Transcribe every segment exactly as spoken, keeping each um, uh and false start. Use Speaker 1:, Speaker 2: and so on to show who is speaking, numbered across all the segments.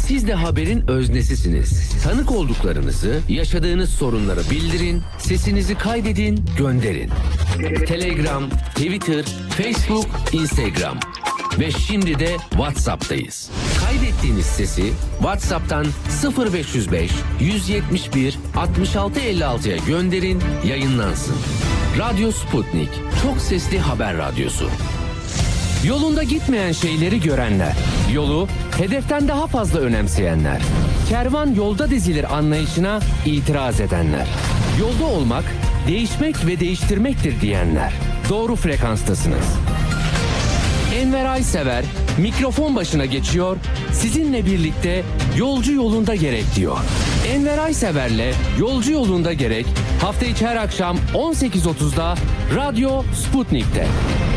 Speaker 1: Siz de haberin öznesisiniz. Tanık olduklarınızı, yaşadığınız sorunları bildirin, sesinizi kaydedin, gönderin. Telegram, Twitter, Facebook, Instagram ve şimdi de WhatsApp'tayız. Kaydettiğiniz sesi WhatsApp'tan sıfır beş yüz beş yüz yetmiş bir altmış altı elli altıya gönderin, yayınlansın. Radyo Sputnik, çok sesli haber radyosu. Yolunda gitmeyen şeyleri görenler, yolu hedeften daha fazla önemseyenler, kervan yolda dizilir anlayışına itiraz edenler, yolda olmak, değişmek ve değiştirmektir diyenler. Doğru frekanstasınız. Enver Aysever mikrofon başına geçiyor, sizinle birlikte yolcu yolunda gerek diyor. Enver Aysever'le Yolcu Yolunda Gerek hafta içi her akşam on sekiz otuzda Radyo Sputnik'te.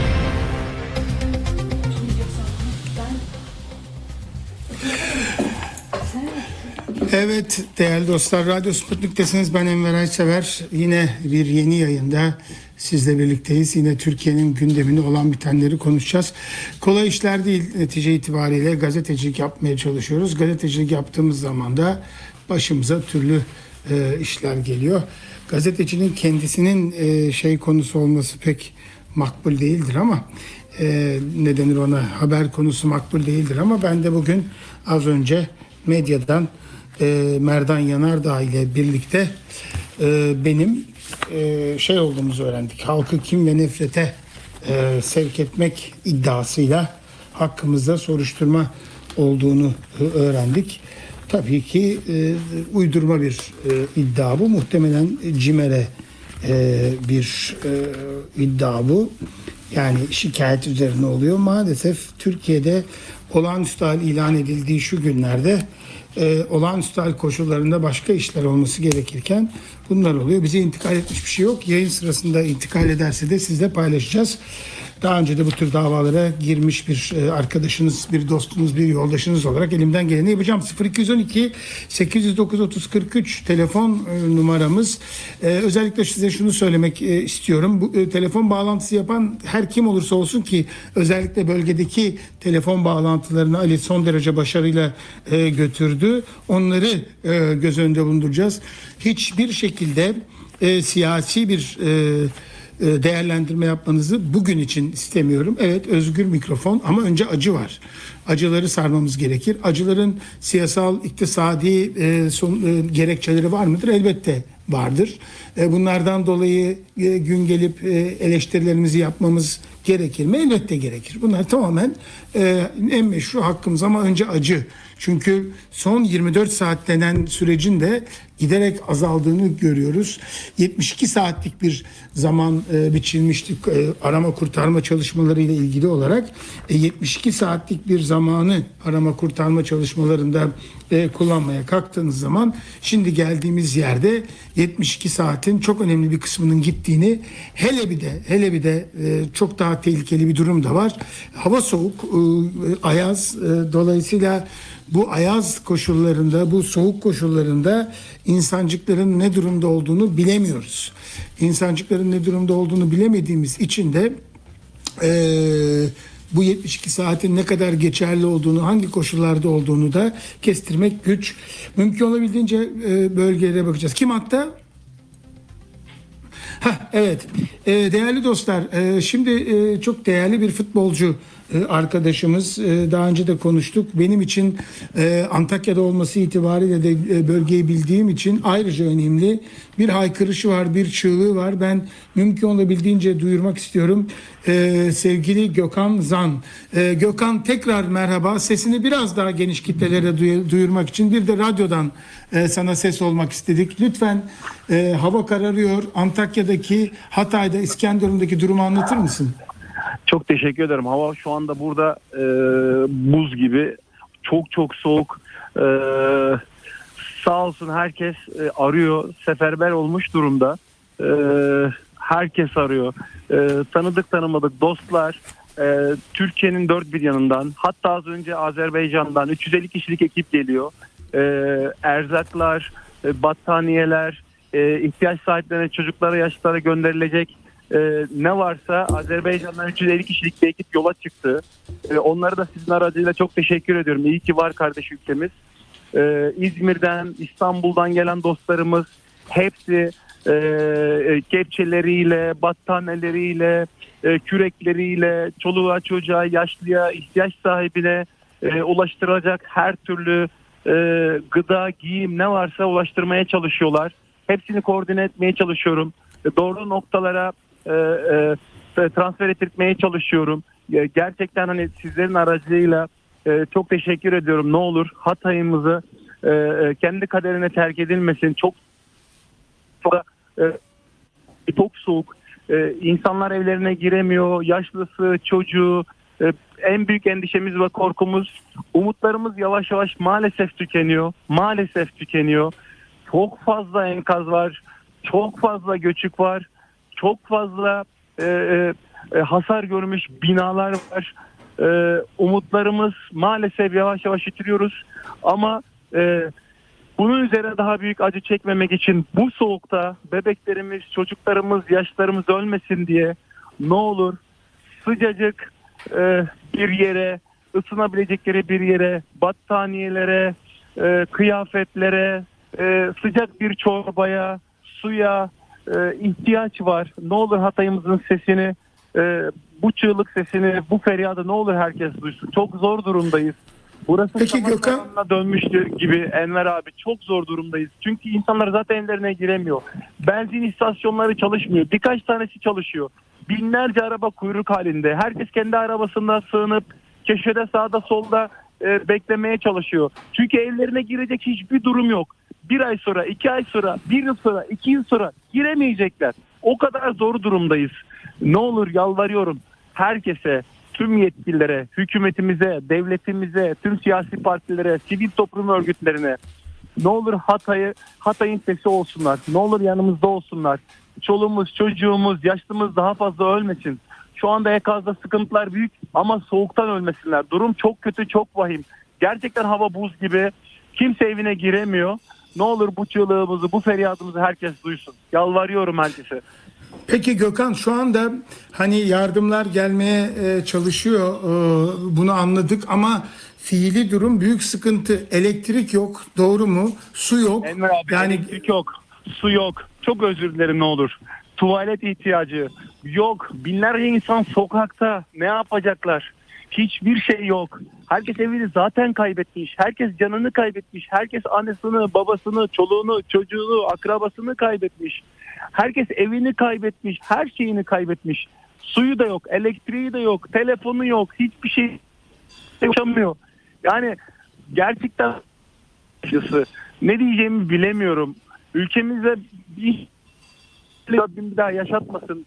Speaker 2: Evet değerli dostlar, Radyo Sputnik'tesiniz. Ben Enver Aysever. Yine bir yeni yayında sizle birlikteyiz. Yine Türkiye'nin gündemini, olan bitenleri konuşacağız. Kolay işler değil, netice itibariyle gazetecilik yapmaya çalışıyoruz. Gazetecilik yaptığımız zaman da başımıza türlü e, işler geliyor. Gazetecinin kendisinin e, şey konusu olması pek makbul değildir ama e, ne denir ona, haber konusu makbul değildir ama ben de bugün az önce medyadan e, Merdan Yanardağ ile birlikte e, benim e, şey olduğumuzu öğrendik. Halkı kin ve nefrete e, sevk etmek iddiasıyla hakkımızda soruşturma olduğunu e, öğrendik. Tabii ki e, uydurma bir e, iddia bu. Muhtemelen CİMER'e e, bir e, iddia bu. Yani şikayet üzerine oluyor. Maalesef Türkiye'de olağanüstü hal ilan edildiği şu günlerde e, olağanüstü hal koşullarında başka işler olması gerekirken bunlar oluyor. Bize intikal etmiş bir şey yok. Yayın sırasında intikal ederse de sizle paylaşacağız. Daha önce de bu tür davalara girmiş bir arkadaşınız, bir dostunuz, bir yoldaşınız olarak elimden geleni yapacağım. sıfır iki on iki sekiz yüz dokuz otuz kırk üç telefon numaramız. Ee, özellikle size şunu söylemek e, istiyorum. Bu e, telefon bağlantısı yapan her kim olursa olsun ki özellikle bölgedeki telefon bağlantılarını Ali son derece başarıyla e, götürdü. Onları e, göz önünde bulunduracağız. Hiçbir şekilde e, siyasi bir e, değerlendirme yapmanızı bugün için istemiyorum. Evet, özgür mikrofon ama önce acı var. Acıları sarmamız gerekir. Acıların siyasal, iktisadi e, son, e, gerekçeleri var mıdır? Elbette vardır. E, bunlardan dolayı e, gün gelip e, eleştirilerimizi yapmamız gerekir mi? Elbette gerekir. Bunlar tamamen e, en meşru hakkımız ama önce acı. Çünkü son yirmi dört saat denen sürecin de giderek azaldığını görüyoruz. yetmiş iki saatlik bir zaman e, biçilmişti e, arama kurtarma çalışmaları ile ilgili olarak. E, yetmiş iki saatlik bir zamanı arama kurtarma çalışmalarında e, kullanmaya kalktığınız zaman şimdi geldiğimiz yerde yetmiş iki saatin çok önemli bir kısmının gittiğini, hele bir de hele bir de e, çok daha tehlikeli bir durum da var. Hava soğuk, e, ayaz, e, dolayısıyla bu ayaz koşullarında, bu soğuk koşullarında insancıkların ne durumda olduğunu bilemiyoruz. İnsancıkların ne durumda olduğunu bilemediğimiz için de e, bu yetmiş iki saatin ne kadar geçerli olduğunu, hangi koşullarda olduğunu da kestirmek güç. Mümkün olabildiğince e, bölgelere bakacağız. Kim hatta? Heh, evet. E, değerli dostlar, e, şimdi e, çok değerli bir futbolcu e, arkadaşımız. E, daha önce de konuştuk. Benim için e, Antakya'da olması itibariyle de e, bölgeyi bildiğim için ayrıca önemli. Bir haykırışı var, bir çığlığı var. Ben mümkün olabildiğince duyurmak istiyorum. E, sevgili Gökhan Zan. E, Gökhan, tekrar merhaba. Sesini biraz daha geniş kitlelere duy- duyurmak için bir de radyodan e, sana ses olmak istedik. Lütfen e, hava kararıyor. Antakya'daki, Hatay'da, İskenderun'daki durumu anlatır mısın?
Speaker 3: Çok teşekkür ederim. Hava şu anda burada e, buz gibi. Çok çok soğuk. E, sağ olsun herkes e, arıyor. Seferber olmuş durumda. E, herkes arıyor. E, tanıdık tanımadık dostlar. E, Türkiye'nin dört bir yanından, hatta az önce Azerbaycan'dan üç yüz elli kişilik ekip geliyor. E, erzaklar, e, battaniyeler, e, ihtiyaç sahiplerine, çocuklara, yaşlılara gönderilecek Ee, ne varsa Azerbaycan'dan üç yüz elli kişilik bir ekip yola çıktı. Ee, onlara da sizin aracıyla çok teşekkür ediyorum. İyi ki var kardeş ülkemiz. e, İzmir'den, İstanbul'dan gelen dostlarımız hepsi e, e, kepçeleriyle, battaneleriyle, e, kürekleriyle, çoluğa çocuğa, yaşlıya, ihtiyaç sahibine e, ulaştıracak her türlü e, gıda, giyim ne varsa ulaştırmaya çalışıyorlar. Hepsini koordine etmeye çalışıyorum. E, doğru noktalara e, e, transfer ettirmeye çalışıyorum. E, gerçekten hani sizlerin aracılığıyla e, çok teşekkür ediyorum. Ne olur Hatay'ımızı e, e, kendi kaderine terk edilmesin. Çok e, çok soğuk. E, insanlar evlerine giremiyor. Yaşlısı, çocuğu. E, en büyük endişemiz ve korkumuz, umutlarımız yavaş yavaş maalesef tükeniyor. Maalesef tükeniyor. Çok fazla enkaz var. Çok fazla göçük var. Çok fazla e, e, hasar görmüş binalar var. E, umutlarımız maalesef yavaş yavaş yitiriyoruz. Ama e, bunun üzerine daha büyük acı çekmemek için bu soğukta bebeklerimiz, çocuklarımız, yaşlarımız ölmesin diye ne olur sıcacık e, bir yere, ısınabilecekleri bir yere, battaniyelere, e, kıyafetlere, e, sıcak bir çorbaya, suya e, ihtiyaç var. Ne olur Hatay'ımızın sesini, e, bu çığlık sesini, bu feryadı ne olur herkes duysun. Çok zor durumdayız. Burası
Speaker 2: Peki Gökhan,
Speaker 3: dönmüş gibi Enver abi, çok zor durumdayız. Çünkü insanlar zaten evlerine giremiyor. Benzin istasyonları çalışmıyor. Birkaç tanesi çalışıyor. Binlerce araba kuyruk halinde. Herkes kendi arabasında sığınıp köşede sağda solda e, beklemeye çalışıyor. Çünkü evlerine girecek hiçbir durum yok. Bir ay sonra, iki ay sonra, bir yıl sonra, iki yıl sonra giremeyecekler. O kadar zor durumdayız. Ne olur yalvarıyorum herkese, tüm yetkililere, hükümetimize, devletimize, tüm siyasi partilere, sivil toplum örgütlerine ne olur Hatay'ı, Hatay'ın sesi olsunlar. Ne olur yanımızda olsunlar. Çoluğumuz, çocuğumuz, yaşlımız daha fazla ölmesin. Şu anda enkazda sıkıntılar büyük ama soğuktan ölmesinler. Durum çok kötü, çok vahim. Gerçekten hava buz gibi. Kimse evine giremiyor. Ne olur bu çığlığımızı, bu feryadımızı herkes duysun. Yalvarıyorum herkese.
Speaker 2: Peki Gökhan, şu anda hani yardımlar gelmeye e, çalışıyor, e, bunu anladık ama fiili durum büyük sıkıntı. Elektrik yok, doğru mu? Su yok.
Speaker 3: Enver abi, yani elektrik yok, su yok. Çok özür dilerim ne olur. Tuvalet ihtiyacı yok. Binlerce insan sokakta. Ne yapacaklar? Hiçbir şey yok. Herkes evini zaten kaybetmiş. Herkes canını kaybetmiş. Herkes annesini, babasını, çoluğunu, çocuğunu, akrabasını kaybetmiş. Herkes evini kaybetmiş. Her şeyini kaybetmiş. Suyu da yok, elektriği de yok, telefonu yok. Hiçbir şey yaşamıyor. Yani gerçekten ne diyeceğimi bilemiyorum. Ülkemize bir bir daha yaşatmasın.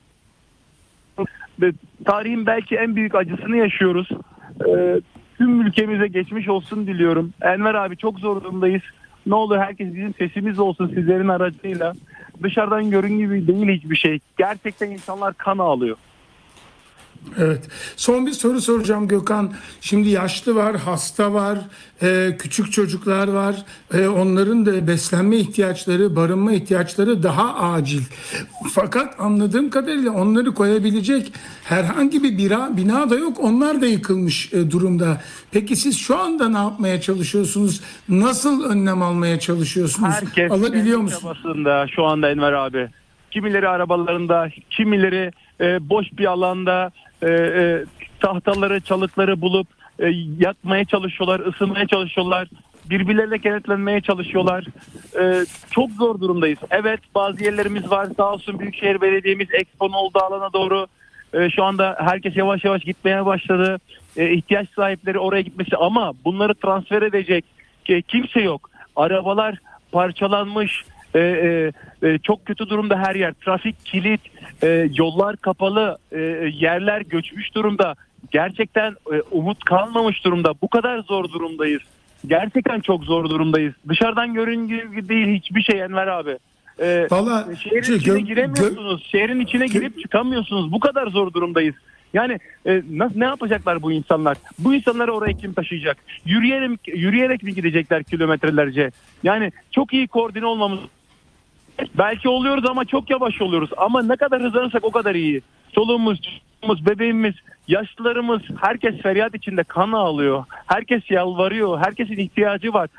Speaker 3: Tarihin belki en büyük acısını yaşıyoruz. Ee, tüm ülkemize geçmiş olsun diliyorum. Enver abi, çok zor durumdayız. Ne olur herkes bizim sesimiz olsun sizlerin aracıyla. Dışarıdan görün gibi değil hiçbir şey. Gerçekten insanlar kan ağlıyor.
Speaker 2: Evet. Son bir soru soracağım Gökhan. Şimdi yaşlı var, hasta var, e, küçük çocuklar var. E, onların da beslenme ihtiyaçları, barınma ihtiyaçları daha acil. Fakat anladığım kadarıyla onları koyabilecek herhangi bir bina, bina da yok. Onlar da yıkılmış e, durumda. Peki siz şu anda ne yapmaya çalışıyorsunuz? Nasıl önlem almaya çalışıyorsunuz?
Speaker 3: Herkes
Speaker 2: alabiliyor musunuz?
Speaker 3: Çabasında şu anda Enver abi. Kimileri arabalarında, kimileri e, boş bir alanda e, e, tahtaları, çalıkları bulup e, yakmaya çalışıyorlar, ısınmaya çalışıyorlar. Birbirleriyle kenetlenmeye çalışıyorlar. E, çok zor durumdayız. Evet, bazı yerlerimiz var. Sağ olsun Büyükşehir Belediye'miz Expo'nun olduğu alana doğru e, şu anda herkes yavaş yavaş gitmeye başladı. E, ihtiyaç sahipleri oraya gitmesi ama bunları transfer edecek e, kimse yok. Arabalar parçalanmış. Ee, e, çok kötü durumda her yer. Trafik kilit, e, yollar kapalı, e, yerler göçmüş durumda. Gerçekten e, umut kalmamış durumda. Bu kadar zor durumdayız. Gerçekten çok zor durumdayız. Dışarıdan göründüğü gibi değil hiçbir şey Enver abi. Ee,
Speaker 2: Vallahi,
Speaker 3: şehrin
Speaker 2: şey,
Speaker 3: içine
Speaker 2: gö-
Speaker 3: giremiyorsunuz. Şehrin içine
Speaker 2: gö-
Speaker 3: girip çıkamıyorsunuz. Bu kadar zor durumdayız. Yani e, nasıl, ne yapacaklar bu insanlar? Bu insanları oraya kim taşıyacak? Yürüyerek, yürüyerek mi gidecekler kilometrelerce? Yani çok iyi koordine olmamız. Belki oluyoruz ama çok yavaş oluyoruz. Ama ne kadar hızlanırsak o kadar iyi. Çoluğumuz, çocuğumuz, bebeğimiz, yaşlılarımız, herkes feryat içinde kan ağlıyor. Herkes yalvarıyor. Herkesin ihtiyacı var.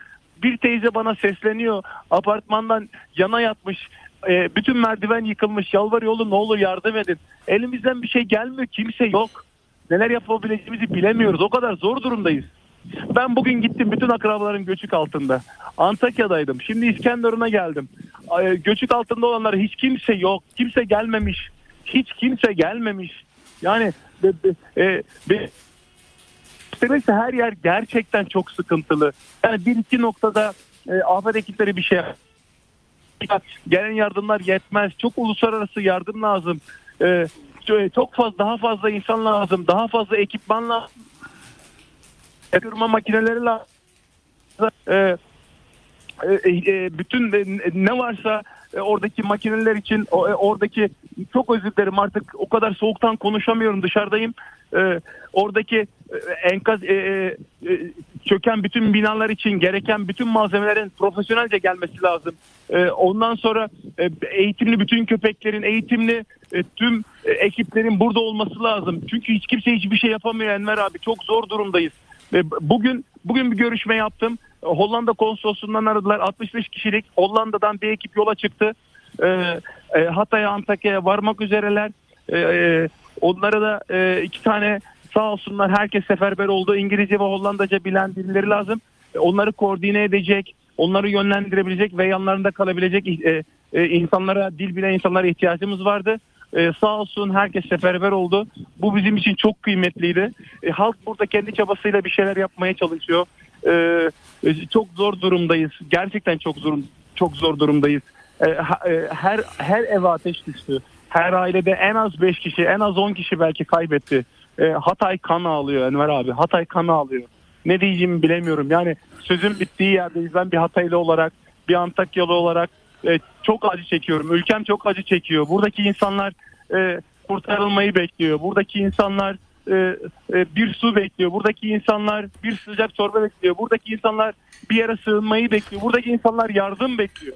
Speaker 3: Bir teyze bana sesleniyor. Apartmandan yana yatmış. E, bütün merdiven yıkılmış. Yalvarıyor, oğlum ne olur yardım edin. Elimizden bir şey gelmiyor. Kimse yok. Neler yapabileceğimizi bilemiyoruz. O kadar zor durumdayız. Ben bugün gittim. Bütün akrabalarım göçük altında. Antakya'daydım. Şimdi İskenderun'a geldim. E, göçük altında olanlar hiç kimse yok. Kimse gelmemiş. Hiç kimse gelmemiş. Yani be, be, e, be, işte her yer gerçekten çok sıkıntılı. Yani bir iki noktada e, afet ekipleri bir şey gelen yardımlar yetmez. Çok uluslararası yardım lazım. E, çok fazla daha fazla insan lazım. Daha fazla ekipman lazım. Kırma makineleri lazım. E, e, e, bütün e, ne varsa e, oradaki makineler için o, e, oradaki çok özür dilerim artık o kadar soğuktan konuşamıyorum, dışarıdayım. E, oradaki e, enkaz e, e, çöken bütün binalar için gereken bütün malzemelerin profesyonelce gelmesi lazım. E, ondan sonra e, eğitimli bütün köpeklerin, eğitimli e, tüm e, ekiplerin burada olması lazım. Çünkü hiç kimse hiçbir şey yapamıyor Enver abi. Çok zor durumdayız. E, bugün bugün bir görüşme yaptım. Hollanda konsolosluğundan aradılar. altmış beş kişilik Hollanda'dan bir ekip yola çıktı. E, e, Hatay'a, Antakya'ya varmak üzereler. E, e, onlara da e, iki tane sağ olsunlar, herkes seferber oldu. İngilizce ve Hollandaca bilen birileri lazım. E, onları koordine edecek, onları yönlendirebilecek ve yanlarında kalabilecek e, e, insanlara, dil bilen insanlara ihtiyacımız vardı. Ee, sağ olsun herkes seferber oldu. Bu bizim için çok kıymetliydi. Ee, halk burada kendi çabasıyla bir şeyler yapmaya çalışıyor. Ee, çok zor durumdayız. Gerçekten çok zor çok zor durumdayız. Ee, her her eve ateş düştü. Her ailede en az beş kişi, en az on kişi belki kaybetti. Ee, Hatay kan ağlıyor Enver abi. Hatay kan ağlıyor. Ne diyeceğimi bilemiyorum. Yani sözün bittiği yerdeyiz. Ben bir Hataylı olarak, bir Antakyalı olarak e, çok acı çekiyorum. Ülkem çok acı çekiyor. Buradaki insanlar e, kurtarılmayı bekliyor. Buradaki insanlar e, e, bir su bekliyor. Buradaki insanlar bir sıcak çorba bekliyor. Buradaki insanlar bir yere sığınmayı bekliyor. Buradaki insanlar yardım bekliyor.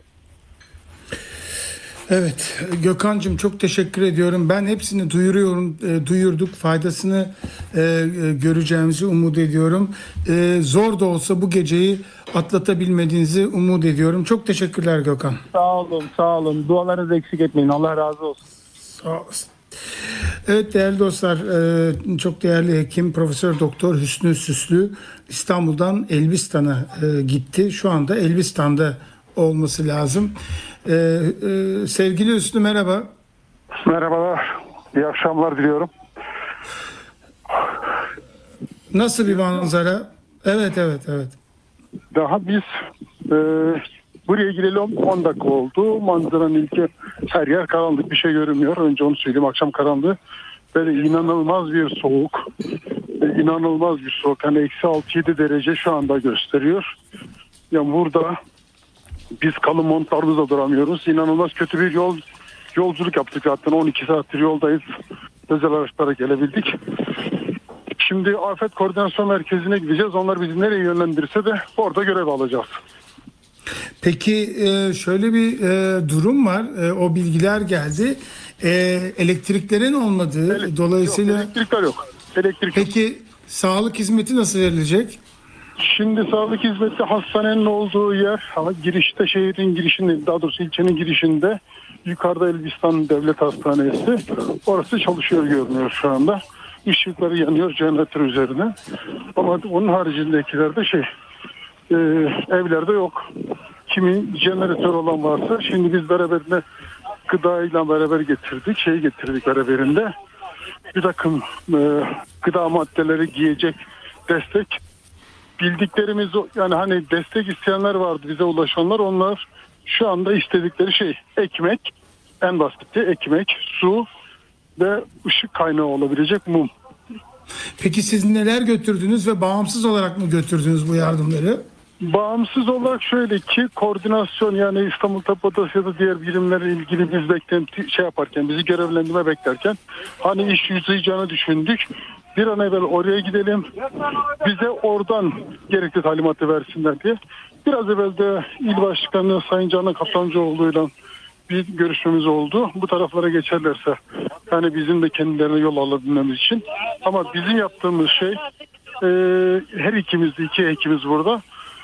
Speaker 2: Evet Gökhan'cığım çok teşekkür ediyorum. Ben hepsini duyuruyorum, e, duyurduk. Faydasını e, e, göreceğimizi umut ediyorum. E, zor da olsa bu geceyi atlatabilmenizi umut ediyorum. Çok teşekkürler Gökhan.
Speaker 3: Sağ olun, sağ olun. Dualarınızı eksik etmeyin. Allah razı olsun.
Speaker 2: Sağ olasın. Evet değerli dostlar, e, çok değerli hekim Profesör Doktor Hüsnü Süslü İstanbul'dan Elbistan'a e, gitti. Şu anda Elbistan'da olması lazım. Ee, e, sevgili Hüsnü merhaba.
Speaker 4: Merhabalar. İyi akşamlar diliyorum.
Speaker 2: Nasıl bir manzara? Evet evet evet.
Speaker 4: Daha biz e, buraya girelim on dakika oldu. Manzaranın ilki her yer karanlık, bir şey görünmüyor. Önce onu söyleyeyim, akşam karanlığı. Böyle inanılmaz bir soğuk. E, inanılmaz bir soğuk. Yani eksi altı yedi derece şu anda gösteriyor. Yani burada biz kalın montlarımızla duramıyoruz. İnanılmaz kötü bir yol yolculuk yaptık zaten. on iki saattir yoldayız. Özel araçlara gelebildik. Şimdi Afet Koordinasyon Merkezi'ne gideceğiz. Onlar bizi nereye yönlendirirse de orada görev alacağız.
Speaker 2: Peki şöyle bir durum var. O bilgiler geldi. Elektriklerin olmadığı
Speaker 4: Elektrik
Speaker 2: dolayısıyla...
Speaker 4: Yok, elektrikler yok. Elektrik
Speaker 2: Peki
Speaker 4: yok.
Speaker 2: sağlık hizmeti nasıl verilecek?
Speaker 4: Şimdi sağlık hizmeti hastanenin olduğu yer, girişte, şehrin girişinde, daha doğrusu ilçenin girişinde, yukarıda Elbistan Devlet Hastanesi, orası çalışıyor görünüyor şu anda. Işıkları yanıyor jeneratör üzerine. Ama onun haricindekiler de şey, e, evlerde yok. Kimin jeneratör olan varsa, şimdi biz beraberinde gıdayla beraber getirdik, şey getirdik beraberinde. Bir takım e, gıda maddeleri, giyecek destek. Bildiklerimiz, yani hani destek isteyenler vardı, bize ulaşanlar, onlar şu anda istedikleri şey ekmek, en basiti ekmek, su ve ışık kaynağı olabilecek mum.
Speaker 2: Peki siz neler götürdünüz ve bağımsız olarak mı götürdünüz bu yardımları?
Speaker 4: Bağımsız olarak şöyle ki koordinasyon, yani İstanbul Tabip Odası ya da diğer birimlerle ilgili biz beklenti şey yaparken, bizi görevlendirme beklerken hani iş uzayacağını düşündük. Bir an evvel oraya gidelim, bize oradan gerekli talimatı versinler diye. Biraz evvel de İl Başkanı Sayın Canan Kaplancıoğlu'yla bir görüşmemiz oldu. Bu taraflara geçerlerse yani bizim de kendilerine yol alabilmemiz için. Ama bizim yaptığımız şey e, her ikimiz de iki ekimiz burada.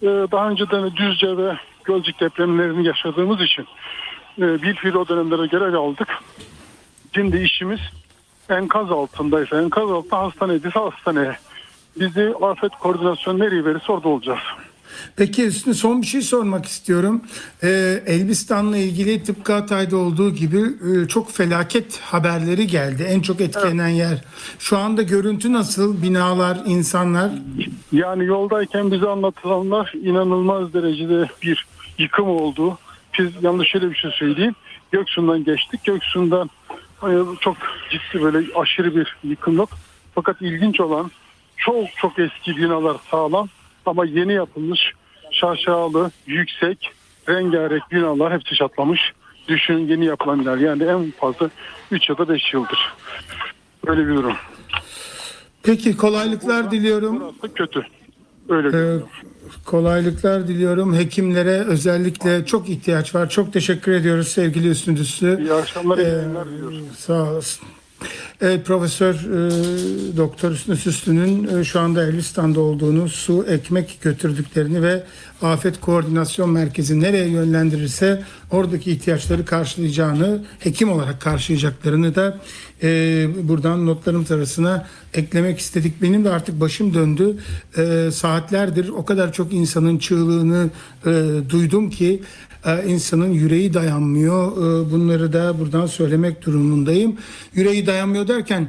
Speaker 4: e, daha önceden Düzce ve Gölcük depremlerini yaşadığımız için e, bir fiil o dönemlere görev aldık. Şimdi işimiz enkaz altındaysa enkaz altında hastanedeyse hastaneye. Bizi afet koordinasyonu nereye verirse orada olacağız.
Speaker 2: Peki üstüne son bir şey sormak istiyorum. Ee, Elbistan'la ilgili tıpkı Hatay'da olduğu gibi e, çok felaket haberleri geldi. En çok etkilenen evet. yer. Şu anda görüntü nasıl? Binalar, insanlar?
Speaker 4: Yani yoldayken bize anlatılanlar inanılmaz derecede bir yıkım oldu. Biz yanlış şöyle bir şey söyleyeyim. Göksu'ndan geçtik. Göksu'ndan çok ciddi böyle aşırı bir yıkım yok. Fakat ilginç olan çok çok eski binalar sağlam ama yeni yapılmış şaşalı, yüksek, rengarenk binalar hepsi çatlamış. Düşünün yeni yapılan binalar. Yani en fazla üç ya da beş yıldır. Böyle bir durum.
Speaker 2: Peki kolaylıklar burası, diliyorum.
Speaker 4: Burası kötü. Öyle
Speaker 2: ee, kolaylıklar diliyorum. Hekimlere özellikle çok ihtiyaç var. Çok teşekkür ediyoruz sevgili Üstün Düstü.
Speaker 4: İyi akşamlar.
Speaker 2: Ee,
Speaker 4: diliyoruz.
Speaker 2: Sağ olasın. Evet, Profesör e, Doktor Hüsnü Süslü'nün e, şu anda Elbistan'da olduğunu, su, ekmek götürdüklerini ve Afet Koordinasyon Merkezi nereye yönlendirirse oradaki ihtiyaçları karşılayacağını, hekim olarak karşılayacaklarını da e, buradan notlarım arasına eklemek istedik. Benim de artık başım döndü. E, saatlerdir o kadar çok insanın çığlığını e, duydum ki insanın yüreği dayanmıyor. Bunları da buradan söylemek durumundayım. Yüreği dayanmıyor derken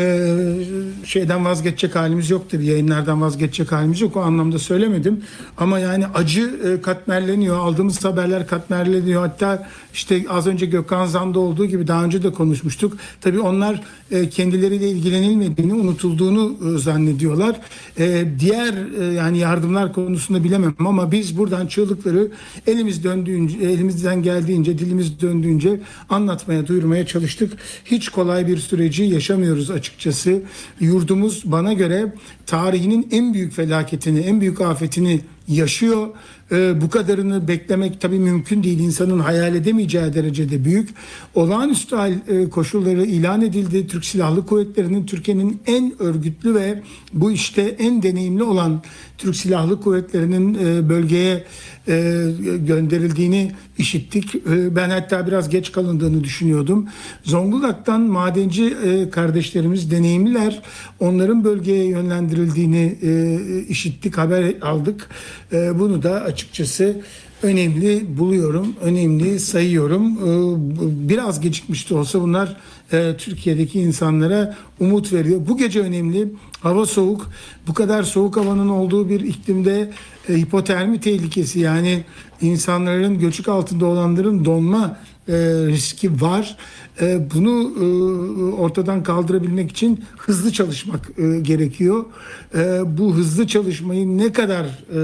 Speaker 2: şeyden vazgeçecek halimiz yok tabii. Yayınlardan vazgeçecek halimiz yok. O anlamda söylemedim. Ama yani acı katmerleniyor. Aldığımız haberler katmerleniyor. Hatta işte az önce Gökhan Zan'da olduğu gibi daha önce de konuşmuştuk. Tabii onlar kendileriyle ilgilenilmediğini, unutulduğunu zannediyorlar. Diğer yani yardımlar konusunda bilemem ama biz buradan çığlıkları elimiz döndüğünce, elimizden geldiğince, dilimiz döndüğünce anlatmaya, duyurmaya çalıştık. Hiç kolay bir süreci yaşamıyoruz açıkçası. Yurdumuz bana göre tarihinin en büyük felaketini, en büyük afetini yaşıyor. Ee, bu kadarını beklemek tabii mümkün değil. İnsanın hayal edemeyeceği derecede büyük. Olağanüstü hal e, koşulları ilan edildi. Türk Silahlı Kuvvetleri'nin Türkiye'nin en örgütlü ve bu işte en deneyimli olan Türk Silahlı Kuvvetleri'nin e, bölgeye e, gönderildiğini işittik. E, ben hatta biraz geç kalındığını düşünüyordum. Zonguldak'tan madenci e, kardeşlerimiz deneyimliler. Onların bölgeye yönlendirildiğini e, işittik, haber aldık. E, bunu da açıkçası önemli buluyorum, önemli sayıyorum. Biraz gecikmiş de olsa bunlar Türkiye'deki insanlara umut veriyor. Bu gece önemli. Hava soğuk. Bu kadar soğuk havanın olduğu bir iklimde hipotermi tehlikesi, yani insanların, göçük altında olanların donma riski var. Bunu ortadan kaldırabilmek için hızlı çalışmak gerekiyor. Bu hızlı çalışmayı ne kadar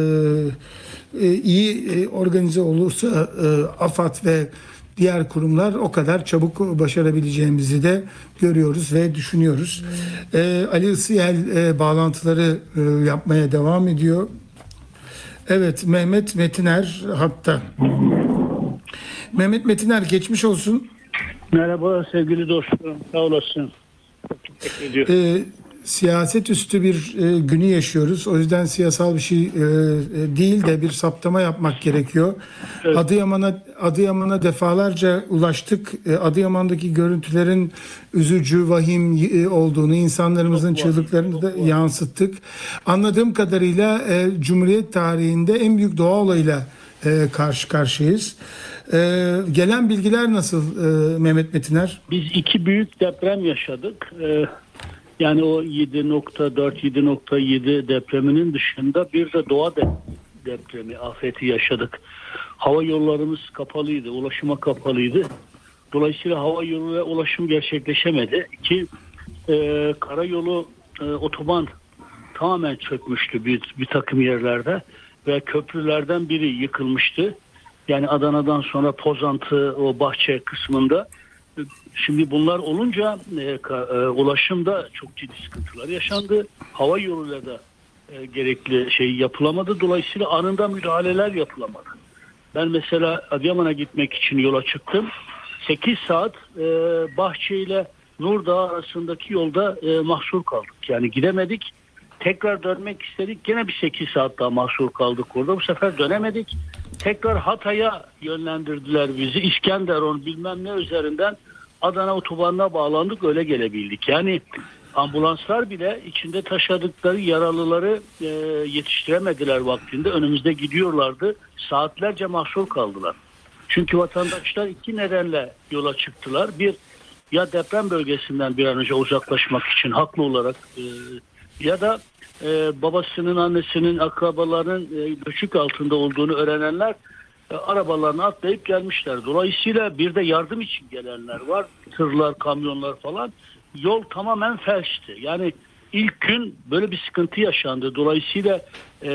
Speaker 2: iyi organize olursa AFAD ve diğer kurumlar o kadar çabuk başarabileceğimizi de görüyoruz ve düşünüyoruz. Ali Isıyel bağlantıları yapmaya devam ediyor. Evet, Mehmet Metiner hatta. Mehmet Metiner, geçmiş olsun.
Speaker 5: Merhaba sevgili dostum, sağ olasın. Çok teşekkür ediyorum.
Speaker 2: Ee, siyaset üstü bir e, günü yaşıyoruz. O yüzden siyasal bir şey e, değil de bir saptama yapmak gerekiyor. Evet. Adıyaman'a Adıyaman'a defalarca ulaştık. E, Adıyaman'daki görüntülerin üzücü, vahim e, olduğunu, insanlarımızın çok çığlıklarını da var. yansıttık. Anladığım kadarıyla e, Cumhuriyet tarihinde en büyük doğa olayıyla e, karşı karşıyayız. Ee, gelen bilgiler nasıl e, Mehmet Metiner?
Speaker 5: Biz iki büyük deprem yaşadık. Ee, yani o yedi nokta dört yedi nokta yedi depreminin dışında bir de doğa depremi, afeti yaşadık. Hava yollarımız kapalıydı, ulaşıma kapalıydı. Dolayısıyla hava yolu ve ulaşım gerçekleşemedi. Ki e, karayolu, e, otoban tamamen çökmüştü bir, bir takım yerlerde ve köprülerden biri yıkılmıştı. Yani Adana'dan sonra Pozantı, o Bahçe kısmında. Şimdi bunlar olunca e, e, ulaşımda çok ciddi sıkıntılar yaşandı. Hava yoluyla da e, gerekli şey yapılamadı. Dolayısıyla anında müdahaleler yapılamadı. Ben mesela Adıyaman'a gitmek için yola çıktım. sekiz saat e, Bahçe ile Nurdağ arasındaki yolda e, mahsur kaldık. Yani gidemedik. Tekrar dönmek istedik. Gene bir sekiz saat daha mahsur kaldık orada. Bu sefer dönemedik. Tekrar Hatay'a yönlendirdiler bizi. İskenderun bilmem ne üzerinden Adana otobanına bağlandık. Öyle gelebildik. Yani ambulanslar bile içinde taşıdıkları yaralıları e, yetiştiremediler vaktinde. Önümüzde gidiyorlardı. Saatlerce mahsur kaldılar. Çünkü vatandaşlar iki nedenle yola çıktılar. Bir, ya deprem bölgesinden bir an önce uzaklaşmak için haklı olarak e, ya da e, babasının, annesinin, akrabalarının e, göçük altında olduğunu öğrenenler e, arabalarına atlayıp gelmişler. Dolayısıyla bir de yardım için gelenler var. Tırlar, kamyonlar falan. Yol tamamen felçti. Yani ilk gün böyle bir sıkıntı yaşandı. Dolayısıyla e,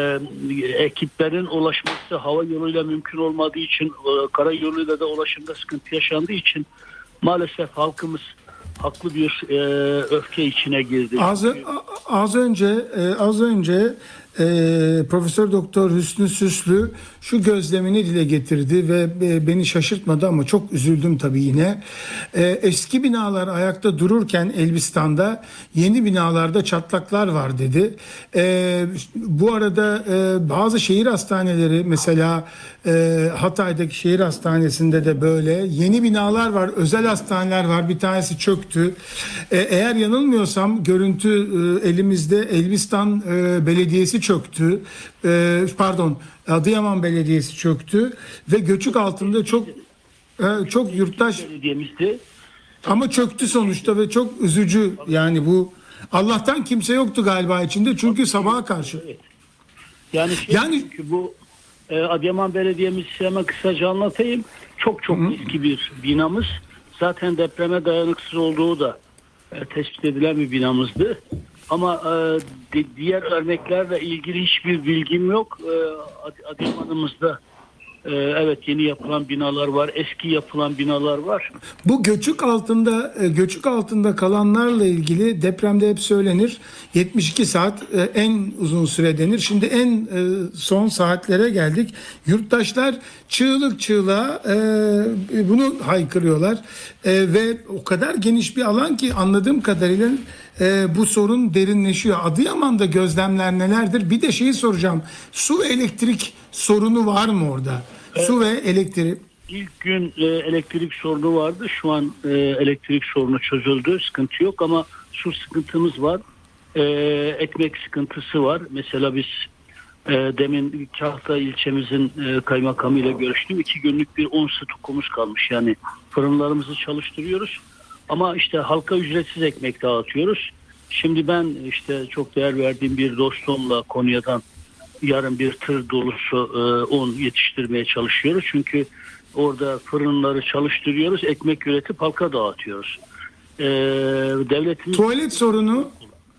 Speaker 5: ekiplerin ulaşması hava yoluyla mümkün olmadığı için, e, karayoluyla da ulaşımda sıkıntı yaşandığı için maalesef halkımız haklı bir e, öfke içine girdi.
Speaker 2: Az, az önce e, az önce e, Profesör Doktor Hüsnü Süslü şu gözlemini dile getirdi ve e, beni şaşırtmadı ama çok üzüldüm tabii yine. E, eski binalar ayakta dururken Elbistan'da yeni binalarda çatlaklar var dedi. E, bu arada e, bazı şehir hastaneleri, mesela e, Hatay'daki şehir hastanesinde de böyle yeni binalar var, özel hastaneler var. Bir tanesi çöktü. E, eğer yanılmıyorsam görüntü e, elimizde, Elbistan e, Belediyesi çöktü. E, pardon, Adıyaman Belediyesi çöktü ve göçük altında çok e, çok yurttaş
Speaker 5: Belediyemizdi.
Speaker 2: ama çöktü sonuçta ve çok üzücü. Yani bu, Allah'tan kimse yoktu galiba içinde çünkü sabaha karşı.
Speaker 5: Evet. Yani şey,
Speaker 2: Yani-
Speaker 5: çünkü bu e, Adıyaman Belediyemiz, hemen kısaca anlatayım. Çok çok
Speaker 2: Hı.
Speaker 5: eski bir binamız. Zaten depreme dayanıksız olduğu da e, tespit edilen bir binamızdı. Ama e, di- diğer örneklerle ilgili hiçbir bilgim yok. E, Ad- Adıyaman'ımızda e, evet yeni yapılan binalar var, eski yapılan binalar var.
Speaker 2: Bu göçük altında e, göçük altında kalanlarla ilgili depremde hep söylenir. yetmiş iki saat e, en uzun süre denir. Şimdi en e, son saatlere geldik. Yurttaşlar çığlık çığlığa e, bunu haykırıyorlar. E, ve o kadar geniş bir alan ki anladığım kadarıyla e, bu sorun derinleşiyor. Adıyaman'da gözlemler nelerdir? Bir de şeyi soracağım. Su elektrik sorunu var mı orada? Su ve elektrik.
Speaker 5: İlk gün e, elektrik sorunu vardı. Şu an e, elektrik sorunu çözüldü. Sıkıntı yok ama su sıkıntımız var. E, ekmek sıkıntısı var. Mesela biz e, demin Kahta ilçemizin e, kaymakamıyla görüştüm. İki günlük bir on stokumuz kalmış. Yani fırınlarımızı çalıştırıyoruz. Ama işte halka ücretsiz ekmek dağıtıyoruz. Şimdi ben işte çok değer verdiğim bir dostumla Konya'dan yarın bir tır dolusu e, un yetiştirmeye çalışıyoruz. Çünkü orada fırınları çalıştırıyoruz, ekmek üretip halka dağıtıyoruz. E, devletimiz
Speaker 2: Tuvalet sorunu,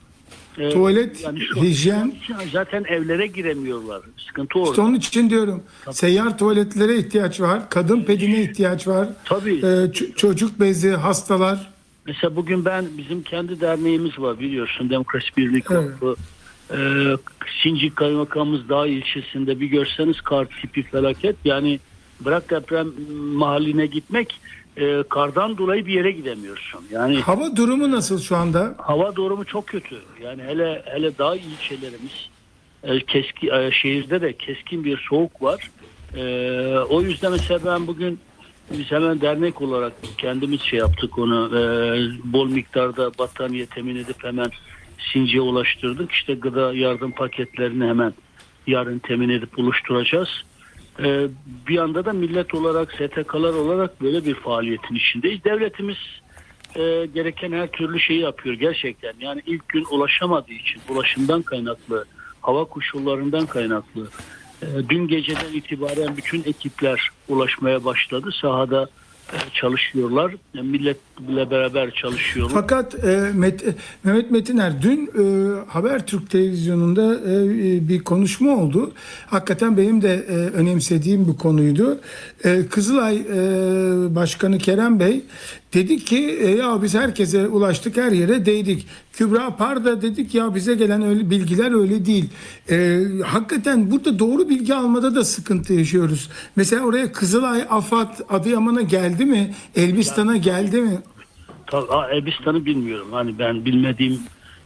Speaker 5: e,
Speaker 2: tuvalet,
Speaker 5: yani şu-
Speaker 2: hijyen.
Speaker 5: zaten evlere giremiyorlar. Sıkıntı orada.
Speaker 2: İşte onun için diyorum. Seyyar tuvaletlere ihtiyaç var. Kadın pedine ihtiyaç var.
Speaker 5: Tabii.
Speaker 2: Ee, ç- çocuk bezi, hastalar.
Speaker 5: Mesela bugün ben, bizim kendi derneğimiz var biliyorsun, Demokrasi Birlik
Speaker 2: Evet.
Speaker 5: Vakfı. Ee, Sinci Kaymakamımız Dağ ilçesinde bir görseniz kar tipi felaket. Yani bırak deprem mahalline gitmek, e, kardan dolayı bir yere gidemiyorsun. Yani
Speaker 2: Hava durumu nasıl şu anda?
Speaker 5: hava durumu çok kötü. Yani hele hele dağ ilçelerimiz, e, keski, e, şehirde de keskin bir soğuk var. E, o yüzden mesela ben bugün, biz hemen dernek olarak kendimiz şey yaptık onu, e, bol miktarda battaniye temin edip hemen Sinci'ye ulaştırdık. İşte gıda yardım paketlerini hemen yarın temin edip oluşturacağız. E, bir anda da millet olarak, S T K'lar olarak böyle bir faaliyetin içindeyiz. Devletimiz e, gereken her türlü şeyi yapıyor gerçekten. Yani ilk gün ulaşamadığı için, ulaşımdan kaynaklı, hava koşullarından kaynaklı. E, dün geceden itibaren bütün ekipler ulaşmaya başladı. Sahada e, çalışıyorlar. E, milletle beraber çalışıyorlar.
Speaker 2: Fakat e, Met- Mehmet Metiner dün e, Habertürk televizyonunda e, bir konuşma oldu. Hakikaten benim de e, önemsediğim bir konuydu. E, Kızılay e, Başkanı Kerem Bey dedi ki e, ya biz herkese ulaştık, her yere değdik. Kübra Parda dedik ya bize gelen öyle bilgiler öyle değil. E, hakikaten burada doğru bilgi almada da sıkıntı yaşıyoruz. Mesela oraya Kızılay, AFAD, Adıyaman'a geldi mi? Elbistan'a geldi mi?
Speaker 5: Tabii, Elbistan'ı bilmiyorum. Hani ben bilmediğim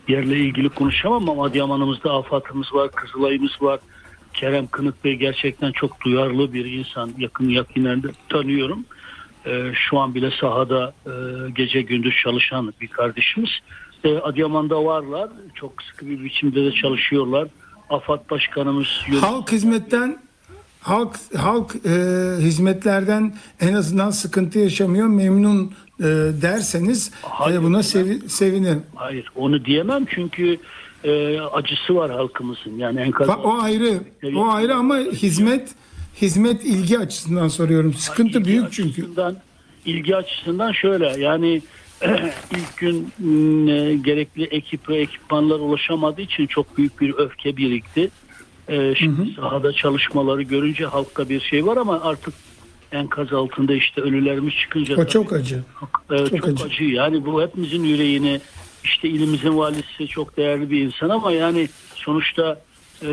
Speaker 5: yerle ilgili konuşamam ama Adıyaman'ımızda AFAD'ımız var, Kızılay'ımız var. Kerem Kınık Bey gerçekten çok duyarlı bir insan. Yakın yakinen de tanıyorum. Ee, şu an bile sahada e, gece gündüz çalışan bir kardeşimiz. Ee, Adıyaman'da varlar. Çok sıkı bir biçimde de çalışıyorlar. AFAD Başkanımız...
Speaker 2: Halk hizmetten halk halk e, hizmetlerden en azından sıkıntı yaşamıyor, memnun e, derseniz
Speaker 5: Hayır,
Speaker 2: e, buna sevi, sevinirim.
Speaker 5: Hayır, onu diyemem çünkü e, acısı var halkımızın. Yani enkaz...
Speaker 2: O ayrı, o ayrı ama hizmet hizmet ilgi açısından soruyorum. Sıkıntı
Speaker 5: İlgi
Speaker 2: büyük çünkü.
Speaker 5: Açısından, ilgi açısından şöyle yani ilk gün e, gerekli ekip ve ekipmanlar ulaşamadığı için çok büyük bir öfke birikti. E, şimdi hı hı. Sahada çalışmaları görünce halkta bir şey var ama artık enkaz altında işte ölülerimiz çıkınca...
Speaker 2: O çok acı.
Speaker 5: E,
Speaker 2: çok,
Speaker 5: çok acı. acı. Yani bu hepimizin yüreğini, işte ilimizin valisi çok değerli bir insan ama yani sonuçta e,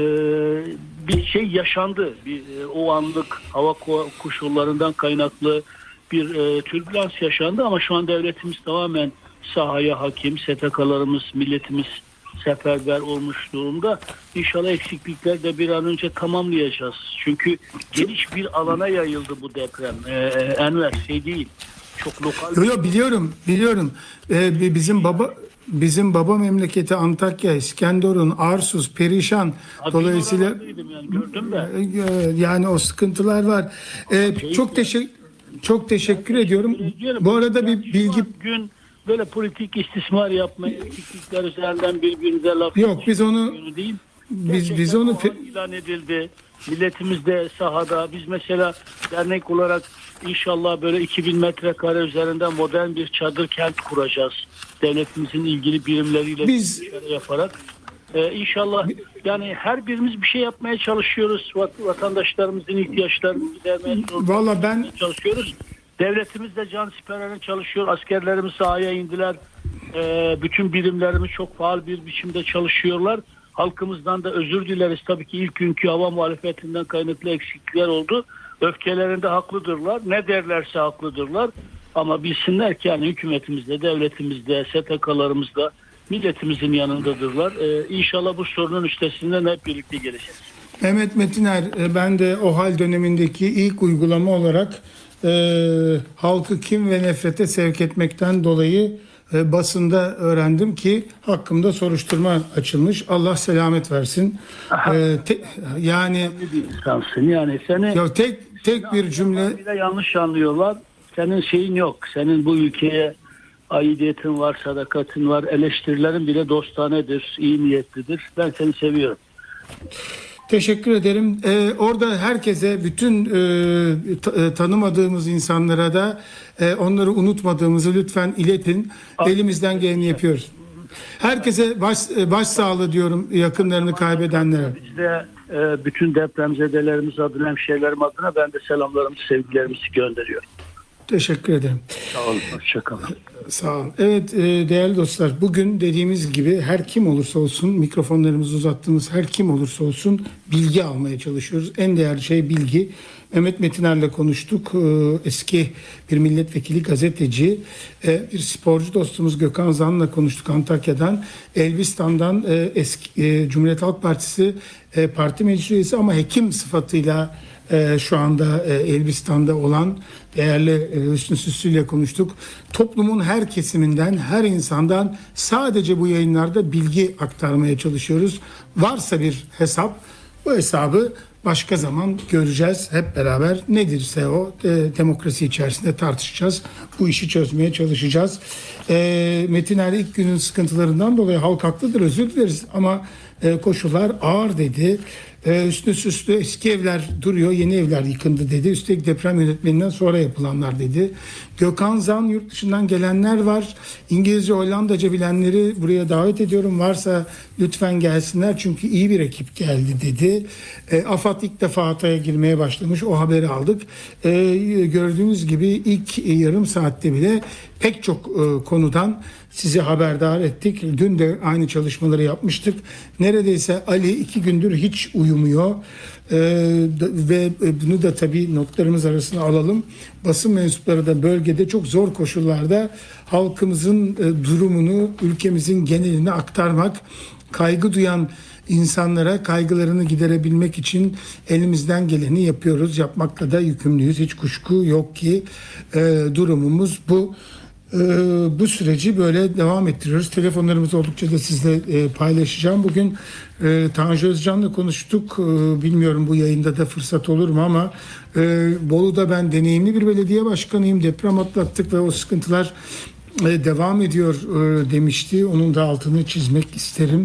Speaker 5: bir şey yaşandı. Bir, e, o anlık hava koşullarından kaynaklı bir e, türbülans yaşandı ama şu an devletimiz tamamen sahaya hakim, S T K'larımız, milletimiz seferber olmuş durumda. İnşallah eksiklikler de bir an önce tamamlayacağız. Çünkü geniş bir alana yayıldı bu deprem. Ee, Enver şey değil. Çok lokal.
Speaker 2: Yok yo, biliyorum, biliyorum. Ee, bizim baba bizim baba memleketi Antakya, İskenderun, Arsuz, perişan. Abi dolayısıyla
Speaker 5: yani, gördüm de.
Speaker 2: Yani o sıkıntılar var. Ee, şey, çok teşekkür çok teşekkür ben ediyorum. Teşekkür bu arada bir bilgi
Speaker 5: gün böyle politik istismar yapma, eksiklikler üzerinden birbirimize laf
Speaker 2: yok biz onu
Speaker 5: değil.
Speaker 2: biz biz onu
Speaker 5: ilan edildi. Milletimiz de sahada. Biz mesela dernek olarak inşallah böyle iki bin metrekare üzerinde modern bir çadır kent kuracağız. Devletimizin ilgili birimleriyle
Speaker 2: biz
Speaker 5: yaparak. Ee, inşallah yani her birimiz bir şey yapmaya çalışıyoruz. Vatandaşlarımızın ihtiyaçlarını gidermeye
Speaker 2: Vallahi ben
Speaker 5: çalışıyoruz. Devletimiz de cansiperane çalışıyor. Askerlerimiz sahaya indiler. Ee, bütün birimlerimiz çok faal bir biçimde çalışıyorlar. Halkımızdan da özür dileriz. Tabii ki ilk günkü hava muhalefetinden kaynaklı eksiklikler oldu. Öfkelerinde haklıdırlar. Ne derlerse haklıdırlar. Ama bilsinler ki yani hükümetimizde, devletimizde, S T K'larımızda milletimizin yanındadırlar. Ee, İnşallah bu sorunun üstesinden hep birlikte geleceğiz.
Speaker 2: Mehmet Metiner, ben de OHAL dönemindeki ilk uygulama olarak e, halkı kin ve nefrete sevk etmekten dolayı e, basında öğrendim ki hakkımda soruşturma açılmış. Allah selamet versin. E, te, yani
Speaker 5: yani seni
Speaker 2: ya tek tek bir cümle
Speaker 5: bile yanlış anlıyorlar. Senin şeyin yok. Senin bu ülkeye aidiyetin var, sadakatin var. Eleştirilerin bile dostanedir, iyi niyetlidir. Ben seni seviyorum.
Speaker 2: Teşekkür ederim. Ee, orada herkese, bütün e, t- tanımadığımız insanlara da e, onları unutmadığımızı lütfen iletin. Abi, elimizden geleni yapıyoruz. Herkese baş, baş sağlığı diyorum yakınlarını kaybedenlere.
Speaker 5: Biz de e, bütün depremzedelerimiz adına, hemşehrilerim adına ben de selamlarımızı, sevgilerimizi gönderiyorum.
Speaker 2: Teşekkür ederim.
Speaker 5: Sağ olun, hoşçakalın.
Speaker 2: Sağ olun. Evet değerli dostlar, bugün dediğimiz gibi her kim olursa olsun, mikrofonlarımızı uzattığımız her kim olursa olsun bilgi almaya çalışıyoruz. En değerli şey bilgi. Mehmet Metiner'le konuştuk. Eski bir milletvekili, gazeteci, bir sporcu dostumuz Gökhan Zan'la konuştuk Antakya'dan. Elbistan'dan eski Cumhuriyet Halk Partisi parti meclis üyesi ama hekim sıfatıyla Ee, şu anda e, Elbistan'da olan değerli e, Hüsnü Süslü ile konuştuk. Toplumun her kesiminden, her insandan sadece bu yayınlarda bilgi aktarmaya çalışıyoruz. Varsa bir hesap, bu hesabı başka zaman göreceğiz hep beraber. Nedirse o e, demokrasi içerisinde tartışacağız. Bu işi çözmeye çalışacağız. E, Metin Er ilk günün sıkıntılarından dolayı halk haklıdır, özür dileriz ama e, koşullar ağır dedi. Ee, üstü süslü eski evler duruyor, yeni evler yıkıldı dedi. Üstelik deprem yönetmeliğinden sonra yapılanlar dedi. Gökhan Zan, yurt dışından gelenler var. İngilizce, Hollandaca bilenleri buraya davet ediyorum. Varsa lütfen gelsinler çünkü iyi bir ekip geldi dedi. E, AFAD ilk defa Hatay'a girmeye başlamış. O haberi aldık. E, gördüğünüz gibi ilk yarım saatte bile pek çok e, konudan sizi haberdar ettik. Dün de aynı çalışmaları yapmıştık. Nereye neredeyse Ali iki gündür hiç uyumuyor. Ee, ve bunu da tabii notlarımız arasına alalım. Basın mensupları da bölgede çok zor koşullarda halkımızın e, durumunu ülkemizin geneline aktarmak, kaygı duyan insanlara kaygılarını giderebilmek için elimizden geleni yapıyoruz. Yapmakla da yükümlüyüz. Hiç kuşku yok ki e, durumumuz bu. E, bu süreci böyle devam ettiriyoruz. Telefonlarımız oldukça da sizle e, paylaşacağım. Bugün e, Tanju Özcan'la konuştuk. E, bilmiyorum bu yayında da fırsat olur mu ama e, Bolu'da ben deneyimli bir belediye başkanıyım. Deprem atlattık ve o sıkıntılar devam ediyor demişti. Onun da altını çizmek isterim.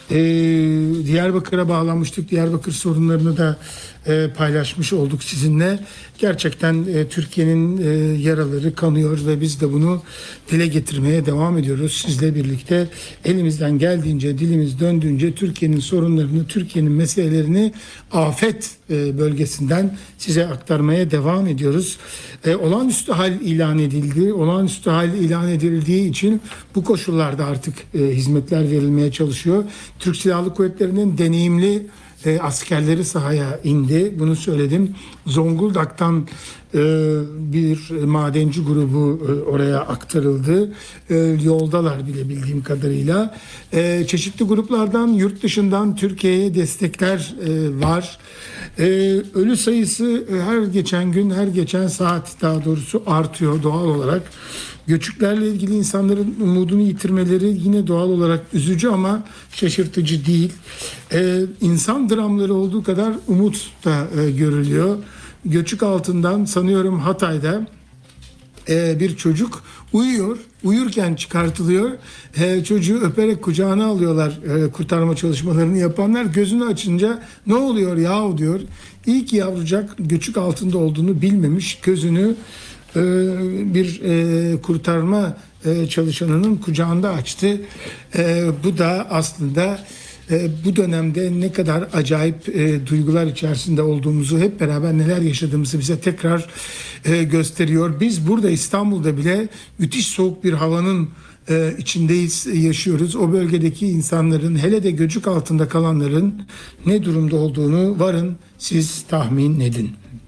Speaker 2: Diyarbakır'a bağlanmıştık. Diyarbakır sorunlarını da paylaşmış olduk sizinle. Gerçekten Türkiye'nin yaraları kanıyor ve biz de bunu dile getirmeye devam ediyoruz. Sizle birlikte elimizden geldiğince, dilimiz döndüğünce Türkiye'nin sorunlarını, Türkiye'nin meselelerini afet bölgesinden size aktarmaya devam ediyoruz. Olağanüstü hal ilan edildi. Olağanüstü hal ilan edildiği için bu koşullarda artık hizmetler verilmeye çalışıyor. Türk Silahlı Kuvvetleri'nin deneyimli E, askerleri sahaya indi. Bunu söyledim. Zonguldak'tan e, bir madenci grubu e, oraya aktarıldı. E, yoldalar bile bildiğim kadarıyla. E, çeşitli gruplardan, yurt dışından Türkiye'ye destekler e, var. E, ölü sayısı e, her geçen gün, her geçen saat daha doğrusu artıyor doğal olarak. Göçüklerle ilgili insanların umudunu yitirmeleri yine doğal olarak üzücü ama şaşırtıcı değil. Ee, insan dramları olduğu kadar umut da e, görülüyor. Göçük altından sanıyorum Hatay'da e, bir çocuk uyuyor. Uyurken çıkartılıyor. E, çocuğu öperek kucağına alıyorlar e, kurtarma çalışmalarını yapanlar. Gözünü açınca ne oluyor yahu diyor. İyi ki yavrucak göçük altında olduğunu bilmemiş. Gözünü bir e, kurtarma e, çalışanının kucağında açtı. E, bu da aslında e, bu dönemde ne kadar acayip e, duygular içerisinde olduğumuzu, hep beraber neler yaşadığımızı bize tekrar e, gösteriyor. Biz burada İstanbul'da bile müthiş soğuk bir havanın e, içindeyiz, yaşıyoruz. O bölgedeki insanların, hele de göçük altında kalanların ne durumda olduğunu varın siz tahmin edin.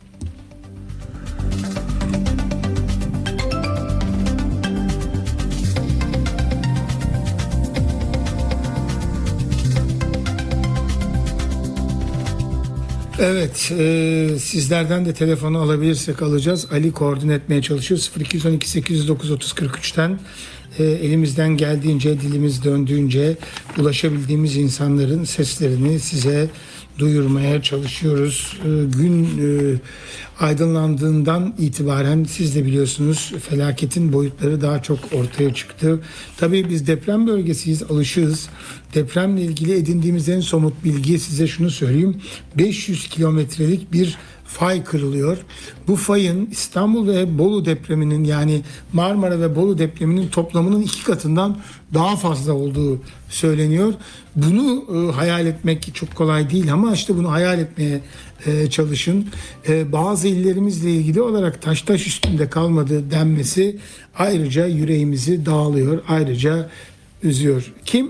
Speaker 2: Evet, e, sizlerden de telefonu alabilirsek alacağız. Ali koordine etmeye çalışıyor. sıfır iki on iki sekiz yüz dokuz otuz kırk üçten e, elimizden geldiğince, dilimiz döndüğünce ulaşabildiğimiz insanların seslerini size duyurmaya çalışıyoruz. E, gün e, aydınlandığından itibaren siz de biliyorsunuz felaketin boyutları daha çok ortaya çıktı. Tabii biz deprem bölgesiyiz, alışığız. Depremle ilgili edindiğimiz en somut bilgi, size şunu söyleyeyim. beş yüz kilometrelik bir fay kırılıyor. Bu fayın İstanbul ve Bolu depreminin, yani Marmara ve Bolu depreminin toplamının iki katından daha fazla olduğu söyleniyor. Bunu e, hayal etmek çok kolay değil ama işte bunu hayal etmeye e, çalışın. E, bazı illerimizle ilgili olarak taş taş üstünde kalmadı denmesi ayrıca yüreğimizi dağılıyor, ayrıca üzüyor. Kim?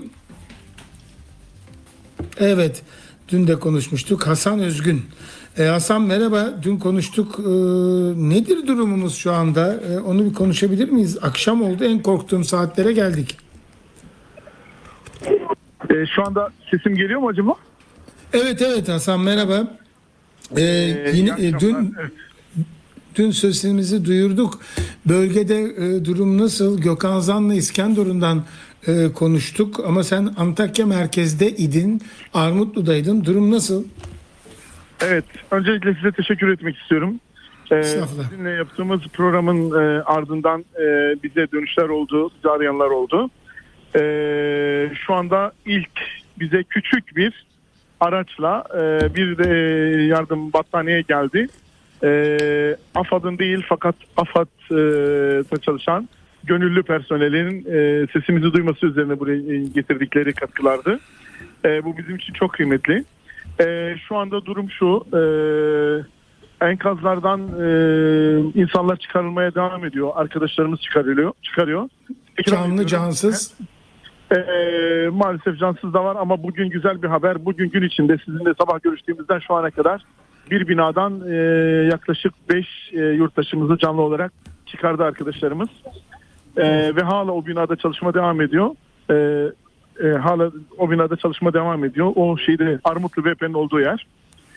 Speaker 2: Evet, dün de konuşmuştuk. Hasan Özgün. Ee, Hasan merhaba, dün konuştuk. Ee, nedir durumumuz şu anda? Ee, onu bir konuşabilir miyiz? Akşam oldu, en korktuğum saatlere geldik.
Speaker 4: Ee, şu anda sesim geliyor mu acaba?
Speaker 2: Evet evet Hasan merhaba. Ee,
Speaker 4: Ee,
Speaker 2: yine e, dün
Speaker 4: evet.
Speaker 2: dün sözümüzü duyurduk. Bölgede e, durum nasıl? Gökhan Zan'la İskenderun'dan e, konuştuk ama sen Antakya merkezde idin, Armutlu'daydın. Durum nasıl?
Speaker 4: Evet, öncelikle size teşekkür etmek istiyorum. Ee, sizinle yaptığımız programın e, ardından e, bize dönüşler oldu, bizi arayanlar oldu. E, şu anda ilk bize küçük bir araçla e, bir de yardım battaniye geldi. E, AFAD'ın değil fakat AFAD'da çalışan gönüllü personelin e, sesimizi duyması üzerine buraya getirdikleri katkılardı. E, bu bizim için çok kıymetli. Ee, şu anda durum şu, e, enkazlardan e, insanlar çıkarılmaya devam ediyor. Arkadaşlarımız çıkarılıyor, çıkarıyor.
Speaker 2: Canlı cansız.
Speaker 4: Ee, maalesef cansız da var ama bugün güzel bir haber. Bugün gün içinde sizinle sabah görüştüğümüzden şu ana kadar bir binadan e, yaklaşık beş e, yurttaşımızı canlı olarak çıkardı arkadaşlarımız. E, ve hala o binada çalışma devam ediyor. E, e, hala o binada çalışma devam ediyor. O şeyde Armutlu V P'nin olduğu yer.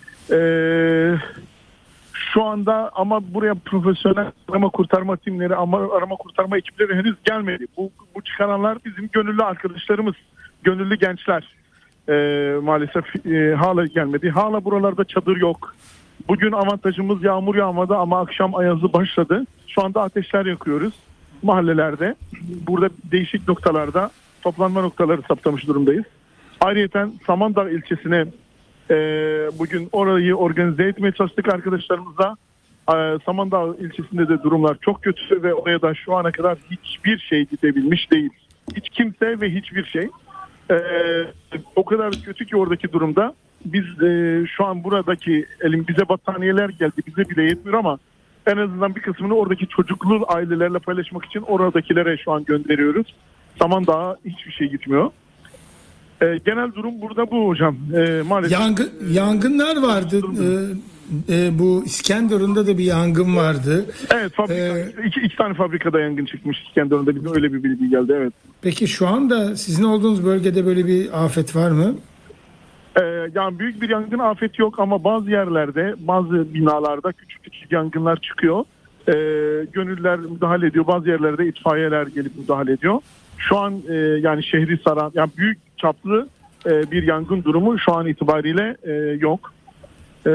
Speaker 4: E, şu anda ama buraya profesyonel arama kurtarma timleri, ama arama kurtarma ekipleri henüz gelmedi. Bu, bu çıkaranlar bizim gönüllü arkadaşlarımız, gönüllü gençler. E, maalesef e, hala gelmedi. Hala buralarda çadır yok. Bugün avantajımız yağmur yağmadı ama akşam ayazı başladı. Şu anda ateşler yakıyoruz mahallelerde. Burada değişik noktalarda toplanma noktaları saptamış durumdayız. Ayrıca Samandağ ilçesine e, bugün orayı organize etmeye çalıştık arkadaşlarımızla. E, Samandağ ilçesinde de durumlar çok kötü ve oraya da şu ana kadar hiçbir şey gidebilmiş değil. Hiç kimse ve hiçbir şey. E, o kadar kötü ki oradaki durumda. Biz e, şu an buradaki elim bize battaniyeler geldi, bize bile yetmiyor ama en azından bir kısmını oradaki çocuklu ailelerle paylaşmak için oradakilere şu an gönderiyoruz. Samandağ'a hiçbir şey gitmiyor. E, genel durum burada bu hocam. E, maalesef.
Speaker 2: Yangın, yangınlar vardı. E, e, bu İskenderun'da da bir yangın vardı.
Speaker 4: Evet, fabrika,
Speaker 2: Ee,
Speaker 4: iki, iki tane fabrikada yangın çıkmış İskenderun'da. Bize öyle bir bilgi geldi, evet.
Speaker 2: Peki şu anda sizin olduğunuz bölgede böyle bir afet var mı?
Speaker 4: Ee, yani büyük bir yangın afeti yok ama bazı yerlerde, bazı binalarda küçük küçük yangınlar çıkıyor. Ee, gönüllüler müdahale ediyor. Bazı yerlerde itfaiyeler gelip müdahale ediyor. Şu an e, yani şehri saran, yani büyük çaplı e, bir yangın durumu şu an itibariyle e, yok. E,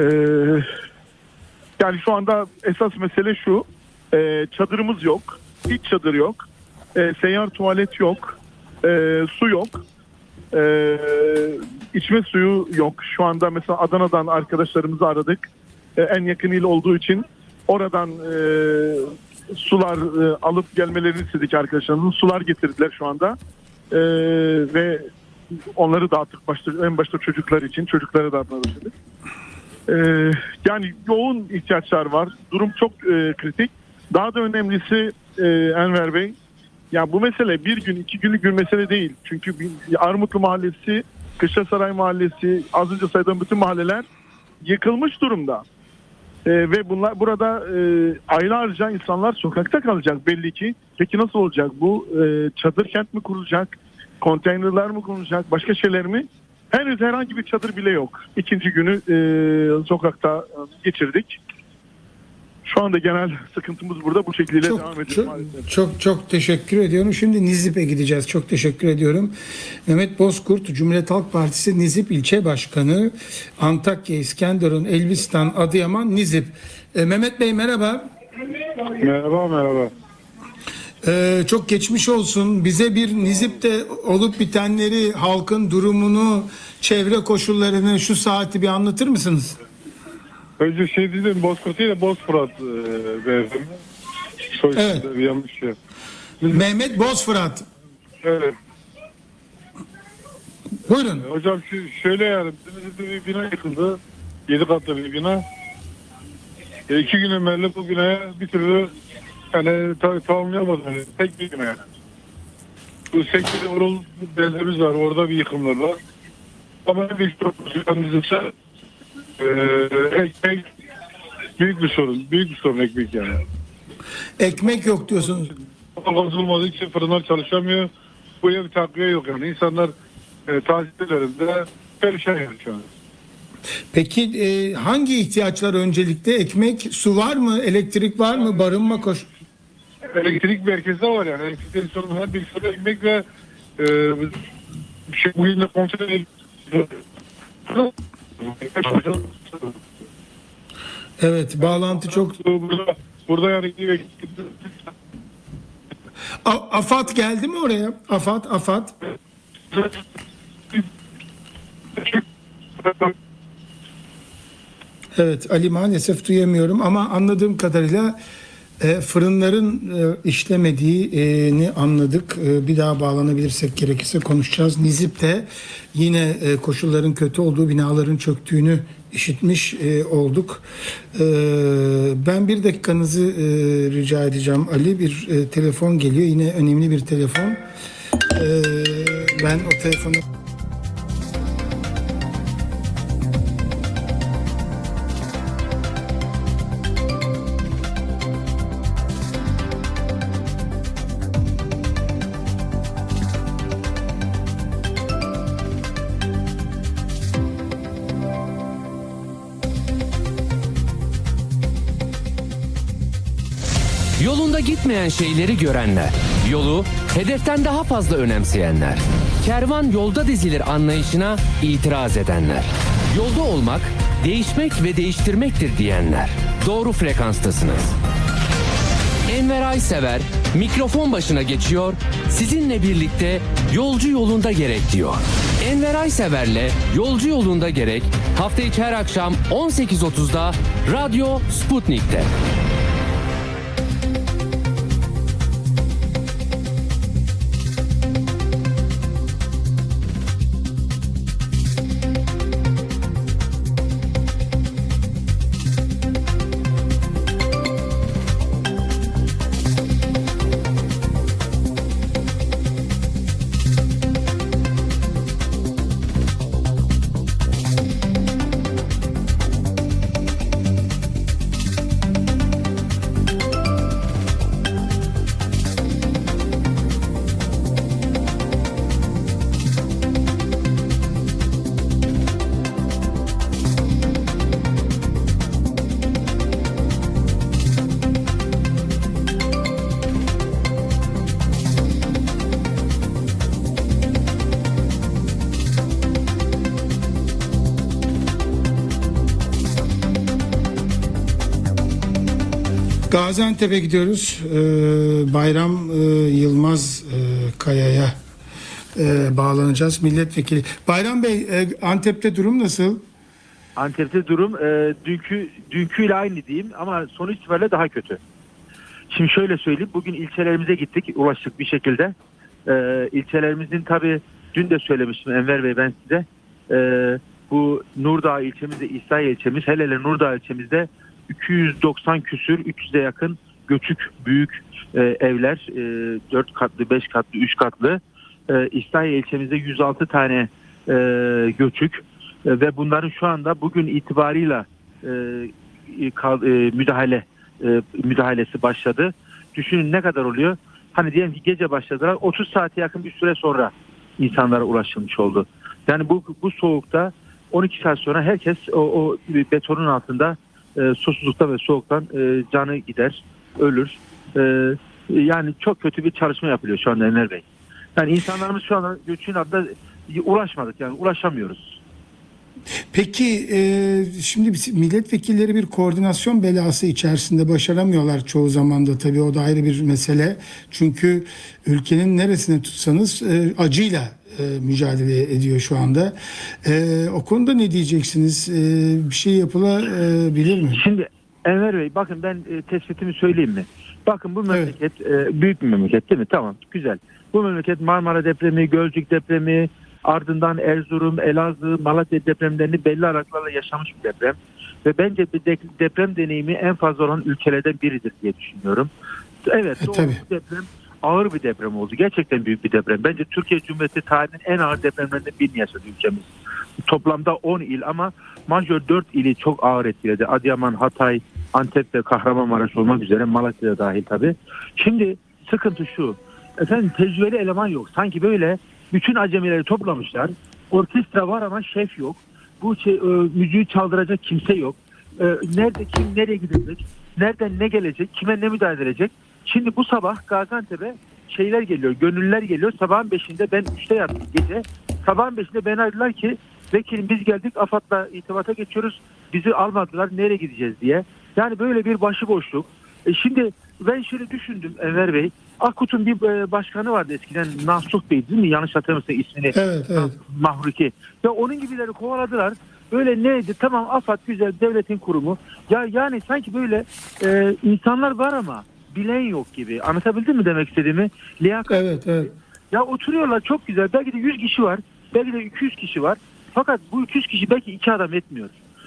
Speaker 4: yani şu anda esas mesele şu, e, çadırımız yok, hiç çadır yok, e, seyyar tuvalet yok, e, su yok. Ee, içme suyu yok. Şu anda mesela Adana'dan arkadaşlarımızı aradık. Ee, en yakın il olduğu için oradan e, sular e, alıp gelmelerini istedik arkadaşlarımızın. Sular getirdiler şu anda. Ee, ve onları dağıttık başta, en başta çocuklar için. Çocuklara dağıtmaya başladık. Ee, yani yoğun ihtiyaçlar var. Durum çok e, kritik. Daha da önemlisi e, Enver Bey, ya bu mesele bir gün, iki günlük bir mesele değil. Çünkü Armutlu Mahallesi, Kışlasaray Mahallesi, az önce saydığım bütün mahalleler yıkılmış durumda. Ee, ve bunlar burada e, aylarca insanlar sokakta kalacak belli ki. Peki nasıl olacak bu? E, çadır kent mi kurulacak? Konteynerler mi kurulacak? Başka şeyler mi? Henüz herhangi bir çadır bile yok. İkinci günü e, sokakta geçirdik. Şu anda genel sıkıntımız burada bu şekilde
Speaker 2: Çok,
Speaker 4: devam ediyor
Speaker 2: çok,
Speaker 4: maalesef.
Speaker 2: çok çok teşekkür ediyorum. Şimdi Nizip'e gideceğiz. Çok teşekkür ediyorum. Mehmet Bozkurt, Cumhuriyet Halk Partisi Nizip İlçe Başkanı. Antakya, İskenderun, Elbistan, Adıyaman, Nizip. E, Mehmet Bey merhaba.
Speaker 4: Merhaba merhaba.
Speaker 2: Ee, çok geçmiş olsun. Bize bir Nizip'te olup bitenleri, halkın durumunu, çevre koşullarını, şu saati bir anlatır mısınız?
Speaker 6: Önce şey dedim, Bozkurt değil de Bozfırat e, beyefendi. Soy
Speaker 2: Evet.
Speaker 6: isimde bir yanlış şey.
Speaker 2: Mehmet Bozfırat.
Speaker 6: Evet.
Speaker 2: Buyurun.
Speaker 6: Hocam şu, şöyle yani bizim bir bina yıkıldı. Yedi katlı bir bina. E, iki gün evvel bu binaya bir türlü yani ta, tamamlayamadı. Yani. Tek bir bina yani. Bu sektöre Orul beldemiz var. Orada bir yıkımlar var. Ama en büyük problem bizimse e, ekmek büyük bir sorun. Büyük bir sorun ekmek yani.
Speaker 2: Ekmek yok diyorsunuz.
Speaker 6: Gaz olmadığı için fırınlar çalışamıyor. Bu ev takviye yok yani. İnsanlar e, tatillerinde perişan yani şu an.
Speaker 2: Peki e, hangi ihtiyaçlar öncelikle? Ekmek, su var mı? Elektrik var mı? Barınma koş.
Speaker 6: Elektrik merkezde var yani. Elektrik sorunu her bir sürü ekmek ve e, şey, bugün de kontrol edildi.
Speaker 2: Evet, bağlantı çok.
Speaker 6: Burada, burada yani
Speaker 2: A- AFAD geldi mi oraya? AFAD, AFAD. Evet, Ali maalesef duyamıyorum ama anladığım kadarıyla e, fırınların e, işlemediğini anladık. E, bir daha bağlanabilirsek gerekirse konuşacağız. Nizip'te yine e, koşulların kötü olduğu, binaların çöktüğünü işitmiş e, olduk. E, ben bir dakikanızı e, rica edeceğim Ali. Bir e, telefon geliyor. Yine önemli bir telefon. E, Ben o telefonu...
Speaker 1: Yolunda gitmeyen şeyleri görenler, yolu hedeften daha fazla önemseyenler, kervan yolda dizilir anlayışına itiraz edenler, yolda olmak, değişmek ve değiştirmektir diyenler. Doğru frekanstasınız. Enver Aysever mikrofon başına geçiyor, sizinle birlikte yolcu yolunda gerek diyor. Enver Aysever'le Yolcu Yolunda Gerek hafta içi her akşam on sekiz otuzda Radyo Sputnik'te.
Speaker 2: Gaziantep'e gidiyoruz. Ee, Bayram e, Yılmaz e, Kaya'ya e, bağlanacağız. Milletvekili. Bayram Bey, e, Antep'te durum nasıl?
Speaker 7: Antep'te durum e, dünkü dünküyle aynı diyeyim ama sonuç itibariyle daha kötü. Şimdi şöyle söyleyeyim. Bugün ilçelerimize gittik. Ulaştık bir şekilde. E, ilçelerimizin tabii dün de söylemiştim Enver Bey ben size. E, bu Nurdağ ilçemizde, İslahiye ilçemiz, hele hele Nurdağ ilçemizde iki yüz doksan küsür, üç yüze yakın göçük büyük e, evler, e, dört katlı, beş katlı, üç katlı. E, İslahiye ilçemizde yüz altı tane e, göçük e, ve bunların şu anda bugün itibarıyla e, kal, e, müdahale e, müdahalesi başladı. Düşünün ne kadar oluyor? Hani diyelim ki gece başladılar, otuz saate yakın bir süre sonra insanlara ulaşılmış oldu. Yani bu bu soğukta on iki saat sonra herkes o, o betonun altında e, susuzlukta ve soğuktan e, canı gider, ölür. E, yani çok kötü bir çalışma yapılıyor şu anda Enver Bey. Yani insanlarımız şu anda göçün adına ulaşmadık, yani ulaşamıyoruz.
Speaker 2: Peki e, şimdi milletvekilleri bir koordinasyon belası içerisinde başaramıyorlar çoğu zaman da, tabii o da ayrı bir mesele. Çünkü ülkenin neresine tutsanız e, acıyla e, mücadele ediyor şu anda. E, o konuda ne diyeceksiniz? E, bir şey yapılabilir mi?
Speaker 7: Şimdi Enver Bey bakın ben e, tespitimi söyleyeyim mi? Bakın bu memleket evet. e, büyük bir memleket değil mi? Tamam, güzel. Bu memleket Marmara depremi, Gölcük depremi, ardından Erzurum, Elazığ, Malatya depremlerini belli aralıklarla yaşamış bir deprem. Ve bence bir de, deprem deneyimi en fazla olan ülkelerden biridir diye düşünüyorum. Evet,
Speaker 2: e,
Speaker 7: doğru, bu deprem ağır bir deprem oldu. Gerçekten büyük bir deprem. Bence Türkiye Cumhuriyeti tarihinin en ağır depremlerinden birini yaşadı ülkemiz. Toplamda on il ama majör dört ili çok ağır etkiledi. Adıyaman, Hatay, Antep ve Kahramanmaraş olmak üzere, Malatya'da dahil tabii. Şimdi sıkıntı şu. Efendim tecrübeli eleman yok. Sanki böyle bütün acemileri toplamışlar. Orkestra var ama şef yok. Bu şey, e, müziği çaldıracak kimse yok. E, nerede kim nereye gidecek? Nereden ne gelecek? Kime ne müdahale edecek? Şimdi bu sabah Gaziantep'e şeyler geliyor. Gönüllüler geliyor. Sabahın beşinde ben üçte yattım gece. Sabahın beşinde beni aradılar ki vekilim biz geldik, AFAD'la irtibata geçiyoruz. Bizi almadılar. Nereye gideceğiz diye. Yani böyle bir başıboşluk. E şimdi ben şöyle düşündüm Enver Bey. Akkut'un bir e, başkanı vardı eskiden, Nasuh Bey değil mi? Yanlış hatırlamıyorsam ismini.
Speaker 2: Evet, evet.
Speaker 7: Mahruki. Ya onun gibileri kovaladılar. Böyle neydi? Tamam AFAD güzel, devletin kurumu. Ya yani sanki böyle e, insanlar var ama bilen yok gibi. Anlatabildim mi demek istediğimi? Liyakat.
Speaker 2: Evet, evet.
Speaker 7: Ya oturuyorlar çok güzel. Belki de yüz kişi var. Belki de iki yüz kişi var. Fakat bu iki yüz kişi belki iki adam etmiyor.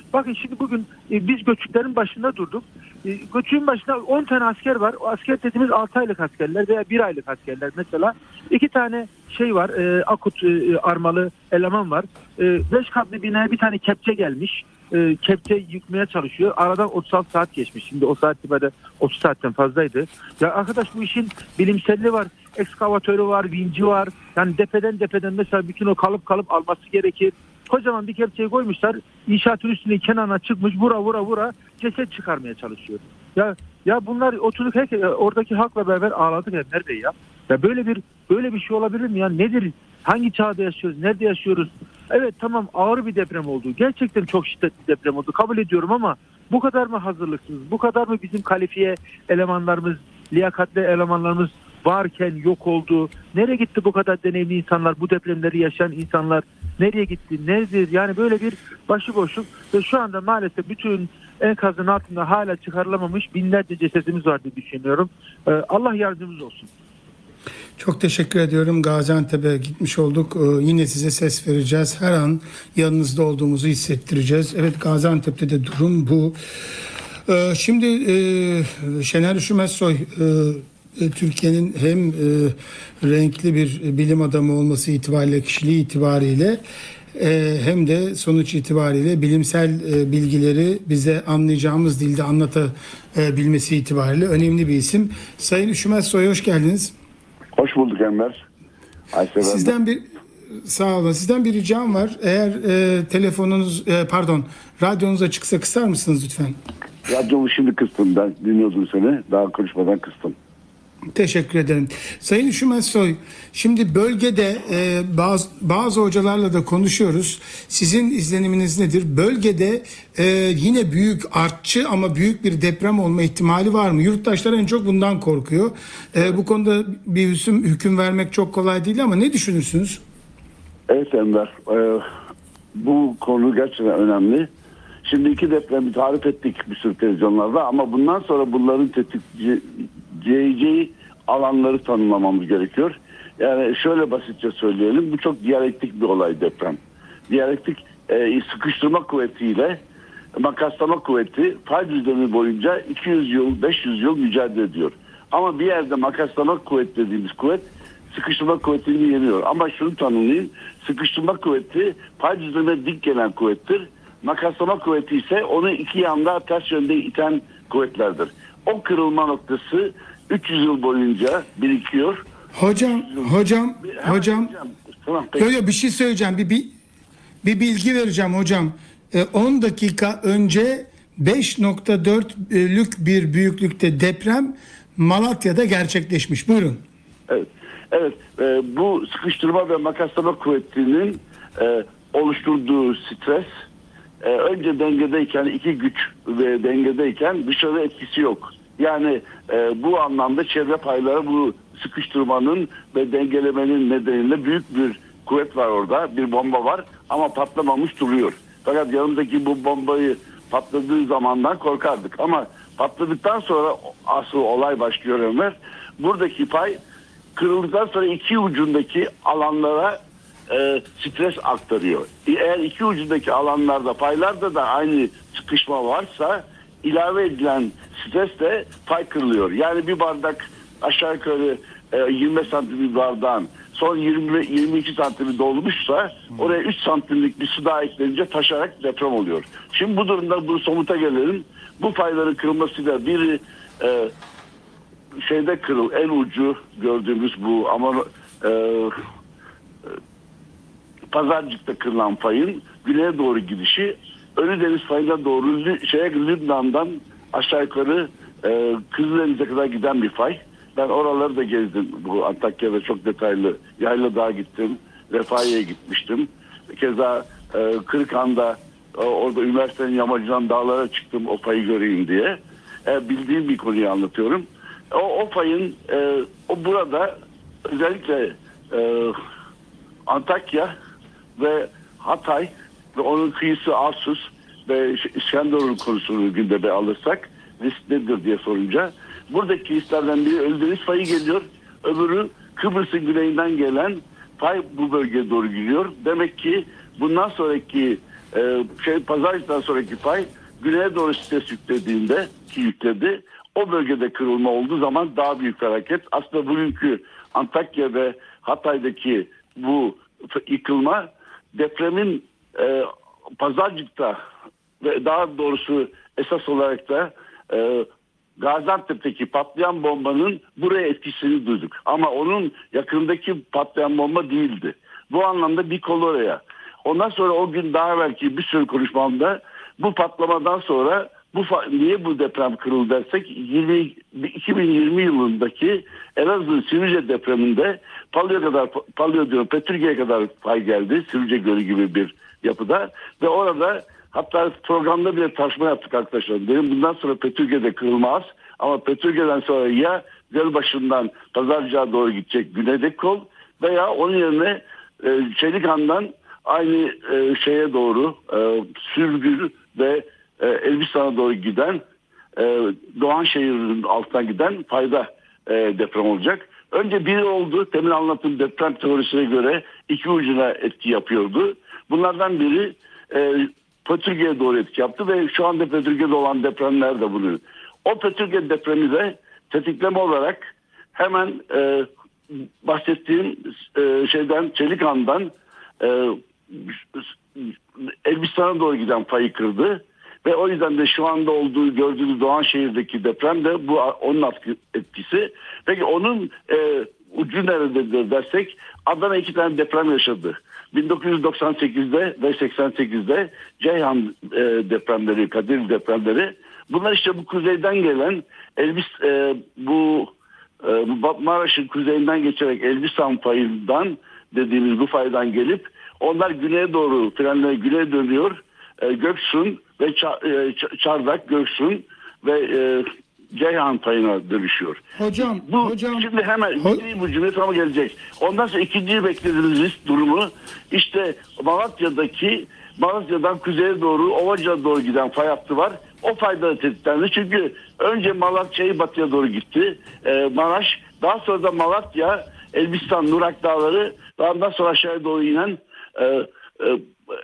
Speaker 7: Bakın şimdi bugün e, biz göçüklerin başında durduk. E, göçüğün başında on tane asker var. O asker dediğimiz altı aylık askerler veya bir aylık askerler mesela. İki tane şey var. E, akut e, armalı eleman var. E, beş katlı binaya bir tane kepçe gelmiş. E, kepçe yıkmaya çalışıyor. Aradan otuz altı saat geçmiş. Şimdi o saat itibariyle otuz saatten fazlaydı. Ya arkadaş bu işin bilimselliği var. Ekskavatörü var, vinci var. Yani depeden depeden mesela bütün o kalıp kalıp alması gerekir. Kocaman bir kepçeyi koymuşlar. İnşaatın üstüne kenarına çıkmış vura vura vura ceset çıkarmaya çalışıyor. Ya ya bunlar oturduk herkes oradaki halkla beraber ağladık ya nerede ya? Ya böyle bir böyle bir şey olabilir mi ya? Nedir? Hangi çağda yaşıyoruz? Nerede yaşıyoruz? Evet tamam ağır bir deprem oldu. Gerçekten çok şiddetli deprem oldu. Kabul ediyorum ama bu kadar mı hazırlıksız? Bu kadar mı bizim kalifiye elemanlarımız, liyakatli elemanlarımız varken yok oldu? Nereye gitti bu kadar deneyimli insanlar, bu depremleri yaşayan insanlar? Nereye gitti? Nedir? Yani böyle bir başıboşluk ve şu anda maalesef bütün enkazın altında hala çıkarılamamış binlerce cesedimiz var diye düşünüyorum. Ee, Allah yardımcımız olsun.
Speaker 2: Çok teşekkür ediyorum. Gaziantep'e gitmiş olduk. Ee, yine size ses vereceğiz. Her an yanınızda olduğumuzu hissettireceğiz. Evet, Gaziantep'te de durum bu. Ee, şimdi e, Şener Üşümezsoy e, Türkiye'nin hem e, renkli bir bilim adamı olması itibariyle, kişiliği itibariyle e, hem de sonuç itibariyle bilimsel e, bilgileri bize anlayacağımız dilde anlatabilmesi itibariyle önemli bir isim. Sayın Üşümezsoy, hoş geldiniz.
Speaker 8: Hoş bulduk Enver. Ayşe
Speaker 2: Sizden bir sağ olun. Sizden bir ricam var. Eğer e, telefonunuz e, pardon radyonuz açıksa kısar mısınız lütfen?
Speaker 8: Radyomu şimdi kıstım, ben dinliyordum seni. Daha konuşmadan kıstım.
Speaker 2: Teşekkür ederim. Sayın Üşümezsoy, şimdi bölgede e, bazı, bazı hocalarla da konuşuyoruz. Sizin izleniminiz nedir? Bölgede e, yine büyük, artçı ama büyük bir deprem olma ihtimali var mı? Yurttaşlar en çok bundan korkuyor. E, bu konuda bir hüküm, hüküm vermek çok kolay değil ama ne düşünürsünüz?
Speaker 8: Evet Enver, e, bu konu gerçekten önemli. Şimdi iki depremi tarif ettik bir sürü televizyonlarda ama bundan sonra bunların tetikleyeceği alanları tanımlamamız gerekiyor. Yani şöyle basitçe söyleyelim, bu çok diyalektik bir olay deprem. Diyalektik e, sıkıştırma kuvvetiyle makaslama kuvveti fay düzlemi boyunca iki yüz yıl, beş yüz yıl mücadele ediyor. Ama bir yerde makaslama kuvveti dediğimiz kuvvet sıkıştırma kuvvetini yeniyor. Ama şunu tanımlayın, sıkıştırma kuvveti fay düzlemine dik gelen kuvvettir. Makaslama kuvveti ise onu iki yanda ters yönde iten kuvvetlerdir. O kırılma noktası üç yüz yıl boyunca birikiyor.
Speaker 2: Hocam, hocam,
Speaker 8: Hemen
Speaker 2: hocam.
Speaker 8: Tamam, peki.
Speaker 2: Yo, yo, bir şey söyleyeceğim. Bir, bir, bir bilgi vereceğim hocam. E, on dakika önce beş nokta dörtlük bir büyüklükte deprem Malatya'da gerçekleşmiş. Buyurun.
Speaker 8: Evet, evet. E, bu sıkıştırma ve makaslama kuvvetinin e, oluşturduğu stres e, önce dengedeyken, iki güç ve dengedeyken dışarı etkisi yok. Yani e, bu anlamda çevre payları bu sıkıştırmanın ve dengelemenin nedeniyle büyük bir kuvvet var orada. Bir bomba var ama patlamamış duruyor. Fakat yanımdaki bu bombayı patladığı zamandan korkardık. Ama patladıktan sonra asıl olay başlıyor Ömer. Buradaki pay kırıldıktan sonra iki ucundaki alanlara e, stres aktarıyor. Eğer iki ucundaki alanlarda paylarda da aynı sıkışma varsa ilave edilen stres de pay kırılıyor. Yani bir bardak aşağı yukarı e, yirmi santim bir bardağın son yirmi yirmi iki santimi dolmuşsa oraya üç santimlik bir su daha eklenince taşarak deprem oluyor. Şimdi bu durumda bu somuta gelelim. Bu payların kırılmasıyla biri e, şeyde kırıl, en ucu gördüğümüz bu ama e, e, Pazarcık'ta kırılan fayın güneye doğru gidişi, Ölüdeniz fayına doğru şeye, Lübnan'dan aşağı yukarı e, Kızıldeniz'e kadar giden bir fay. Ben oraları da gezdim. Bu Antakya'da çok detaylı. Yayladağ'a gittim. Refahiye'ye gitmiştim. Keza e, Kırıkhan'da e, orada üniversitenin yamacından dağlara çıktım o fayı göreyim diye. E, bildiğim bir konuyu anlatıyorum. O, o fayın e, o burada özellikle e, Antakya ve Hatay ve onun kıyısı Asus ve İskenderun konusunu gündeme alırsak risk nedir diye sorunca buradaki risklerden biri Ölüdeniz fayı geliyor. Öbürü Kıbrıs'ın güneyinden gelen fay bu bölgeye doğru gidiyor. Demek ki bundan sonraki e, şey pazarcıktan sonraki pay güneye doğru stres yüklediğinde ki yükledi. O bölgede kırılma olduğu zaman daha büyük felaket. Aslında bugünkü Antakya ve Hatay'daki bu yıkılma depremin e, Pazarcık'ta ve daha doğrusu esas olarak da e, Gaziantep'teki patlayan bombanın buraya etkisini duyduk. Ama onun yakındaki patlayan bomba değildi. Bu anlamda bir kol oraya. Ondan sonra o gün daha belki bir sürü konuşmamda bu patlamadan sonra bu niye bu deprem kırıldı dersek yirmi, iki bin yirmi yılındaki Elazığ Sivrice depreminde Palyo'ya kadar Palyo diyorum Petrüge'ye kadar pay geldi. Sivrice Gölü gibi bir yapıda ve orada hatta programda bile tartışma yaptık arkadaşlar. Dedim bundan sonra Petrüge'de kırılmaz ama Petrüge'den sonra ya Gölbaşı'ndan Pazarcık'a doğru gidecek güneydeki kol veya onun yerine e, Çelikhan'dan aynı e, şeye doğru e, Sürgül ve e, Elbistan'a doğru giden e, Doğanşehir'in altından giden fayda e, deprem olacak. Önce biri oldu. Temin anlattığım deprem teorisine göre iki ucuna etki yapıyordu. Bunlardan biri e, Petrüge'ye doğru etki yaptı ve şu anda Petrüge'de olan depremler de bunu. O Petrüge depremi de tetikleme olarak hemen e, bahsettiğim e, şeyden Çelikhan'dan e, Elbistan'a doğru giden payı kırdı ve o yüzden de şu anda olduğu gördüğünüz Doğanşehir'deki deprem de bu onun etkisi. Peki onun e, ucu nerededir dersek Adana iki tane deprem yaşadı. bin dokuz yüz doksan sekizde ve seksen sekizde Ceyhan e, depremleri, Kadir depremleri. Bunlar işte bu kuzeyden gelen Elbis e, bu e, Maraş'ın kuzeyinden geçerek Elbistan payından dediğimiz bu faydan gelip onlar güneye doğru frenler güneye dönüyor. E, Göksun ve Ça- e, Çardak, Göksun ve e, Ceyhan payına dönüşüyor.
Speaker 2: Hocam,
Speaker 8: bu,
Speaker 2: hocam.
Speaker 8: Şimdi hemen
Speaker 2: Ho-
Speaker 8: bu cümle tamam gelecek. Ondan sonra ikinciyi beklediğimiz risk durumu işte Malatya'daki Malatya'dan kuzeye doğru Ovacı'ya doğru giden fay hattı var. O fayda tetiklendi. Çünkü önce Malatya'yı batıya doğru gitti. E, Maraş, daha sonra da Malatya, Elbistan, Nurak Dağları, daha sonra aşağıya doğru inen e, e,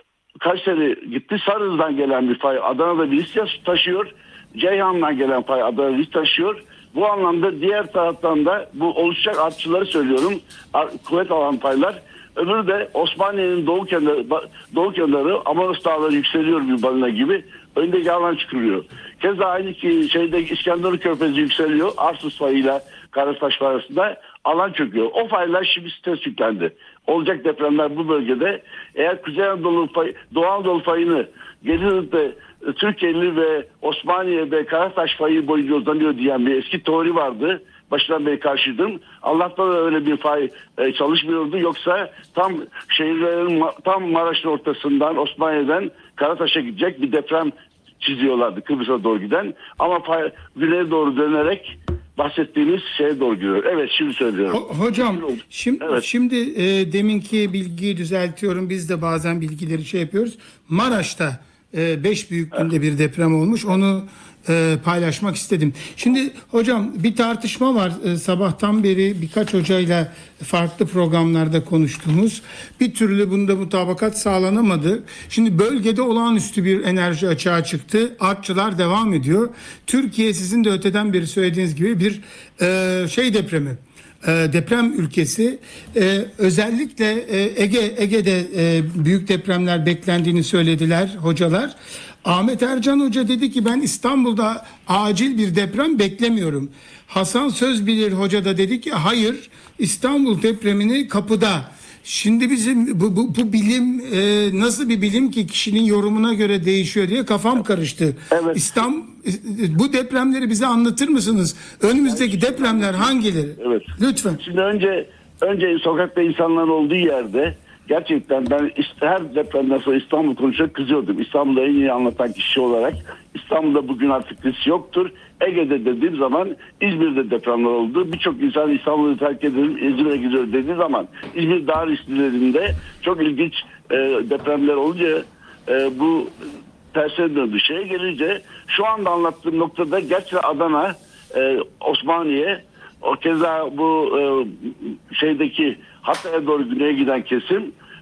Speaker 8: Kayseri gitti. Sarız'dan gelen bir fay Adana'da bir risk taşıyor. Ceyhan'dan gelen fay Adana'da risk taşıyor. Bu anlamda diğer taraftan da bu oluşacak artçıları söylüyorum. Kuvvet alan paylar. Öbürü de Osmaniye'nin doğu kenarı, doğu kenarı Amanos Dağları yükseliyor bir balina gibi. Öndeki alan çıkılıyor. Keza aynı ki şeyde İskenderun Körfezi yükseliyor. Arsuz fayıyla Karataş fay arasında alan çöküyor. O faylar şimdi stres yüklendi. Olacak depremler bu bölgede. Eğer Kuzey Anadolu fay, Doğu Anadolu fayını Gelir'de Türkiye'li ve Osmaniye ve Karataş fayı boyunca uzanıyor diyen bir eski teori vardı. Başından beri karşıydım. Allah'tan da öyle bir fay e, çalışmıyordu. Yoksa tam şehirlerin tam Maraş'ın ortasından Osmaniye'den Karataş'a gidecek bir deprem çiziyorlardı Kıbrıs'a doğru giden. Ama fay, güneye doğru dönerek bahsettiğimiz şeye doğru gidiyor. Evet şimdi söylüyorum.
Speaker 2: Ho- hocam şimdi,
Speaker 8: evet.
Speaker 2: şimdi e, deminki bilgiyi düzeltiyorum. Biz de bazen bilgileri şey yapıyoruz. Maraş'ta beş büyüklüğünde bir deprem olmuş. Onu e, paylaşmak istedim. Şimdi hocam bir tartışma var. E, sabahtan beri birkaç hocayla farklı programlarda konuştuğumuz. Bir türlü bunda mutabakat sağlanamadı. Şimdi bölgede olağanüstü bir enerji açığa çıktı. Artçılar devam ediyor. Türkiye sizin de öteden beri söylediğiniz gibi bir e, şey depremi. Deprem ülkesi. Ee, özellikle e, Ege Ege'de e, büyük depremler beklendiğini söylediler hocalar. Ahmet Ercan Hoca dedi ki ben İstanbul'da acil bir deprem beklemiyorum. Hasan Sözbilir Hoca da dedi ki hayır, İstanbul depremini kapıda. Şimdi bizim bu, bu, bu bilim e, nasıl bir bilim ki kişinin yorumuna göre değişiyor diye kafam karıştı.
Speaker 8: Evet.
Speaker 2: İstanbul, bu depremleri bize anlatır mısınız? Önümüzdeki depremler hangileri?
Speaker 8: Evet.
Speaker 2: Lütfen.
Speaker 8: Şimdi önce önce sokakta insanların olduğu yerde gerçekten ben her depremden sonra İstanbul konuşarak kızıyordum. İstanbul'da en iyi anlatan kişi olarak İstanbul'da bugün artık risk yoktur. Ege'de dediğim zaman İzmir'de depremler oldu. Birçok insan İstanbul'u terk edelim İzmir'e gidiyor dediği zaman İzmir daha risklilerinde çok ilginç e, depremler olunca e, bu tersine döndü. Şeye gelince şu anda anlattığım noktada gerçekten Adana, e, Osmaniye, o keza bu e, şeydeki Hatay'a doğru güneye giden kesim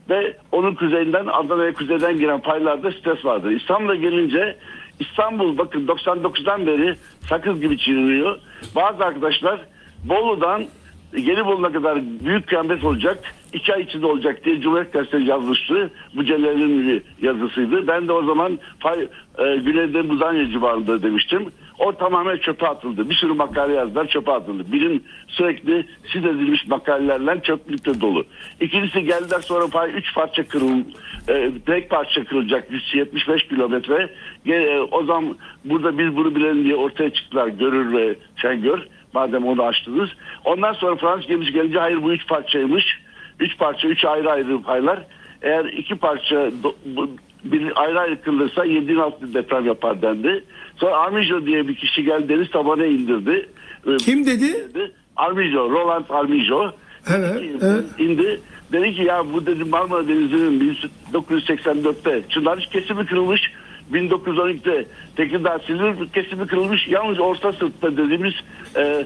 Speaker 8: ve onun kuzeyinden Adana'ya kuzeyden giren paylarda stres vardı. İstanbul'a gelince İstanbul bakın doksan dokuzdan beri sakız gibi çiğneniyor. Bazı arkadaşlar Bolu'dan Gelibolu'na kadar büyük kıyamet olacak, iki ay içinde olacak diye Cumhuriyet Gazetesi yazmıştı. Bu Celal'in bir yazısıydı. Ben de o zaman fay, e, Güneyde Muzanya civarında demiştim. O tamamen çöpe atıldı. Bir sürü makale yazdılar, çöpe atıldı. Bilim sürekli siz edilmiş makalelerle çöplükte dolu. İkincisi geldiler sonra fay üç parça kırıl, e, tek parça kırılacak yüz yetmiş beş kilometre. E, o zaman burada biz bunu bilelim diye ortaya çıktılar Görür ve Şengör. Madem onu açtınız. Ondan sonra Fransız gemisi gelince hayır bu üç parçaymış. Üç parça, üç ayrı ayrı paylar. Eğer iki parça bir ayrı ayrı kırılırsa yediğin altı deprem yapar dendi. Sonra Armijo diye bir kişi geldi deniz tabanına indirdi.
Speaker 2: Kim dedi?
Speaker 8: Armijo, Roland Armijo.
Speaker 2: Evet, evet.
Speaker 8: İndi. Dedi ki ya bu dedi Marmara Denizi'nin bin dokuz yüz seksen dörtte Çınarış kesimi kırılmış. bin dokuz yüz on ikide Tekirdağ Silivri kesimi kırılmış. Yalnız Orta Sırt'ta dediğimiz e,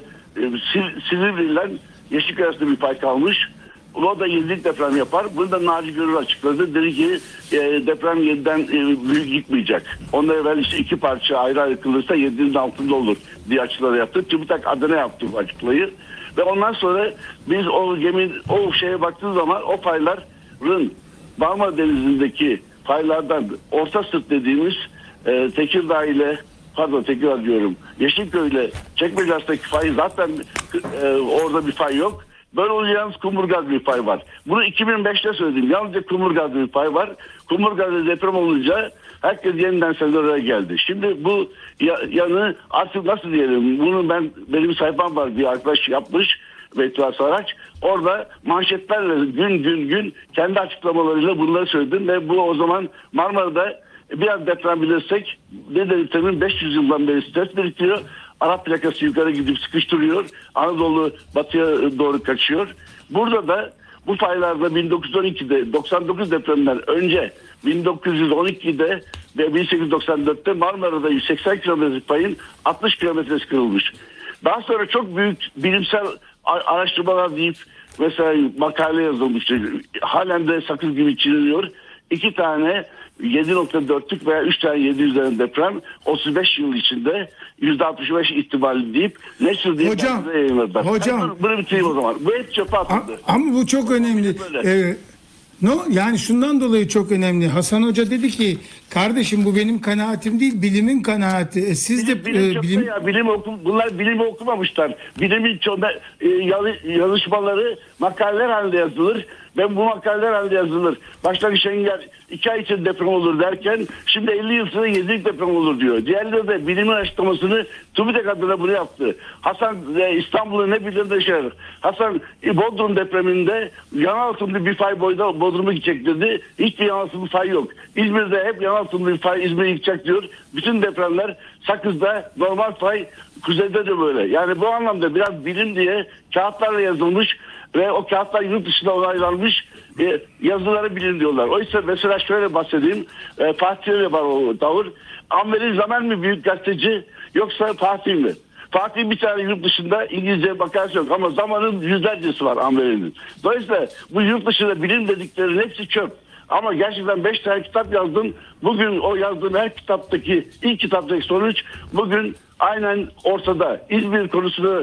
Speaker 8: Silivri ile Yeşilköy arasında bir pay kalmış. O da yedilik deprem yapar. Bunu da Naci Görür açıkladı. Dedi ki e, deprem yediden e, büyük yıkmayacak. Ondan evvel işte iki parça ayrı ayrı kılırsa yedinin altında olur diye açıklama yaptı. TÜBİTAK adına yaptı bu açıklayı. Ve ondan sonra biz o gemi o şeye baktığımız zaman o payların Marmara Denizi'ndeki paylardan Orta Sırt dediğimiz e, Tekirdağ ile pardon Tekirdağ diyorum Yeşilköy ile Çekmece'deki fay zaten e, orada bir fay yok. Böyle olunca yalnız Kumburgaz bir pay var. Bunu iki bin beşte söyledim. Yalnızca Kumburgaz bir pay var. Kumburgaz'da deprem olunca herkes yeniden senaryoya geldi. Şimdi bu yanı artık nasıl diyelim? Bunu ben benim sayfam var bir arkadaş yapmış. Beytullah Saraç. Orada manşetlerle gün gün gün kendi açıklamalarıyla bunları söyledim ve bu o zaman Marmara'da biraz deprem bilirsek ne deprem'in beş yüz yıldan beri stres biriktiriyor. Arap plakası yukarı gidip sıkıştırıyor. Anadolu batıya doğru kaçıyor. Burada da bu faylarda bin dokuz yüz on ikide doksan dokuz depremden önce bin dokuz yüz on ikide ve bin sekiz yüz doksan dörtte Marmara'da yüz seksen kilometre payın altmış kilometresi kırılmış. Daha sonra çok büyük bilimsel araştırmalar deyip mesela makale yazılmıştı. Halen de sakız gibi çiğneniyor. İki tane yedi nokta dörtlük veya üç tane yedi üzerinde deprem otuz beş yıl içinde yüzde altmış beş ihtimali deyip Nature diye
Speaker 2: hocam,
Speaker 8: yayınladılar.
Speaker 2: hocam,
Speaker 8: bunu, bunu bitireyim o zaman. Bu hep çöpe atıldı.
Speaker 2: Ama bu çok önemli. Ee, no, yani şundan dolayı çok önemli. Hasan Hoca dedi ki kardeşim bu benim kanaatim değil bilimin kanaati. E, siz
Speaker 8: bilim,
Speaker 2: de
Speaker 8: bilim,
Speaker 2: e, bilim...
Speaker 8: Ya, bilim okum, bunlar bilimi okumamışlar. Bilimin çoğunda e, yazışmaları makaleler halinde yazılır. Ben bu makaleler halinde yazılır. Baştan Şenger iki ay için deprem olur derken şimdi elli yıl sonra yedilik deprem olur diyor. Diğerleri de bilimin açıklamasını TÜBİTAK adına bunu yaptı. Hasan e, İstanbul'u ne bilir de şey. Hasan e, Bodrum depreminde yan altında bir fay boyda Bodrum'u gidecek dedi. Hiçbir yan altında fay yok. İzmir'de hep yan altında bir fay İzmir'e gidecek diyor. Bütün depremler Sakız'da normal fay kuzeyde de böyle. Yani bu anlamda biraz bilim diye kağıtlarla yazılmış ve o kağıtlar yurt dışında onaylanmış e, yazıları bilin diyorlar. Oysa mesela şöyle bahsedeyim. E, Fatih'le var o tavır. Amber'in Zaman mı büyük gazeteci yoksa Fatih mi? Fatih bir tane yurt dışında İngilizce makalesi yok ama Zaman'ın yüzlercesi var Amber'in. Dolayısıyla bu yurt dışında bilim dediklerinin hepsi çöp. Ama gerçekten beş tane kitap yazdım. Bugün o yazdığım her kitaptaki ilk kitaptaki sonuç bugün aynen ortada. İzmir konusunda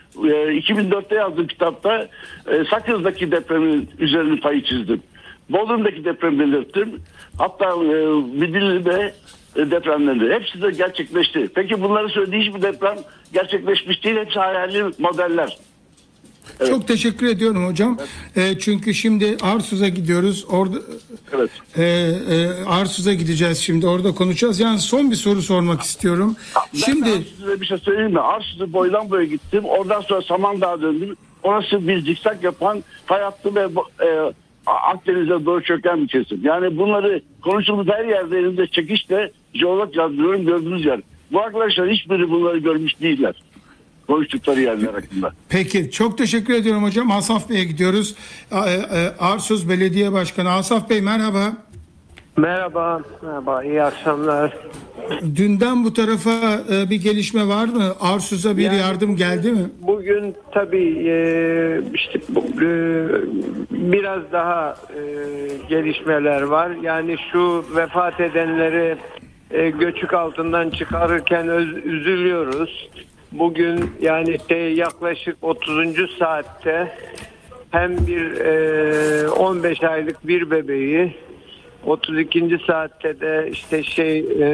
Speaker 8: iki bin dörtte yazdığım kitapta Sakız'daki depremin üzerine payı çizdim. Bodrum'daki depremi belirttim. Hatta Midilli'de depremleri. Hepsi de gerçekleşti. Peki bunları söylediği hiçbir deprem gerçekleşmiş değil. Hepsi hayali modeller. Evet.
Speaker 2: Çok teşekkür ediyorum hocam. Evet. E, çünkü şimdi Arsuz'a gidiyoruz. Orada
Speaker 8: evet.
Speaker 2: e, e, Arsuz'a gideceğiz şimdi. Orada konuşacağız. Yani son bir soru sormak istiyorum.
Speaker 8: Ben
Speaker 2: şimdi
Speaker 8: size bir şey söyleyeyim mi? Arsuz'u boydan boya gittim. Oradan sonra Samandağ'a döndüm. Orası bir zikzak yapan fay hattı ve e, Akdeniz'e doğru çöken bir kesim. Yani bunları konuştuğumuz her yerde elimde çekişle jeolog yazdırıyorum gördüğünüz yer. Bu arkadaşlar hiçbiri bunları görmüş değiller. Konuştukları yerler hakkında.
Speaker 2: Peki çok teşekkür ediyorum hocam. Asaf Bey'e gidiyoruz. Arsuz Belediye Başkanı Asaf Bey merhaba.
Speaker 9: Merhaba. Merhaba. İyi akşamlar.
Speaker 2: dünden bu tarafa e, bir gelişme var mı? Arsuz'a bir
Speaker 9: Yani
Speaker 2: yardım geldi mi?
Speaker 9: Bugün tabii e, işte bu, e, biraz daha e, gelişmeler var. Yani şu vefat edenleri e, göçük altından çıkarırken öz, üzülüyoruz. Bugün yani şey, yaklaşık otuzuncu saatte hem bir e, on beş aylık bir bebeği, otuz ikinci saatte de işte şey e,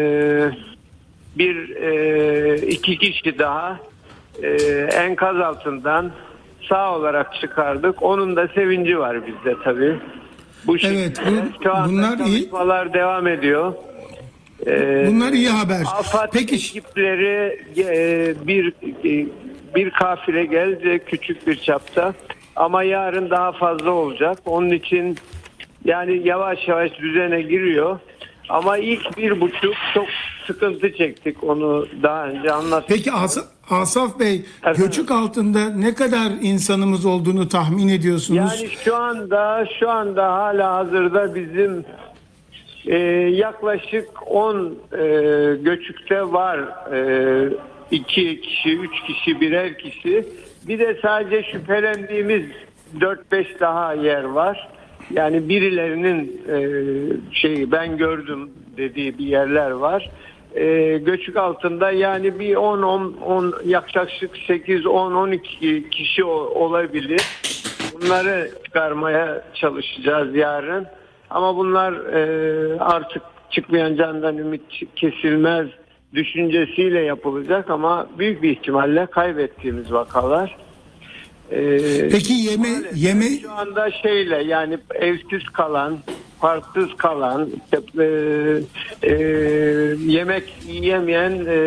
Speaker 9: bir e, iki kişi daha e, enkaz altından sağ olarak çıkardık. Onun da sevinci var bizde tabii. Bu
Speaker 2: Evet,
Speaker 9: şekilde
Speaker 2: bu-
Speaker 9: şu anda
Speaker 2: bunlar iyi.
Speaker 9: çalışmalar devam ediyor. E,
Speaker 2: Bunlar iyi haber.
Speaker 9: AFAD
Speaker 2: Peki
Speaker 9: ekipleri e, bir e, bir kafile geldi küçük bir çapta ama yarın daha fazla olacak. Onun için yani yavaş yavaş düzene giriyor. Ama ilk bir buçuk çok sıkıntı çektik. Onu daha önce anlattık.
Speaker 2: Peki As- Asaf Bey,
Speaker 9: Efendim?
Speaker 2: göçük altında ne kadar insanımız olduğunu tahmin ediyorsunuz?
Speaker 9: Yani şu anda şu anda hala hazırda bizim e, yaklaşık on e, göçükte var. E, iki kişi, üç kişi, birer kişi. Bir de sadece şüphelendiğimiz dört beş daha yer var. Yani birilerinin e, şeyi ben gördüm dediği bir yerler var. E, göçük altında yani bir on on yaklaşık sekiz on on iki kişi olabilir. Bunları çıkarmaya çalışacağız yarın. Ama bunlar e, artık çıkmayan candan ümit kesilmez düşüncesiyle yapılacak ama büyük bir ihtimalle kaybettiğimiz vakalar. Ee,
Speaker 2: Peki yeme yeme
Speaker 9: şu anda şeyle yani evsiz kalan, parksız kalan, işte, e, e, yemek yiyemeyen e,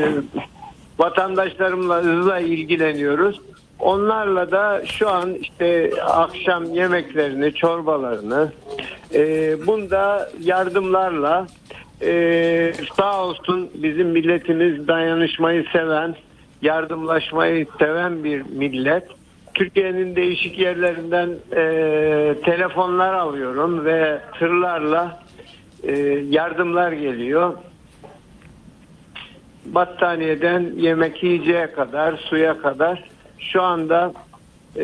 Speaker 9: vatandaşlarımızla ilgileniyoruz. Onlarla da şu an işte akşam yemeklerini, çorbalarını, e, bunda yardımlarla e, sağ olsun bizim milletimiz dayanışmayı seven, yardımlaşmayı seven bir millet. Türkiye'nin değişik yerlerinden e, telefonlar alıyorum ve tırlarla e, yardımlar geliyor. Battaniyeden yemek yiyeceğe kadar, suya kadar şu anda e,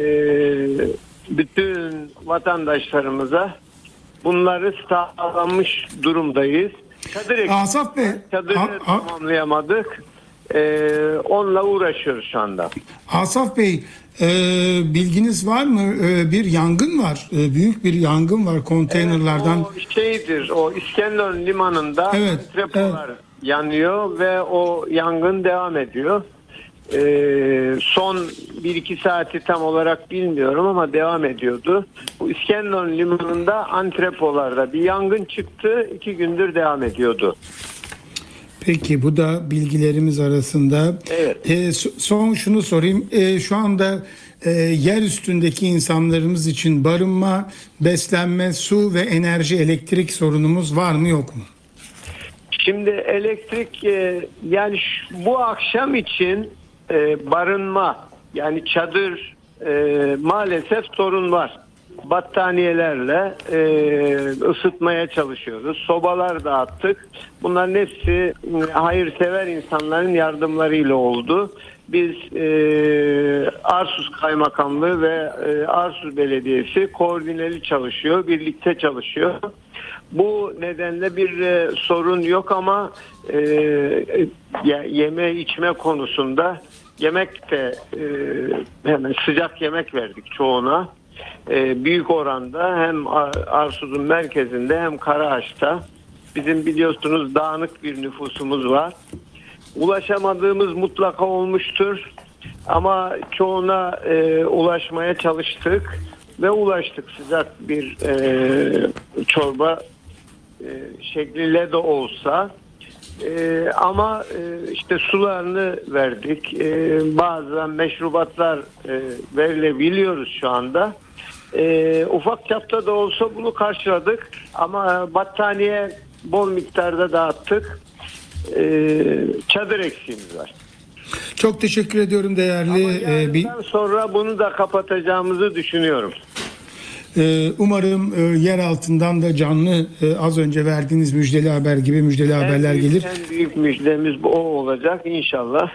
Speaker 9: bütün vatandaşlarımıza bunları sağlamış durumdayız. Çadır
Speaker 2: Asaf Bey,
Speaker 9: çadırı
Speaker 2: A- A-
Speaker 9: tamamlayamadık. E, onunla uğraşıyoruz şu anda.
Speaker 2: Asaf Bey, e, bilginiz var mı? E, bir yangın var. E, büyük bir yangın var konteynerlardan.
Speaker 9: Evet, o şeydir, o İskenderun limanında
Speaker 2: Evet,
Speaker 9: antrepolar yanıyor ve o yangın devam ediyor. Ee, son bir iki saati tam olarak bilmiyorum ama devam ediyordu. Bu İskenderun limanında antrepolarda bir yangın çıktı, iki gündür devam ediyordu.
Speaker 2: Peki bu da bilgilerimiz arasında.
Speaker 9: Evet.
Speaker 2: E, so- son şunu sorayım. E, şu anda e, yer üstündeki insanlarımız için barınma, beslenme, su ve enerji, elektrik sorunumuz var mı yok mu?
Speaker 9: Şimdi elektrik e, yani şu- bu akşam için e, barınma yani çadır e, maalesef sorun var. Battaniyelerle e, ısıtmaya çalışıyoruz. Sobalar dağıttık. Bunların hepsi e, hayırsever insanların yardımlarıyla oldu. Biz e, Arsuz Kaymakamlığı ve e, Arsuz Belediyesi koordineli çalışıyor, birlikte çalışıyor. Bu nedenle bir e, sorun yok ama e, e, yeme içme konusunda yemek de e, hemen sıcak yemek verdik çoğuna. E, büyük oranda hem Arsuz'un merkezinde hem Karaağaç'ta bizim biliyorsunuz dağınık bir nüfusumuz var. Ulaşamadığımız mutlaka olmuştur ama çoğuna e, ulaşmaya çalıştık ve ulaştık. Sıcak bir e, çorba e, şekliyle de olsa e, ama e, işte sularını verdik. E, bazen meşrubatlar e, verilebiliyoruz şu anda. E, ufak çapta da olsa bunu karşıladık ama battaniye bol miktarda dağıttık. Ee, çadır eksiğimiz var.
Speaker 2: Çok teşekkür ediyorum değerli.
Speaker 9: Ama
Speaker 2: e, bir,
Speaker 9: yarından sonra bunu da kapatacağımızı düşünüyorum.
Speaker 2: E, umarım e, yer altından da canlı e, az önce verdiğiniz müjdeli haber gibi müjdeli
Speaker 9: en
Speaker 2: haberler
Speaker 9: büyük,
Speaker 2: gelir.
Speaker 9: En büyük müjdemiz bu olacak inşallah.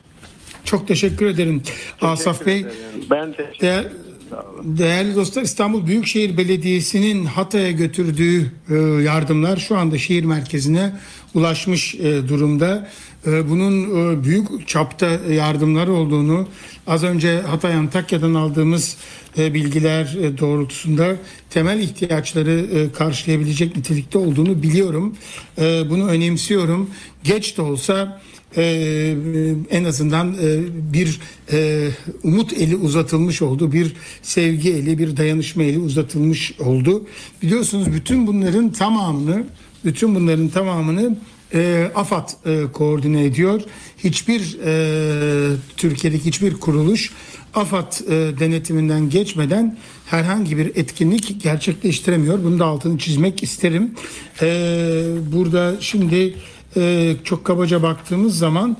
Speaker 2: Çok teşekkür ederim
Speaker 9: Teşekkür
Speaker 2: Asaf Bey.
Speaker 9: ederim. Ben teşekkür
Speaker 2: Değer, değerli dostlar, İstanbul Büyükşehir Belediyesi'nin Hatay'a götürdüğü e, yardımlar şu anda şehir merkezine ulaşmış e, durumda. E, bunun e, büyük çapta yardımlar olduğunu az önce Hatay Antakya'dan aldığımız e, bilgiler e, doğrultusunda temel ihtiyaçları e, karşılayabilecek nitelikte olduğunu biliyorum. E, bunu önemsiyorum. Geç de olsa Ee, en azından e, bir e, umut eli uzatılmış oldu, bir sevgi eli, bir dayanışma eli uzatılmış oldu. Biliyorsunuz bütün bunların tamamını, bütün bunların tamamını e, AFAD e, koordine ediyor. Hiçbir e, Türkiye'deki hiçbir kuruluş AFAD e, denetiminden geçmeden herhangi bir etkinlik gerçekleştiremiyor. Bunu da altını çizmek isterim. E, burada şimdi Ee, çok kabaca baktığımız zaman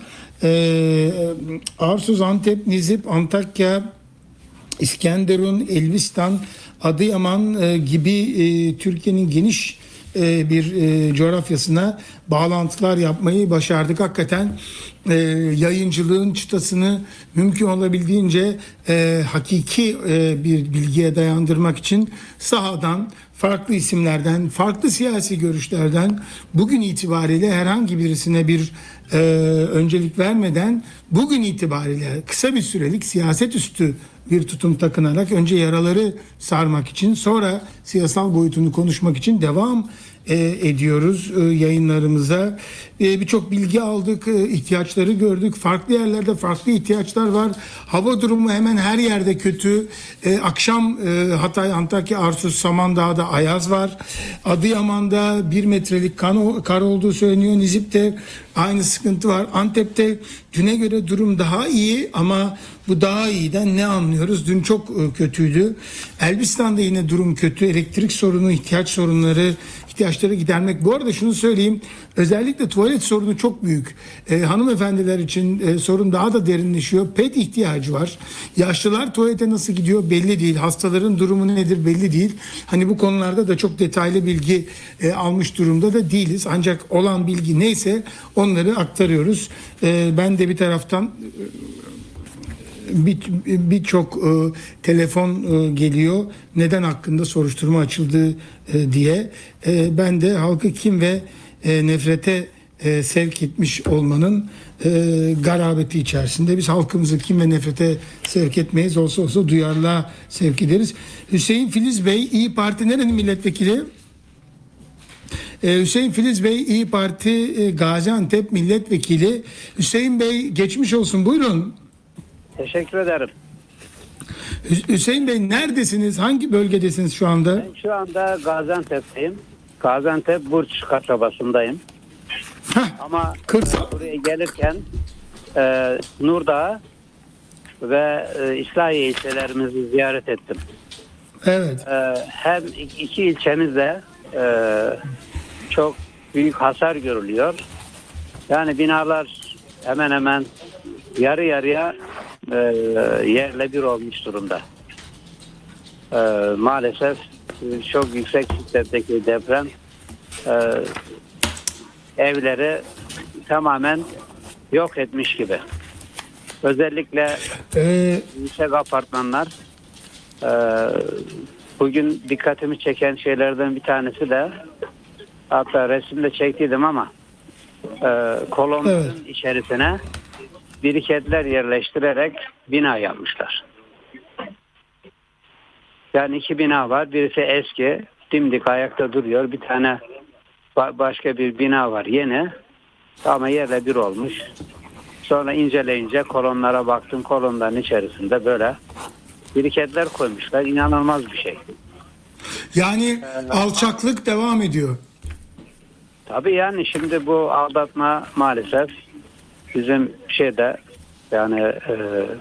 Speaker 2: e, Arsuz, Antep, Nizip, Antakya, İskenderun, Elbistan, Adıyaman e, gibi e, Türkiye'nin geniş e, bir e, coğrafyasına bağlantılar yapmayı başardık. Hakikaten e, yayıncılığın çıtasını mümkün olabildiğince e, hakiki e, bir bilgiye dayandırmak için sahadan, farklı isimlerden, farklı siyasi görüşlerden bugün itibariyle herhangi birisine bir e, öncelik vermeden bugün itibariyle kısa bir sürelik siyaset üstü bir tutum takınarak önce yaraları sarmak için sonra siyasal boyutunu konuşmak için devam e, ediyoruz e, yayınlarımıza. E, Birçok bilgi aldık, e, ihtiyaçları gördük. Farklı yerlerde farklı ihtiyaçlar var. Hava durumu hemen her yerde kötü. E, akşam e, Hatay, Antakya, Arsuz, Samandağ'da ayaz var. Adıyaman'da bir metrelik kan, kar olduğu söyleniyor. Nizip'te aynı sıkıntı var. Antep'te düne göre durum daha iyi ama bu daha iyiden ne anlıyoruz? Dün çok e, kötüydü. Elbistan'da yine durum kötü. Elektrik sorunu, ihtiyaç sorunları, ihtiyaçları gidermek. Bu arada şunu söyleyeyim. Özellikle tuvalet sorunu çok büyük. E, hanımefendiler için e, sorun daha da derinleşiyor. Pet ihtiyacı var. Yaşlılar tuvalete nasıl gidiyor belli değil. Hastaların durumu nedir belli değil. Hani bu konularda da çok detaylı bilgi e, almış durumda da değiliz. Ancak olan bilgi neyse onları aktarıyoruz. E, ben de bir taraftan birçok bir e, telefon e, geliyor. Neden hakkında soruşturma açıldı e, diye. E, ben de halkı kim ve e, nefrete e, sevk etmiş olmanın e, garabeti içerisinde biz halkımızı kim ve nefrete sevk etmeyiz, olsa olsa duyarlılığa sevk ederiz. Hüseyin Filiz Bey, İyi Parti nerenin milletvekili? Ee, Hüseyin Filiz Bey, İyi Parti e, Gaziantep milletvekili. Hüseyin Bey geçmiş olsun, buyurun.
Speaker 10: Teşekkür ederim.
Speaker 2: Hü- Hüseyin Bey neredesiniz? Hangi bölgedesiniz şu anda?
Speaker 10: Ben şu anda Gaziantep'teyim. Gaziantep Burç kasabasındayım.
Speaker 2: Heh,
Speaker 10: Ama
Speaker 2: kırsal.
Speaker 10: buraya gelirken e, Nurdağ ve e, İslahiye ilçelerimizi ziyaret ettim.
Speaker 2: Evet.
Speaker 10: E, hem iki ilçemizde e, çok büyük hasar görülüyor. Yani binalar hemen hemen yarı yarıya e, yerle bir olmuş durumda. E, maalesef e, çok yüksek şiddetteki deprem e, evleri tamamen yok etmiş gibi. Özellikle
Speaker 2: Ee,
Speaker 10: yüksek apartmanlar. E, bugün dikkatimi çeken şeylerden bir tanesi de, hatta resimde çektiydim ama e, kolonların
Speaker 2: Evet.
Speaker 10: içerisine biriketler yerleştirerek bina yapmışlar. Yani iki bina var. Birisi eski, dimdik ayakta duruyor. Bir tane ba- başka bir bina var yeni ama yerle bir olmuş. Sonra inceleyince kolonlara baktım. Kolonların içerisinde böyle biriketler koymuşlar. İnanılmaz bir şey.
Speaker 2: yani alçaklık devam ediyor.
Speaker 10: Tabii yani şimdi bu aldatma maalesef bizim şeyde yani e,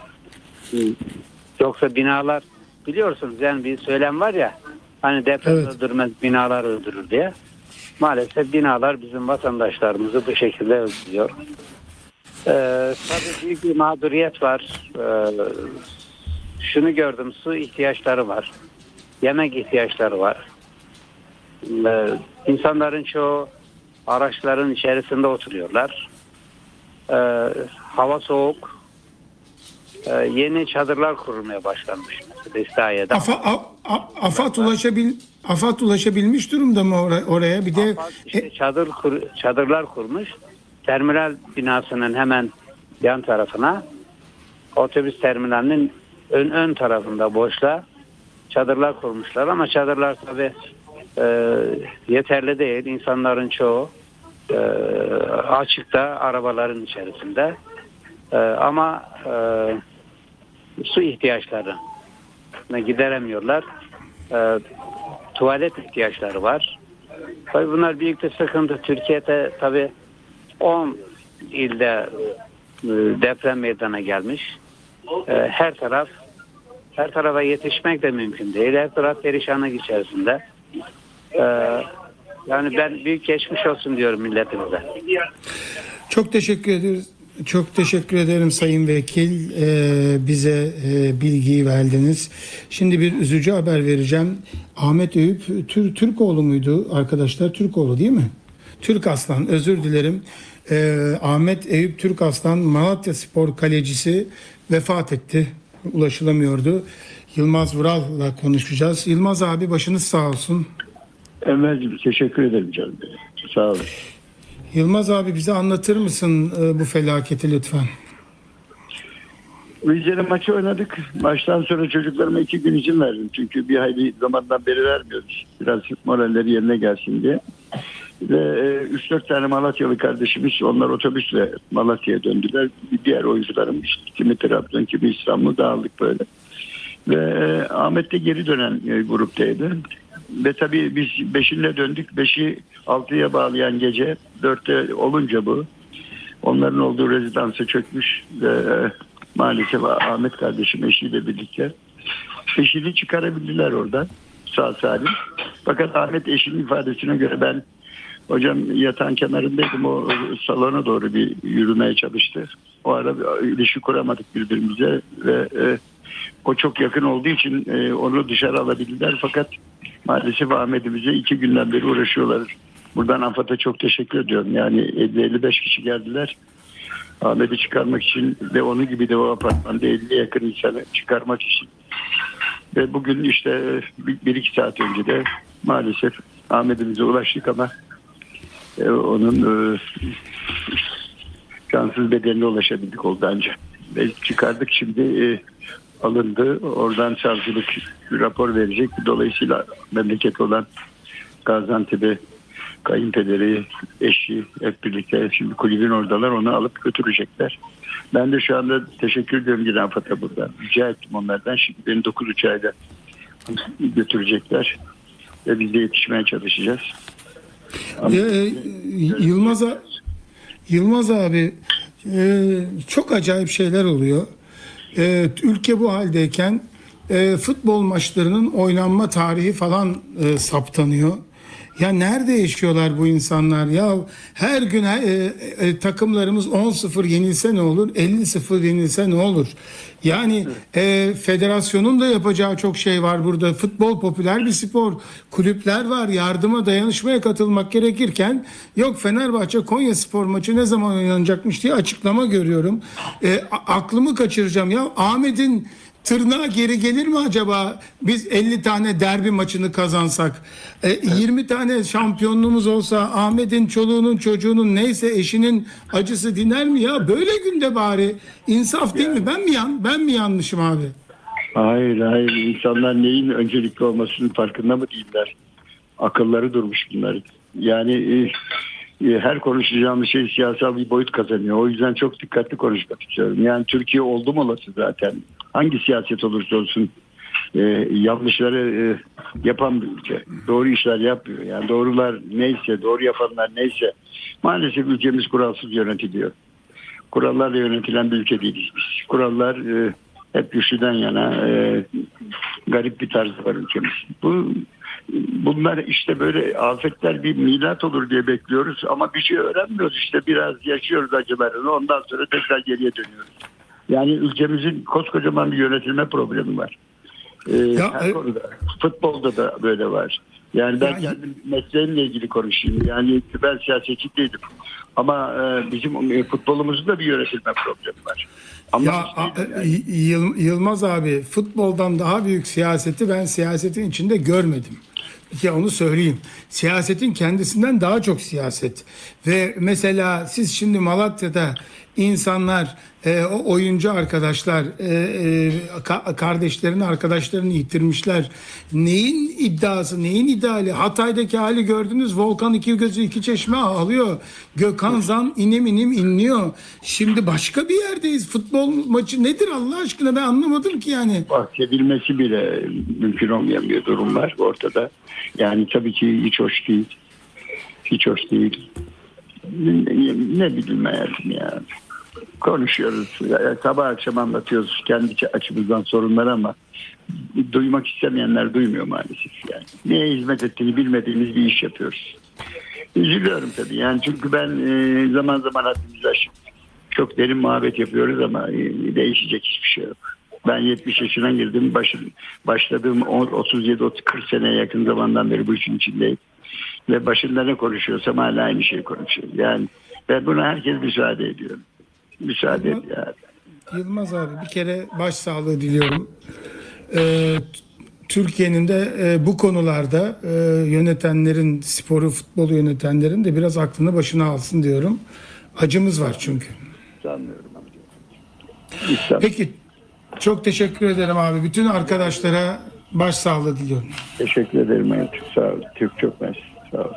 Speaker 10: yoksa binalar biliyorsunuz yani bir söylem var ya hani deprem
Speaker 2: Evet.
Speaker 10: öldürmez binalar öldürür diye. Maalesef binalar bizim vatandaşlarımızı bu şekilde öldürüyor. E, tabii büyük bir mağduriyet var. E, şunu gördüm, su ihtiyaçları var. yemek ihtiyaçları var. Ee, insanların çoğu araçların içerisinde oturuyorlar. Ee, hava soğuk. Ee, yeni çadırlar kurulmaya başlanmış mesela İslahiye'de.
Speaker 2: Afa, a, a, AFAD ulaşabil AFAD ulaşabilmiş durumda mı oraya? oraya? Bir de
Speaker 10: AFAD işte çadır kur, çadırlar kurmuş. Terminal binasının hemen yan tarafına, otobüs terminalinin ön ön tarafında boşluğa çadırlar kurmuşlar ama çadırlar tabii e, yeterli değil. İnsanların çoğu e, açıkta, arabaların içerisinde. E, ama e, su ihtiyaçlarını gideremiyorlar. E, tuvalet ihtiyaçları var. Tabii bunlar büyük bir sıkıntı. Türkiye'de tabii on ilde e, deprem meydana gelmiş. E, her taraf her tarafa yetişmek de mümkün değil. Her taraf perişanlık içerisinde. E, yani ben büyük geçmiş olsun diyorum milletimize.
Speaker 2: çok teşekkür ederiz. Çok teşekkür ederim Sayın Vekil. Ee, bize e, bilgiyi verdiniz. Şimdi bir üzücü haber vereceğim. Ahmet Eyüp Tür Türkoğlu muydu arkadaşlar? Türkoğlu değil mi? Türk Aslan, özür dilerim. Ee, Ahmet Eyüp Türk Aslan, Malatya Spor kalecisi vefat etti. Ulaşılamıyordu. Yılmaz Vural'la konuşacağız. Yılmaz abi, başınız sağ olsun.
Speaker 11: Emre'cim teşekkür ederim canım. Sağ olun.
Speaker 2: Yılmaz abi, bize anlatır mısın bu felaketi lütfen?
Speaker 11: Rize'de maçı oynadık. Maçtan sonra çocuklarıma iki gün izin verdim. Çünkü bir hayli zamandan beri vermiyoruz. Biraz moralleri yerine gelsin diye. Ve üç dört tane Malatyalı kardeşimiz, onlar otobüsle Malatya'ya döndüler. Diğer oyuncularım işte, kimi Trabzon, kimi İstanbul, dağıldık böyle. Ve Ahmet de geri dönen gruptaydı. Ve tabii biz beşinle döndük. Beşi altıya bağlayan gece dörtte olunca bu. Onların olduğu rezidansa çökmüş ve maalesef Ahmet kardeşim eşiyle birlikte eşini çıkarabildiler oradan sağ salim. Fakat Ahmet eşinin ifadesine göre ben hocam yatağın kenarındaydım, o salona doğru bir yürümeye çalıştı. O ara bir ilişki kuramadık birbirimize ve e, o çok yakın olduğu için e, onu dışarı alabildiler. Fakat maalesef Ahmet'imize iki günden beri uğraşıyorlar. Buradan AFAD'a çok teşekkür ediyorum. Yani elli elli beş kişi geldiler. Ahmet'i çıkarmak için ve onun gibi de o apartmanda elliye yakın insanı çıkarmak için. Ve bugün işte bir, bir iki saat önce de maalesef Ahmet'imize ulaştık ama e, onun e, cansız bedenine ulaşabildik oldu ancak. Ve çıkardık, şimdi e, alındı. Oradan savcılık rapor verecek. Dolayısıyla memleket olan Gaziantep'e kayınpederi, eşi hep birlikte şimdi kulübün oradalar, onu alıp götürecekler. Ben de şu anda teşekkür ediyorum Giden AFAD'a burada. Rica ettim onlardan. Şimdi beni dokuz uçağıyla götürecekler. Ve biz de yetişmeye çalışacağız.
Speaker 2: Ee, Yılmaz, Yılmaz abi, e, çok acayip şeyler oluyor. E, ülke bu haldeyken e, futbol maçlarının oynanma tarihi falan e, saptanıyor. Ya nerede yaşıyorlar bu insanlar? Ya her gün e, e, takımlarımız on sıfır yenilse ne olur? elli sıfır yenilse ne olur? Yani e, federasyonun da yapacağı çok şey var burada. Futbol popüler bir spor. Kulüpler var. Yardıma, dayanışmaya katılmak gerekirken yok Fenerbahçe Konyaspor maçı ne zaman oynanacakmış diye açıklama görüyorum. E, a- aklımı kaçıracağım ya. Ahmet'in tırnağa geri gelir mi acaba biz elli tane derbi maçını kazansak? E, yirmi tane şampiyonluğumuz olsa Ahmet'in çoluğunun çocuğunun neyse eşinin acısı diner mi ya? Böyle günde bari insaf değil mi? Ben mi yan ben mi yanlışım abi?
Speaker 11: Hayır hayır, insanlar neyin öncelikli olmasının farkında mı değiller? Akılları durmuş bunların. Yani e, e, her konuşacağımız şey siyasal bir boyut kazanıyor. O yüzden çok dikkatli konuşmak istiyorum. Yani Türkiye oldu mu olası zaten. Hangi siyaset olursa olsun e, yanlışları e, yapan bir ülke. Doğru işler yapmıyor. Yani doğrular neyse, doğru yapanlar neyse. Maalesef ülkemiz kuralsız yönetiliyor. Kurallarla yönetilen bir ülke değiliz biz. Kurallar e, hep güçlüden yana e, garip bir tarz var ülkemiz. Bu Bunlar işte böyle afetler bir milat olur diye bekliyoruz ama bir şey öğrenmiyoruz, işte biraz yaşıyoruz acılarını, ondan sonra tekrar geriye dönüyoruz. Yani ülkemizin koskocaman bir yönetilme problemi var. Ee,
Speaker 2: Ya,
Speaker 11: her
Speaker 2: e,
Speaker 11: konuda. Futbolda da böyle var. Yani ben
Speaker 2: Yani-
Speaker 11: kendim mesleğimle ilgili konuşayım. Yani ben siyasetçi değilim. Ama e, bizim e, futbolumuzun da bir yönetilme problemi var. Ama
Speaker 2: Ya a- Y- Yıl- Yılmaz abi, futboldan daha büyük siyaseti ben siyasetin içinde görmedim. Ya onu söyleyeyim. Siyasetin kendisinden daha çok siyaset. Ve mesela siz şimdi Malatya'da insanlar, e, o oyuncu arkadaşlar, e, e, ka- kardeşlerini, arkadaşlarını yitirmişler. Neyin iddiası, neyin ideali? Hatay'daki hali gördünüz. Volkan iki gözü iki çeşme ağlıyor. Gökhan Zan inim inim inliyor. Şimdi başka bir yerdeyiz. Futbol maçı nedir Allah aşkına, ben anlamadım ki yani.
Speaker 11: bahsedilmesi bile mümkün olmayan bir durum var ortada. Yani tabii ki hiç hoş değil. Hiç hoş değil. Ne, ne bileyim hayatım ya. Konuşuyoruz. Ya, sabah akşam anlatıyoruz kendi açımızdan sorunları ama duymak istemeyenler duymuyor maalesef yani. Neye hizmet ettiğini bilmediğimiz bir iş yapıyoruz. Üzülüyorum tabii yani, çünkü ben e, zaman zaman haddimizi aşıp çok derin muhabbet yapıyoruz ama e, değişecek hiçbir şey yok. Ben yetmiş yaşına girdim. Başım, başladığım otuz yedi kırk seneye yakın zamandan beri bu işin içindeyim. Ve başında ne konuşuyorsam hala aynı şeyi konuşuyorum. Yani ben buna herkes müsaade ediyorum. Müsaade et yani.
Speaker 2: Yılmaz abi, bir kere başsağlığı diliyorum. Ee, Türkiye'nin de e, bu konularda e, yönetenlerin, sporu, futbolu yönetenlerin de biraz aklını başına alsın diyorum. Acımız var çünkü.
Speaker 11: Sanmıyorum.
Speaker 2: Peki, çok teşekkür ederim abi. Bütün arkadaşlara başsağlığı diliyorum.
Speaker 11: Teşekkür ederim hayatım. Sağ ol. Türk çok mersi. Sağ ol.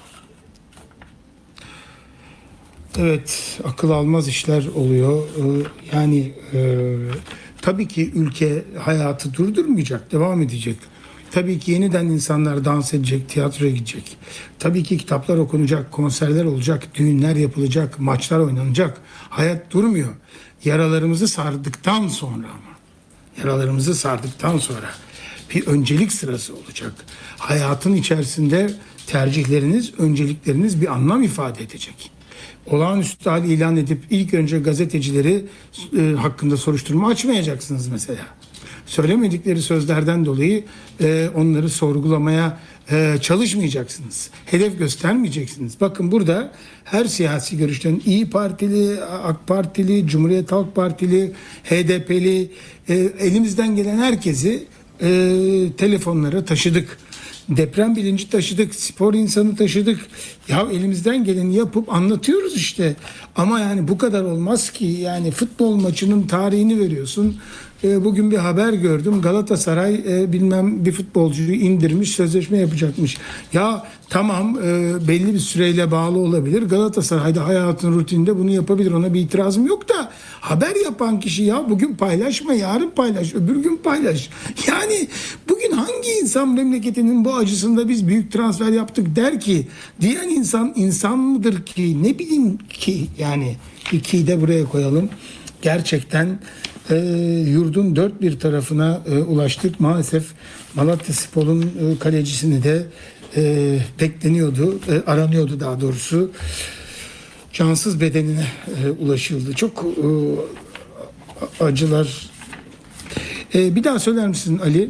Speaker 2: Evet, akıl almaz işler oluyor. Ee, Yani e, tabii ki ülke hayatı durdurmayacak, devam edecek. Tabii ki yeniden insanlar dans edecek, tiyatroya gidecek. Tabii ki kitaplar okunacak, konserler olacak, düğünler yapılacak, maçlar oynanacak. Hayat durmuyor. Yaralarımızı sardıktan sonra ama, yaralarımızı sardıktan sonra bir öncelik sırası olacak. Hayatın içerisinde tercihleriniz, öncelikleriniz bir anlam ifade edecek. Olağanüstü hal ilan edip ilk önce gazetecileri e, hakkında soruşturma açmayacaksınız mesela. Söylemedikleri sözlerden dolayı e, onları sorgulamaya e, çalışmayacaksınız. Hedef göstermeyeceksiniz. Bakın burada her siyasi görüşten İyi Partili, AK Partili, Cumhuriyet Halk Partili, H D P'li e, elimizden gelen herkesi e, telefonlara taşıdık. Deprem bilinci taşıdık, spor insanı taşıdık. Ya elimizden geleni yapıp anlatıyoruz işte. Ama yani bu kadar olmaz ki. Yani futbol maçının tarihini veriyorsun. E, bugün bir haber gördüm. Galatasaray e, bilmem bir futbolcuyu indirmiş, sözleşme yapacakmış. Ya tamam, e, belli bir süreyle bağlı olabilir. Galatasaray'da hayatın rutininde bunu yapabilir. Ona bir itirazım yok da haber yapan kişi ya bugün paylaşma, yarın paylaş, öbür gün paylaş. Yani bugün hangi insan memleketinin bu acısında biz büyük transfer yaptık der ki, diyen insan insan mıdır ki, ne bileyim ki, yani ikiyi de buraya koyalım. Gerçekten e, yurdun dört bir tarafına e, ulaştık. Maalesef Malatyaspor'un e, kalecisini de e, bekleniyordu, e, aranıyordu daha doğrusu. Cansız bedenine e, ulaşıldı. Çok e, acılar. E, bir daha söyler misin Ali?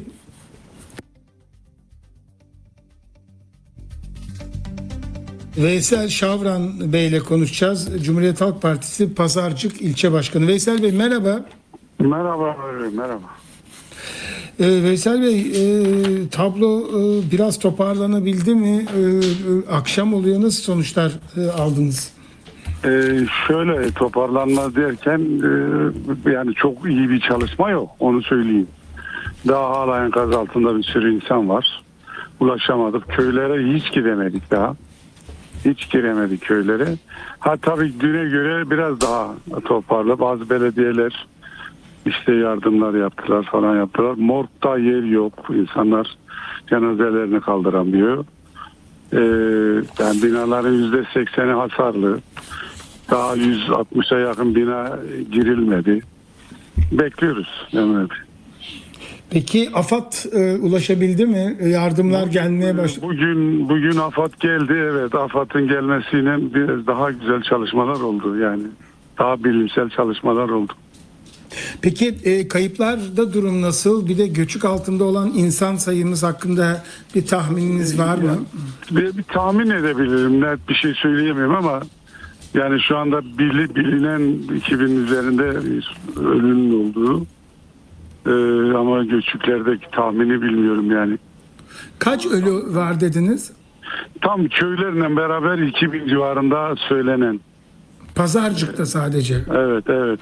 Speaker 2: Veysel Şavran Bey ile konuşacağız. Cumhuriyet Halk Partisi Pazarcık İlçe Başkanı. Veysel Bey merhaba.
Speaker 12: Merhaba, merhaba.
Speaker 2: Ee, Veysel Bey, e, tablo e, biraz toparlanabildi mi? E, e, akşam oluyor, nasıl sonuçlar e, aldınız?
Speaker 12: Ee, şöyle toparlanma derken e, yani çok iyi bir çalışma yok, onu söyleyeyim. Daha hala enkaz altında bir sürü insan var. Ulaşamadık. Köylere hiç gidemedik daha. Hiç giremedik köylere. Ha tabii düne göre biraz daha toparlı. Bazı belediyeler işte yardımlar yaptılar falan yaptılar. Morgda yer yok. İnsanlar cenazelerini kaldıramıyor. Ee, yani binaların yüzde sekseni hasarlı. Daha yüz altmışa yakın bina girilmedi. Bekliyoruz. Yani.
Speaker 2: Peki AFAD e, ulaşabildi mi? Yardımlar bugün, gelmeye başladı.
Speaker 12: Bugün bugün AFAD geldi. Evet, AFAD'ın gelmesiyle biraz daha güzel çalışmalar oldu. Yani daha bilimsel çalışmalar oldu.
Speaker 2: Peki e, kayıplarda durum nasıl? Bir de göçük altında olan insan sayımız hakkında bir tahmininiz var mı?
Speaker 12: Bir, bir tahmin edebilirim. Net bir şey söyleyemiyorum ama yani şu anda bili, bilinen iki bin üzerinde ölünün olduğu e, ama göçüklerdeki tahmini bilmiyorum yani.
Speaker 2: Kaç ölü var dediniz?
Speaker 12: Tam köylerle beraber iki bin civarında söylenen.
Speaker 2: Pazarcık'ta sadece.
Speaker 12: Evet, evet.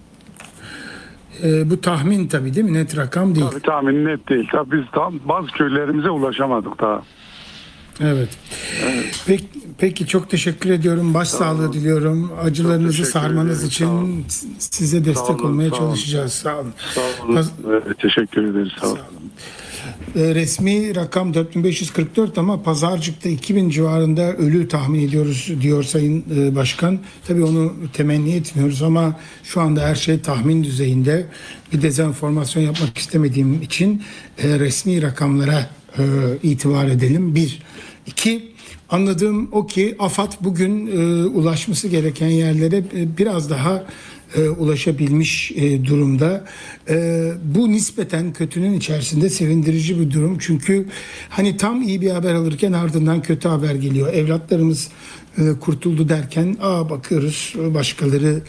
Speaker 2: E, bu tahmin tabii değil mi? Net rakam değil.
Speaker 12: Tabii tahmin net değil. Tabii biz tam bazı köylerimize ulaşamadık daha.
Speaker 2: Evet.
Speaker 12: Evet.
Speaker 2: Peki, peki çok teşekkür ediyorum. Başsağlığı diliyorum. Acılarınızı sarmanız
Speaker 12: ederim,
Speaker 2: için size destek
Speaker 12: olun,
Speaker 2: olmaya
Speaker 12: sağ
Speaker 2: çalışacağız. Sağ olun.
Speaker 12: Sağ olun.
Speaker 2: Paz-
Speaker 12: Evet, teşekkür ederiz. Sağ olun.
Speaker 2: Sağ olun. E, resmi rakam dört bin beş yüz kırk dört ama Pazarcık'ta iki bin civarında ölü tahmin ediyoruz diyor Sayın e, Başkan. Tabii onu temenni etmiyoruz ama şu anda her şey tahmin düzeyinde. Bir dezenformasyon yapmak istemediğim için e, resmi rakamlara e, itibar edelim. Bir. İki. Anladığım o ki AFAD bugün e, ulaşması gereken yerlere e, biraz daha e, ulaşabilmiş e, durumda. E, bu nispeten kötünün içerisinde sevindirici bir durum. Çünkü hani tam iyi bir haber alırken ardından kötü haber geliyor. Evlatlarımız e, kurtuldu derken aa bakıyoruz başkaları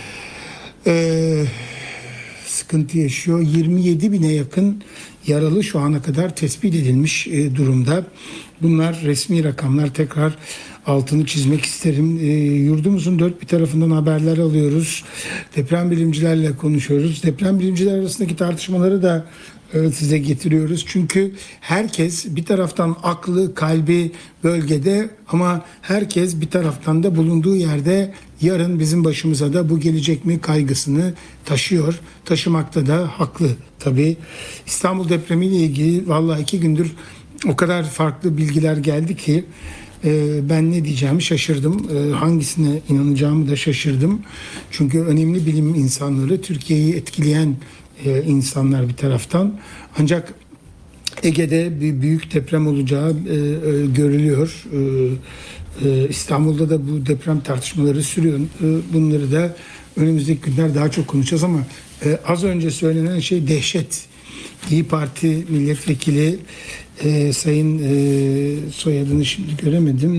Speaker 2: e, sıkıntı yaşıyor. yirmi yedi bine yakın yaralı şu ana kadar tespit edilmiş e, durumda. Bunlar resmi rakamlar, tekrar altını çizmek isterim. E, yurdumuzun dört bir tarafından haberler alıyoruz. Deprem bilimcilerle konuşuyoruz. Deprem bilimciler arasındaki tartışmaları da e, size getiriyoruz. Çünkü herkes bir taraftan aklı, kalbi bölgede ama herkes bir taraftan da bulunduğu yerde yarın bizim başımıza da bu gelecek mi kaygısını taşıyor. Taşımakta da haklı tabii. İstanbul depremiyle ilgili vallahi iki gündür o kadar farklı bilgiler geldi ki e, ben ne diyeceğimi şaşırdım. E, hangisine inanacağımı da şaşırdım. Çünkü önemli bilim insanları, Türkiye'yi etkileyen e, insanlar bir taraftan. Ancak Ege'de bir büyük deprem olacağı e, e, görülüyor. E, e, İstanbul'da da bu deprem tartışmaları sürüyor. E, bunları da önümüzdeki günler daha çok konuşacağız ama e, az önce söylenen şey dehşet. İYİ Parti milletvekili e, Sayın e, soyadını şimdi göremedim.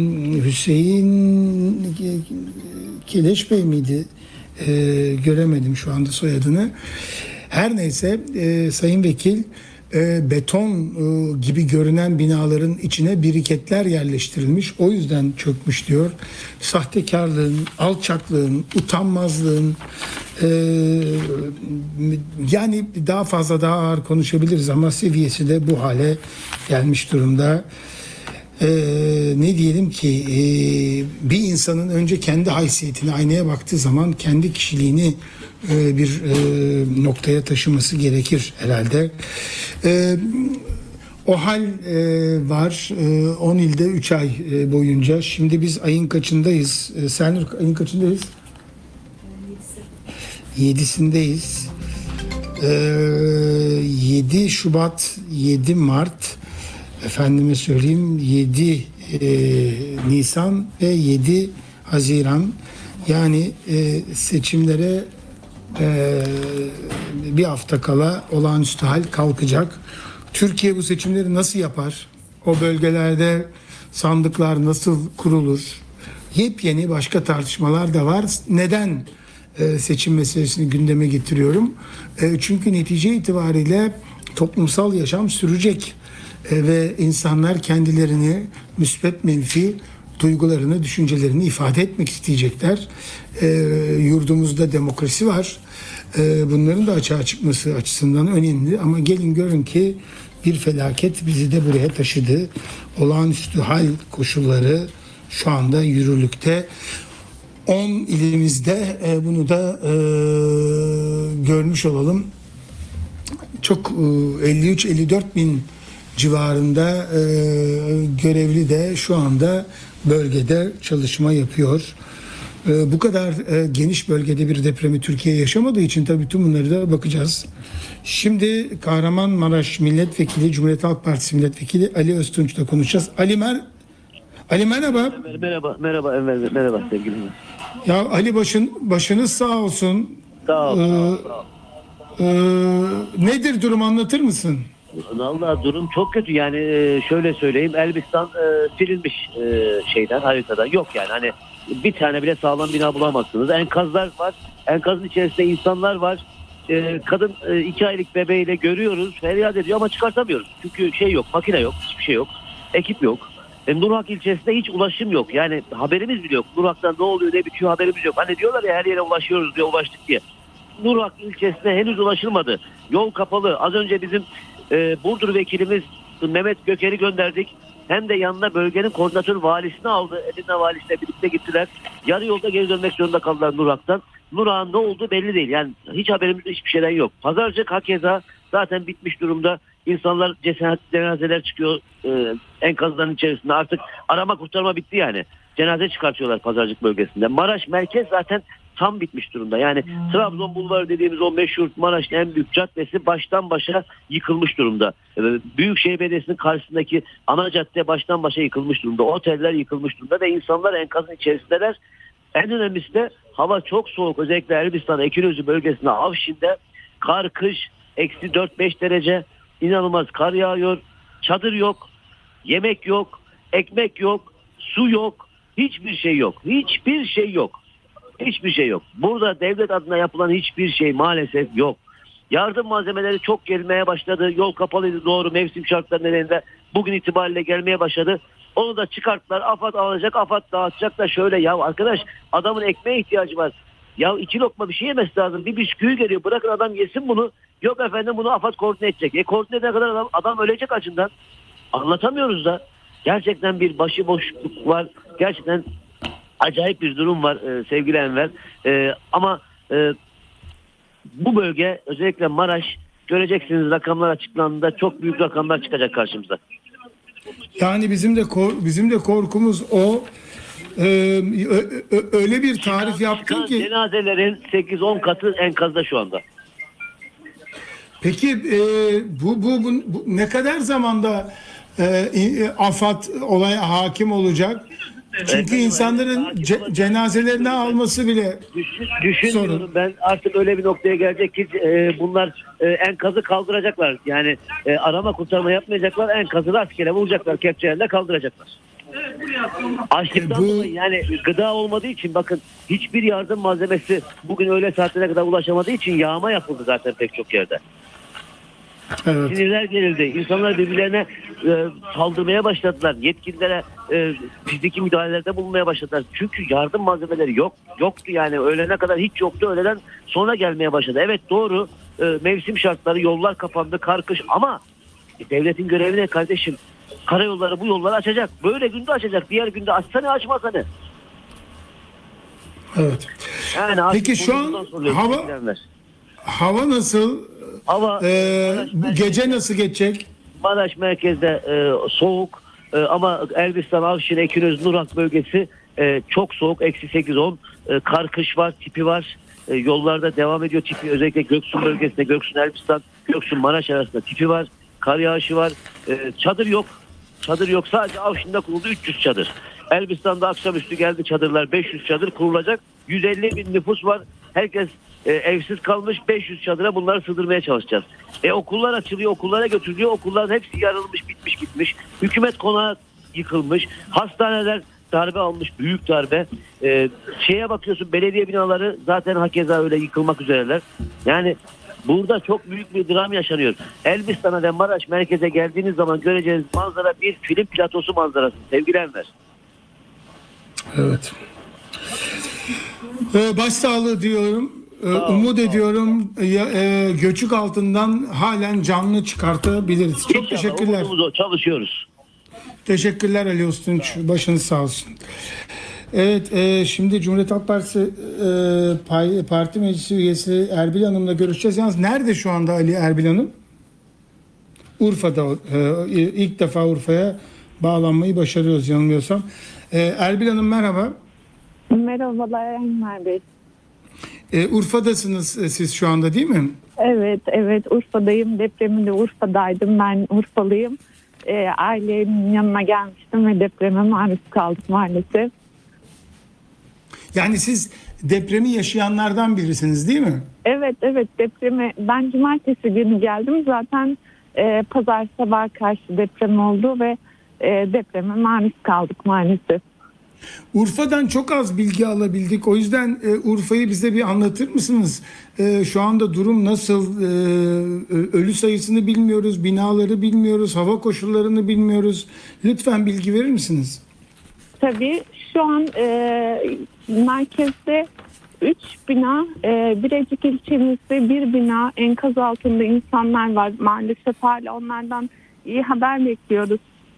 Speaker 2: Hüseyin Keleş Bey miydi? E, göremedim şu anda soyadını. Her neyse e, Sayın Vekil e, beton e, gibi görünen binaların içine biriketler yerleştirilmiş. O yüzden çökmüş diyor. Sahtekarlığın, alçaklığın, utanmazlığın e, yani daha fazla daha ağır konuşabiliriz ama seviyesi de bu hale gelmiş durumda. Ee, ne diyelim ki e, bir insanın önce kendi haysiyetine, aynaya baktığı zaman kendi kişiliğini e, bir e, noktaya taşıması gerekir herhalde. E, o hal e, var e, on ilde üç ay e, boyunca. Şimdi biz ayın kaçındayız? E, Senur ayın kaçındayız? Yedisindeyiz. E, yedi Şubat, yedi Mart, efendime söyleyeyim yedi e, Nisan ve yedi Haziran, yani e, seçimlere e, bir hafta kala olağanüstü hal kalkacak. Türkiye bu seçimleri nasıl yapar? O bölgelerde sandıklar nasıl kurulur? Yepyeni başka tartışmalar da var. Neden e, seçim meselesini gündeme getiriyorum? E, çünkü netice itibariyle toplumsal yaşam sürecek. Ve insanlar kendilerini müspet menfi duygularını, düşüncelerini ifade etmek isteyecekler. E, yurdumuzda demokrasi var. E, bunların da açığa çıkması açısından önemli. Ama gelin görün ki bir felaket bizi de buraya taşıdı. Olağanüstü hal koşulları şu anda yürürlükte. on ilimizde e, bunu da e, görmüş olalım. Çok e, elli üç elli dört bin civarında e, görevli de şu anda bölgede çalışma yapıyor. E, bu kadar e, geniş bölgede bir depremi Türkiye yaşamadığı için tabii tüm bunları da bakacağız. Şimdi Kahramanmaraş Milletvekili, Cumhuriyet Halk Partisi Milletvekili Ali Öztunç'la konuşacağız. Ali Mer Ali merhaba.
Speaker 13: Merhaba, merhaba Enver, merhaba sevgilim.
Speaker 2: Ya Ali başın başınız sağ olsun.
Speaker 13: Sağ ol.
Speaker 2: Ee,
Speaker 13: sağ ol, sağ ol.
Speaker 2: Ee, nedir durum, anlatır mısın?
Speaker 13: Vallahi durum çok kötü yani e, şöyle söyleyeyim, Elbistan e, silinmiş e, şeyden, haritada yok yani, hani bir tane bile sağlam bina bulamazsınız. Enkazlar var, enkazın içerisinde insanlar var. E, kadın e, iki aylık bebeğiyle görüyoruz, feryat ediyor ama çıkartamıyoruz çünkü şey yok, makine yok, hiçbir şey yok, ekip yok. E, Nurhak ilçesinde hiç ulaşım yok, yani haberimiz bile yok. Nurhak'tan ne oluyor ne bitiyor haberimiz yok. Hani diyorlar ya her yere ulaşıyoruz diye, ulaştık diye. Nurhak ilçesine henüz ulaşılmadı, yol kapalı. Az önce bizim e, Burdur vekilimiz Mehmet Göker'i gönderdik. Hem de yanına bölgenin koordinatör valisini aldı. Edirne valisiyle birlikte gittiler. Yarı yolda geri dönmek zorunda kaldılar Nurhak'tan. Nurhak'ın ne olduğu belli değil. Yani hiç haberimizde hiçbir şeyden yok. Pazarcık hakeza zaten bitmiş durumda. İnsanlar, cesaret, cenazeler çıkıyor e, enkazların içerisinde. Artık arama kurtarma bitti yani. Cenaze çıkartıyorlar Pazarcık bölgesinde. Maraş merkez zaten tam bitmiş durumda. Yani hmm. Trabzon Bulvarı dediğimiz o meşhur Maraş'ın en büyük caddesi baştan başa yıkılmış durumda. Büyükşehir Belediyesi'nin karşısındaki ana cadde baştan başa yıkılmış durumda. Oteller yıkılmış durumda ve insanlar enkazın içerisindeler. En önemlisi de hava çok soğuk. Özellikle Elbistan, Ekinözü bölgesinde, Avşin'de kar, kış, eksi dört beş derece, inanılmaz kar yağıyor. Çadır yok, yemek yok, ekmek yok, su yok, hiçbir şey yok. Hiçbir şey yok. Hiçbir şey yok. Burada devlet adına yapılan hiçbir şey maalesef yok. Yardım malzemeleri çok gelmeye başladı. Yol kapalıydı, doğru, mevsim şartları nedeniyle bugün itibariyle gelmeye başladı. Onu da çıkarttılar. AFAD alacak, AFAD dağıtacak da şöyle, ya arkadaş adamın ekmeğe ihtiyacı var. Ya iki lokma bir şey yemesi lazım. Bir bisküvi geliyor. Bırakın adam yesin bunu. Yok efendim bunu AFAD koordine edecek. E koordine edene kadar adam, adam ölecek acından. Anlatamıyoruz da. Gerçekten bir başıboşluk var. Gerçekten acayip bir durum var e, sevgili Enver. E, ama e, bu bölge, özellikle Maraş, göreceksiniz rakamlar açıklandığında çok büyük rakamlar çıkacak karşımıza.
Speaker 2: Yani bizim de bizim de korkumuz o. Ee, öyle bir tarif yaptın ki.
Speaker 13: Cenazelerin sekiz on katı enkazda şu anda.
Speaker 2: Peki e, bu, bu, bu, bu ne kadar zamanda e, AFAD olaya hakim olacak? Çünkü evet, insanların ce- cenazelerini alması bile
Speaker 13: Düşün, düşünmüyorum
Speaker 2: sorun.
Speaker 13: Ben artık öyle bir noktaya gelecek ki e, bunlar e, enkazı kaldıracaklar. Yani e, arama kurtarma yapmayacaklar, enkazı rastgele vuracaklar, kepçelerle kaldıracaklar. Açlıktan
Speaker 2: bu...
Speaker 13: dolayı, yani gıda olmadığı için, bakın hiçbir yardım malzemesi bugün öğle saatlerine kadar ulaşamadığı için yağma yapıldı zaten pek çok yerde.
Speaker 2: Evet.
Speaker 13: Sinirler gerildi. İnsanlar birbirlerine e, saldırmaya başladılar. Yetkililere e, fiziki müdahalelerde bulunmaya başladılar. Çünkü yardım malzemeleri yok yoktu yani. Öğlene kadar hiç yoktu. Öğleden sonra gelmeye başladı. Evet doğru. E, mevsim şartları, yollar kapandı, kar kış, ama e, devletin görevi ne kardeşim? Karayolları bu yolları açacak. Böyle günde açacak. Diğer günde açsa ne, açmasa ne?
Speaker 2: Evet.
Speaker 13: Yani
Speaker 2: peki şu an hava hava nasıl?
Speaker 13: Hava
Speaker 2: ee, bu gece nasıl geçecek?
Speaker 13: Maraş merkezde e, soğuk e, ama Elbistan, Avşin, Ekinöz, Nurhak bölgesi e, çok soğuk. Eksi sekiz on. E, kar kış var, tipi var. E, yollarda devam ediyor tipi. Özellikle Göksun bölgesinde, Göksun Elbistan, Göksun Maraş arasında tipi var. Kar yağışı var. E, çadır yok. Çadır yok. Sadece Avşin'de kuruldu üç yüz çadır. Elbistan'da akşamüstü geldi çadırlar. beş yüz çadır kurulacak. yüz elli bin nüfus var. Herkes e, evsiz kalmış. beş yüz çadıra bunları sığdırmaya çalışacağız. E, okullar açılıyor. Okullara götürülüyor. Okulların hepsi yarılmış, bitmiş, gitmiş. Hükümet konağı yıkılmış. Hastaneler darbe almış. Büyük darbe. E, şeye bakıyorsun, belediye binaları zaten hakeza öyle yıkılmak üzereler. Yani burada çok büyük bir dram yaşanıyor. Elbistan'a ve Maraş merkeze geldiğiniz zaman göreceğiniz manzara bir film platosu manzarası sevgili Enver.
Speaker 2: Evet. Ee, başsağlığı diyorum. Ee, umut ediyorum e, göçük altından halen canlı çıkartabiliriz. Çok İnşallah, teşekkürler.
Speaker 13: Çalışıyoruz.
Speaker 2: Teşekkürler Ali Ustunç. Başınız sağ olsun. Evet, e, şimdi Cumhuriyet Halk Partisi e, Parti Meclisi üyesi Erbil Hanım'la görüşeceğiz. Yalnız nerede şu anda Ali Erbil Hanım? Urfa'da. E, ilk defa Urfa'ya bağlanmayı başarıyoruz yanılmıyorsam. E, Erbil Hanım merhaba.
Speaker 14: Merhabalar Enver Bey.
Speaker 2: E, Urfa'dasınız siz şu anda değil mi?
Speaker 14: Evet, evet Urfa'dayım. Depreminde Urfa'daydım. Ben Urfalıyım. E, ailemin yanına gelmiştim ve depreme maruz kaldım maalesef.
Speaker 2: Yani siz depremi yaşayanlardan birisiniz değil mi?
Speaker 14: Evet evet depremi ben cumartesi günü geldim zaten e, pazar sabah karşı deprem oldu ve e, depreme maruz kaldık maalesef.
Speaker 2: Urfa'dan çok az bilgi alabildik. O yüzden e, Urfa'yı bize bir anlatır mısınız? E, şu anda durum nasıl? E, ölü sayısını bilmiyoruz, binaları bilmiyoruz, hava koşullarını bilmiyoruz. Lütfen bilgi verir misiniz?
Speaker 14: Tabii şu an e, merkezde üç bina, e, Birecik ilçemizde bir bina enkaz altında insanlar var. Maalesef hala onlardan iyi haber bekliyoruz.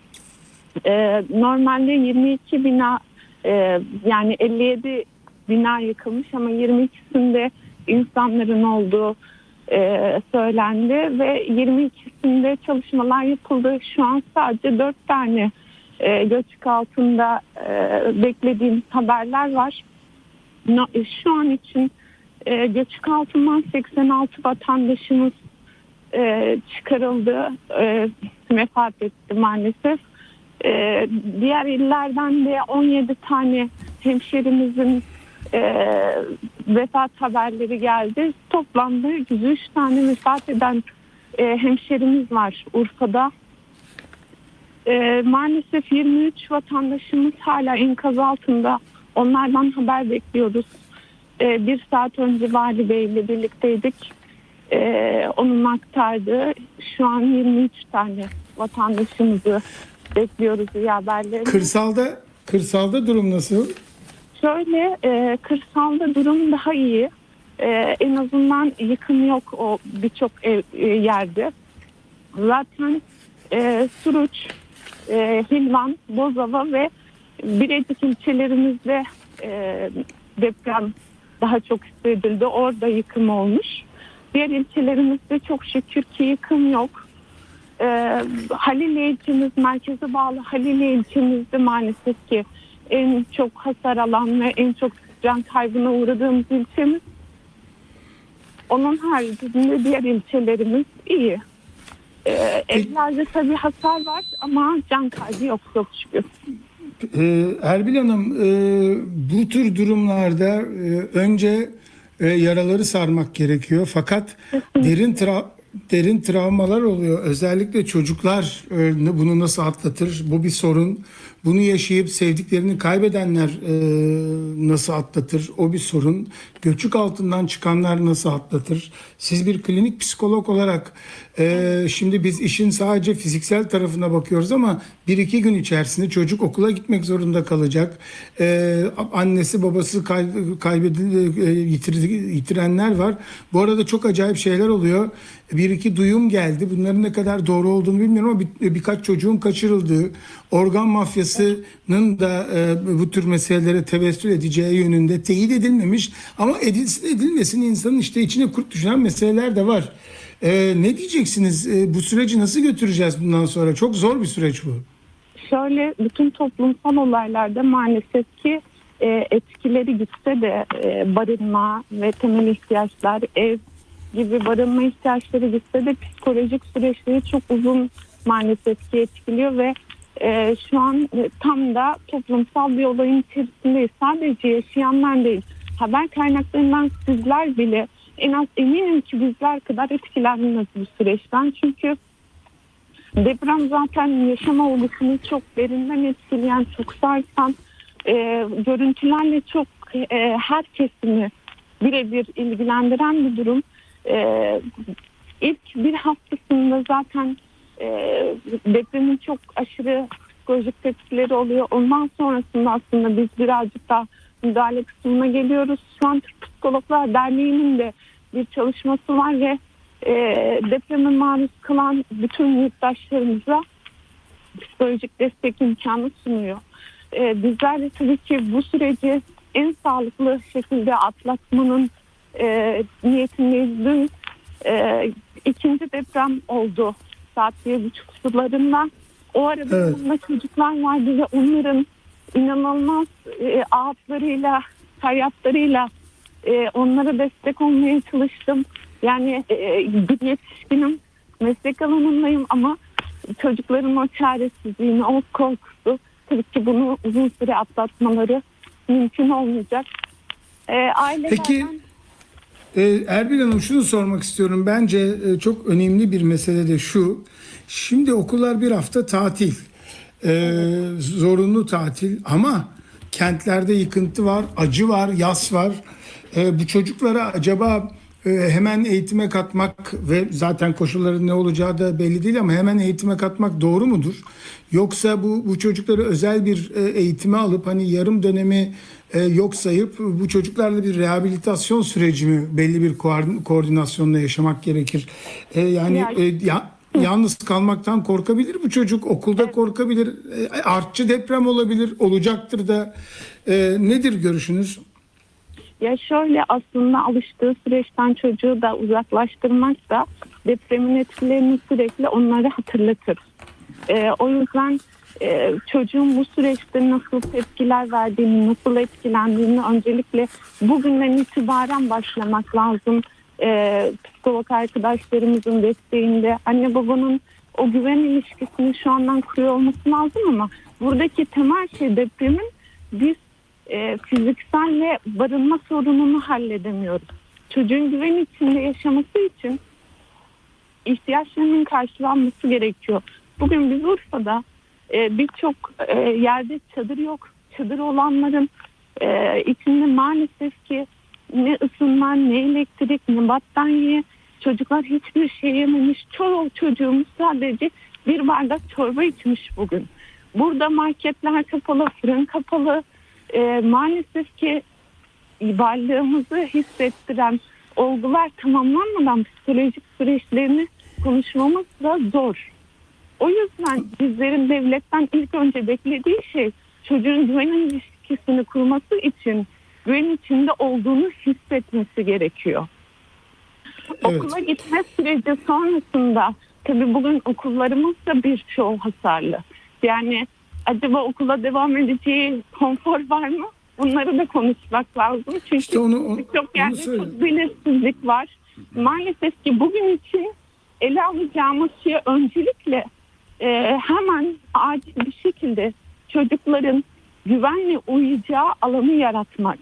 Speaker 14: E, normalde yirmi iki bina e, yani elli yedi bina yıkılmış ama yirmi ikisinde insanların olduğu e, söylendi ve yirmi ikisinde çalışmalar yapıldı. Şu an sadece dört tane e, göçük altında e, beklediğimiz haberler var. No, şu an için e, göçük altından seksen altı vatandaşımız e, çıkarıldı, e, vefat etti maalesef. E, diğer illerden de on yedi tane hemşerimizin e, vefat haberleri geldi. Toplamda yüz üç tane vefat eden e, hemşerimiz var Urfa'da. E, maalesef yirmi üç vatandaşımız hala enkaz altında. Onlardan haber bekliyoruz. E, bir saat önce Vali Bey ile birlikteydik. E, onun aktardığı şu an yirmi üç tane vatandaşımızı bekliyoruz iyi haberlerini.
Speaker 2: Kırsalda kırsalda durum nasıl?
Speaker 14: Şöyle e, kırsalda durum daha iyi. E, en azından yıkım yok o birçok ev, e, yerde. Zaten e, Suruç, e, Hilvan, Bozova ve Birecik ilçelerimizde e, deprem daha çok hissedildi. Orada yıkım olmuş. Diğer ilçelerimizde çok şükür ki yıkım yok. E, Haliliye ilçemiz, merkeze bağlı Haliliye ilçemizde maalesef ki en çok hasar alan ve en çok can kaybına uğradığımız ilçemiz. Onun haricinde diğer ilçelerimiz iyi. E, evlerde tabii hasar var ama can kaybı yok çok şükür.
Speaker 2: Ee, Erbil Hanım, e, bu tür durumlarda e, önce e, yaraları sarmak gerekiyor. Fakat derin tra- derin travmalar oluyor. Özellikle çocuklar e, bunu nasıl atlatır? Bu bir sorun. Bunu yaşayıp sevdiklerini kaybedenler e, nasıl atlatır? O bir sorun. Göçük altından çıkanlar nasıl atlatır? Siz bir klinik psikolog olarak e, şimdi biz işin sadece fiziksel tarafına bakıyoruz ama bir iki gün içerisinde çocuk okula gitmek zorunda kalacak. E, annesi babası kay, kaybedildi, e, yitirdi, yitirenler var. Bu arada çok acayip şeyler oluyor. Bir iki duyum geldi. Bunların ne kadar doğru olduğunu bilmiyorum ama bir, birkaç çocuğun kaçırıldığı, organ mafyasının da e, bu tür meselelere tevessül edeceği yönünde teyit edilmemiş ama edilsin edilmesin insanın işte içine kurt düşen meseleler de var. E, ne diyeceksiniz? E, bu süreci nasıl götüreceğiz bundan sonra? Çok zor bir süreç bu.
Speaker 14: Şöyle bütün toplumsal olaylarda maalesef ki e, etkileri gitse de e, barınma ve temel ihtiyaçlar, ev gibi barınma ihtiyaçları gitse de psikolojik süreçleri çok uzun maalesef ki etkiliyor ve e, şu an e, tam da toplumsal bir olayın içerisindeyiz. Sadece yaşayanlar değil, haber kaynaklarından sizler bile en az eminim ki bizler kadar etkilendiniz bu süreçten. Çünkü deprem zaten yaşam olgusunu çok derinden etkileyen, çok sarsan, e, görüntülerle çok e, her kesimi birebir ilgilendiren bir durum. Ee, ilk bir haftasında zaten e, depremin çok aşırı psikolojik tepkileri oluyor. Ondan sonrasında aslında biz birazcık daha müdahale kısmına geliyoruz. Şu an Türk Psikologlar Derneği'nin de bir çalışması var ve e, depreme maruz kalan bütün yurttaşlarımıza psikolojik destek imkanı sunuyor. E, bizler de tabii ki bu süreci en sağlıklı şekilde atlatmanın E, niyetindeyiz. Dün e, ikinci deprem oldu saat bir buçuk sularında. O arada
Speaker 2: evet.
Speaker 14: Yanında çocuklar vardı ve onların inanılmaz e, ağıtlarıyla, feryatlarıyla e, onlara destek olmaya çalıştım. Yani e, bir yetişkinim, meslek alanındayım ama çocukların o çaresizliğini, o korkusu tabii ki bunu uzun süre atlatmaları mümkün olmayacak. e, ailelerden...
Speaker 2: Peki e, Erbil Hanım, şunu sormak istiyorum. Bence e, çok önemli bir mesele de şu. Şimdi okullar bir hafta tatil. E, zorunlu tatil ama kentlerde yıkıntı var, acı var, yas var. E, bu çocuklara acaba e, hemen eğitime katmak ve zaten koşulların ne olacağı da belli değil ama hemen eğitime katmak doğru mudur? Yoksa bu bu çocukları özel bir e, eğitime alıp hani yarım dönemi e, yok sayıp bu çocuklarla bir rehabilitasyon süreci mi belli bir koordin- koordinasyonla yaşamak gerekir? E, yani
Speaker 14: Ya-
Speaker 2: e, ya, yalnız kalmaktan korkabilir bu çocuk, okulda korkabilir, e, artçı deprem olabilir, olacaktır da. E, nedir görüşünüz?
Speaker 14: Ya şöyle, aslında alıştığı süreçten çocuğu da uzaklaştırmak da depremin etkilerini sürekli onlara hatırlatır. Ee, o yüzden e, çocuğun bu süreçte nasıl tepkiler verdiğini, nasıl etkilendiğini öncelikle bugünden itibaren başlamak lazım. Ee, psikolog arkadaşlarımızın desteğinde anne babanın o güven ilişkisini şu andan kuruyor olması lazım ama buradaki temel şey depremin biz e, fiziksel ve barınma sorununu halledemiyoruz. Çocuğun güven içinde yaşaması için ihtiyaçlarının karşılanması gerekiyor. Bugün biz Urfa'da e, birçok e, yerde çadır yok. Çadır olanların e, içinde maalesef ki ne ısınma, ne elektrik, ne battaniye, çocuklar hiçbir şey yememiş. Çoğu çocuğumuz sadece bir bardak çorba içmiş bugün. Burada marketler kapalı, fırın kapalı. E, maalesef ki varlığımızı hissettiren olgular tamamlanmadan psikolojik süreçlerini konuşmamız da zor. O yüzden bizlerin devletten ilk önce beklediği şey çocuğun güven ilişkisini kurması için güven içinde olduğunu hissetmesi gerekiyor. Evet. Okula gitme süreci sonrasında tabii bugün okullarımız da birçoğu hasarlı. Yani acaba okula devam edeceği konfor var mı? Bunları da konuşmak lazım. Çünkü işte onu, birçok yerde çok belirsizlik var. Maalesef ki bugün için ele alacağımız şey öncelikle e, hemen acil bir şekilde çocukların güvenli uyuyacağı alanı yaratmak.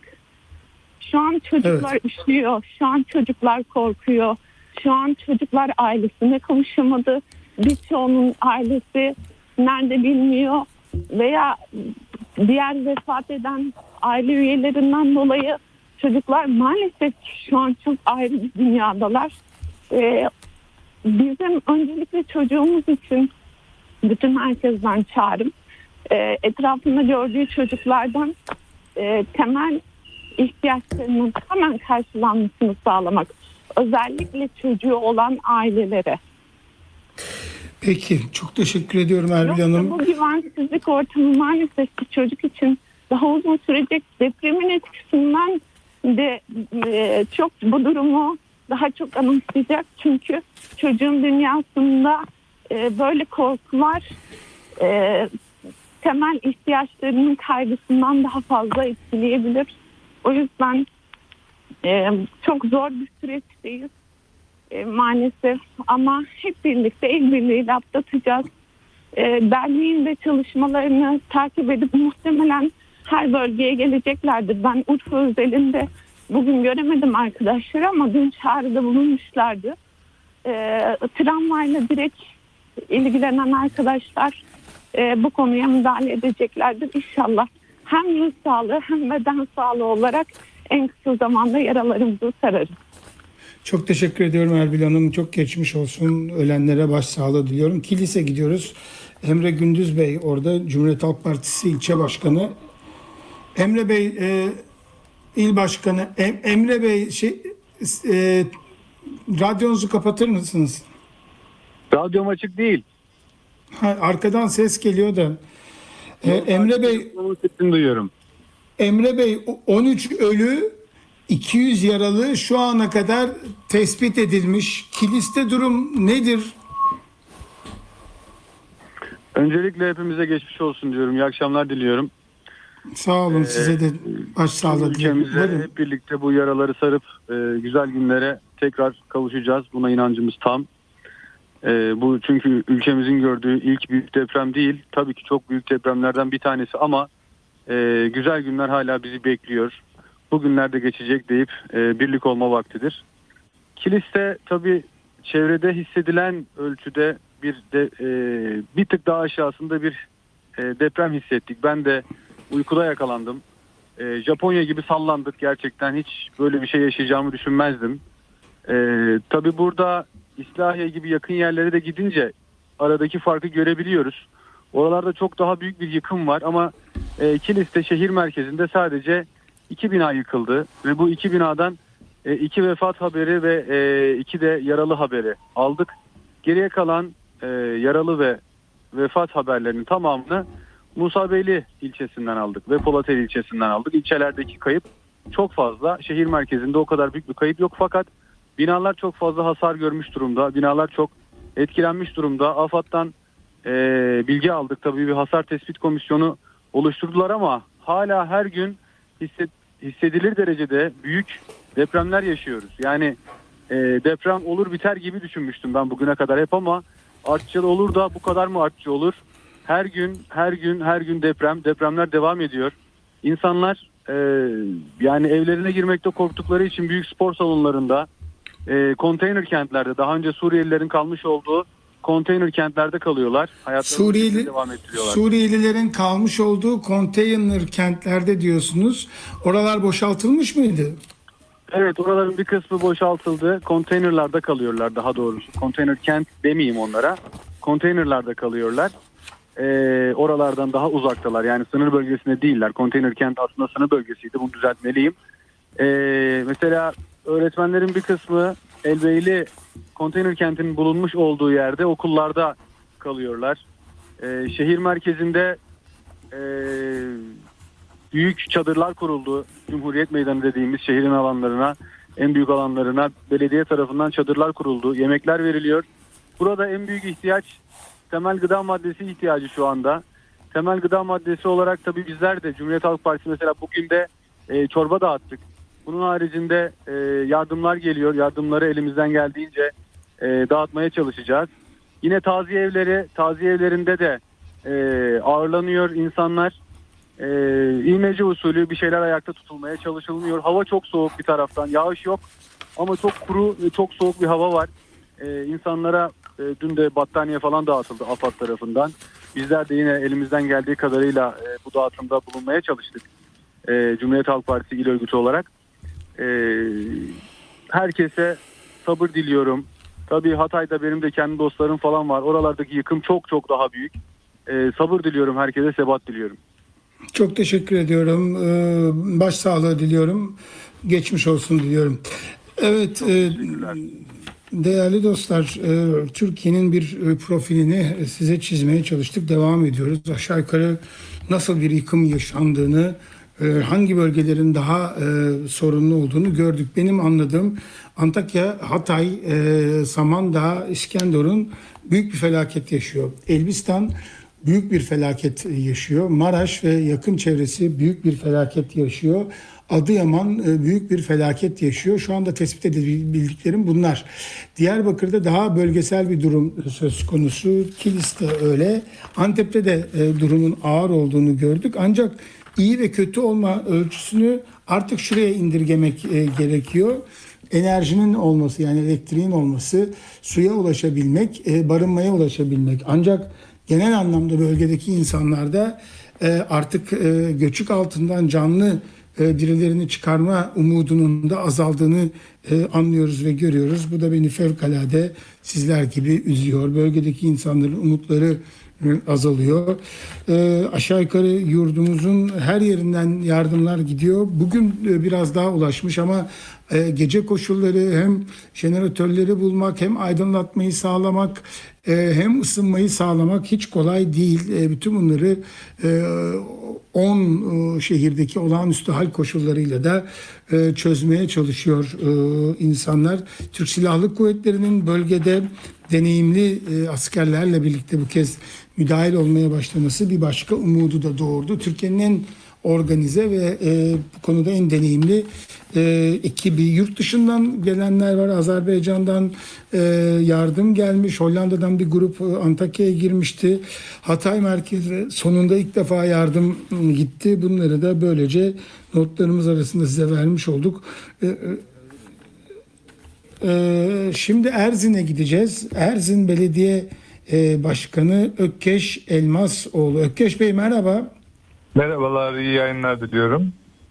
Speaker 14: Şu an çocuklar evet. üşüyor, şu an çocuklar korkuyor, şu an çocuklar ailesine kavuşamadı. Birçoğunun ailesi nerede bilmiyor veya diğer vefat eden aile üyelerinden dolayı çocuklar maalesef şu an çok ayrı bir dünyadalar. Ee, bizim öncelikle çocuğumuz için bütün herkesten çağrım, e, etrafında gördüğü çocuklardan e, temel ihtiyaçlarının hemen karşılanmasını sağlamak. Özellikle çocuğu olan ailelere.
Speaker 2: Peki, çok teşekkür ediyorum Erbil Hanım.
Speaker 14: Bu güvensizlik ortamı maalesef ki çocuk için daha uzun sürecek. Depremin etkisinden de e, çok bu durumu daha çok anımsayacak. Çünkü çocuğun dünyasında e, böyle korkular e, temel ihtiyaçlarının kaygısından daha fazla etkileyebilir. O yüzden e, çok zor bir süreçteyiz e, maalesef ama hep birlikte el birliğiyle atlatacağız. E, derneğin de çalışmalarını takip edip muhtemelen her bölgeye geleceklerdir. Ben Urfa özelinde bugün göremedim arkadaşlar ama dün çağrıda bulunmuşlardı. E, tramvayla direkt ilgilenen arkadaşlar e, bu konuya müdahale edeceklerdir. İnşallah hem ruh sağlığı hem beden sağlığı olarak en kısa zamanda yaralarımızı sararız.
Speaker 2: Çok teşekkür ediyorum Erbil Hanım. Çok geçmiş olsun. Ölenlere başsağlığı diliyorum. Kilis'e gidiyoruz. Emre Gündüz Bey orada, Cumhuriyet Halk Partisi ilçe başkanı. Emre Bey e, il başkanı. Em, Emre Bey şey e, radyonuzu kapatır mısınız?
Speaker 15: Radyom açık değil.
Speaker 2: Ha, arkadan ses geliyor da. E, Emre Bey
Speaker 15: sesini duyuyorum.
Speaker 2: Emre Bey on üç ölü, iki yüz yaralı şu ana kadar tespit edilmiş. Kilis'te durum nedir?
Speaker 15: Öncelikle hepimize geçmiş olsun diyorum. İyi akşamlar diliyorum.
Speaker 2: Sağ olun, ee, size de başsağlığı diliyorum.
Speaker 15: Ülkemize hep birlikte bu yaraları sarıp e, güzel günlere tekrar kavuşacağız. Buna inancımız tam. E, bu çünkü ülkemizin gördüğü ilk büyük deprem değil. Tabii ki çok büyük depremlerden bir tanesi ama e, güzel günler hala bizi bekliyor. bugünlerde geçecek deyip e, birlik olma vaktidir. Kilis'te tabii çevrede hissedilen ölçüde bir de e, bir tık daha aşağısında bir e, deprem hissettik. Ben de uykuda yakalandım. E, Japonya gibi sallandık, gerçekten hiç böyle bir şey yaşayacağımı düşünmezdim. E, tabii burada İslahiye gibi yakın yerlere de gidince aradaki farkı görebiliyoruz. Oralarda çok daha büyük bir yıkım var ama e, Kilis'te şehir merkezinde sadece iki bina yıkıldı ve bu iki binadan e, iki vefat haberi ve e, iki de yaralı haberi aldık. Geriye kalan e, yaralı ve vefat haberlerinin tamamını Musabeyli ilçesinden aldık ve Polateli ilçesinden aldık. İlçelerdeki kayıp çok fazla. Şehir merkezinde o kadar büyük bir kayıp yok fakat binalar çok fazla hasar görmüş durumda. Binalar çok etkilenmiş durumda. AFAD'dan e, bilgi aldık. Tabii bir hasar tespit komisyonu oluşturdular ama hala her gün hisset, hissedilir derecede büyük depremler yaşıyoruz. Yani e, deprem olur biter gibi düşünmüştüm ben bugüne kadar hep ama artçı olur da bu kadar mı artçı olur? Her gün, her gün, her gün deprem, depremler devam ediyor. İnsanlar e, yani evlerine girmekte korktukları için büyük spor salonlarında, e, konteyner kentlerde, daha önce Suriyelilerin kalmış olduğu konteyner kentlerde kalıyorlar. Hayatlarını
Speaker 2: Suriyeli,
Speaker 15: devam ettiriyorlar.
Speaker 2: Suriyelilerin kalmış olduğu konteyner kentlerde diyorsunuz. Oralar boşaltılmış mıydı?
Speaker 15: Evet, oraların bir kısmı boşaltıldı. Konteynerlarda kalıyorlar daha doğrusu. Konteyner kent demeyeyim onlara. Konteynerlarda kalıyorlar. Ee, oralardan daha uzaktalar. Yani sınır bölgesinde değiller. Konteyner kent aslında sınır bölgesiydi. Bunu düzeltmeliyim. Ee, mesela öğretmenlerin bir kısmı Elbeyli konteyner kentinin bulunmuş olduğu yerde okullarda kalıyorlar. Ee, şehir merkezinde e, büyük çadırlar kuruldu. Cumhuriyet Meydanı dediğimiz şehrin alanlarına, en büyük alanlarına belediye tarafından çadırlar kuruldu. Yemekler veriliyor. Burada en büyük ihtiyaç temel gıda maddesi ihtiyacı şu anda. Temel gıda maddesi olarak tabii bizler de Cumhuriyet Halk Partisi mesela bugün de e, çorba dağıttık. Bunun haricinde e, yardımlar geliyor. Yardımları elimizden geldiğince e, dağıtmaya çalışacağız. Yine taziye evleri, taziye evlerinde de e, ağırlanıyor insanlar. E, İğneci usulü bir şeyler ayakta tutulmaya çalışılmıyor. Hava çok soğuk bir taraftan. Yağış yok ama çok kuru ve çok soğuk bir hava var. E, insanlara e, dün de battaniye falan dağıtıldı AFAD tarafından. Bizler de yine elimizden geldiği kadarıyla e, bu dağıtımda bulunmaya çalıştık. E, Cumhuriyet Halk Partisi İl Örgütü olarak. E, herkese sabır diliyorum. Tabii Hatay'da benim de kendi dostlarım falan var. Oralardaki yıkım çok çok daha büyük. E, sabır diliyorum herkese, sebat diliyorum.
Speaker 2: Çok teşekkür ediyorum. Ee, başsağlığı diliyorum. Geçmiş olsun diliyorum. Evet, e, değerli dostlar, e, Türkiye'nin bir e, profilini size çizmeye çalıştık. Devam ediyoruz. Aşağı yukarı nasıl bir yıkım yaşandığını, e, hangi bölgelerin daha e, sorunlu olduğunu gördük. Benim anladığım Antakya, Hatay, e, Samandağ, İskenderun büyük bir felaket yaşıyor. Elbistan büyük bir felaket yaşıyor. Maraş ve yakın çevresi büyük bir felaket yaşıyor. Adıyaman büyük bir felaket yaşıyor. Şu anda tespit edebildiklerim bunlar. Diyarbakır'da daha bölgesel bir durum söz konusu. Kilis'te öyle. Antep'te de durumun ağır olduğunu gördük. Ancak iyi ve kötü olma ölçüsünü artık şuraya indirgemek gerekiyor. Enerjinin olması, yani elektriğin olması, suya ulaşabilmek, barınmaya ulaşabilmek. Ancak genel anlamda bölgedeki insanlarda artık göçük altından canlı dirilerini çıkarma umudunun da azaldığını anlıyoruz ve görüyoruz. Bu da beni fevkalade sizler gibi üzüyor. Bölgedeki insanların umutları azalıyor. Aşağı yukarı yurdumuzun her yerinden yardımlar gidiyor. Bugün biraz daha ulaşmış ama gece koşulları, hem jeneratörleri bulmak, hem aydınlatmayı sağlamak, hem ısınmayı sağlamak hiç kolay değil. Bütün bunları on şehirdeki olağanüstü hal koşullarıyla da çözmeye çalışıyor insanlar. Türk Silahlı Kuvvetleri'nin bölgede deneyimli askerlerle birlikte bu kez müdahil olmaya başlaması bir başka umudu da doğurdu. Türkiye'nin en organize ve e, bu konuda en deneyimli e, ekibi. Yurt dışından gelenler var. Azerbaycan'dan e, yardım gelmiş. Hollanda'dan bir grup e, Antakya'ya girmişti. Hatay merkezi sonunda ilk defa yardım gitti. Bunları da böylece notlarımız arasında size vermiş olduk. E, e, e, şimdi Erzin'e gideceğiz. Erzin Belediye e, Başkanı Ökkeş Elmasoğlu. Ökkeş Bey merhaba.
Speaker 16: Merhabalar, iyi yayınlar diliyorum.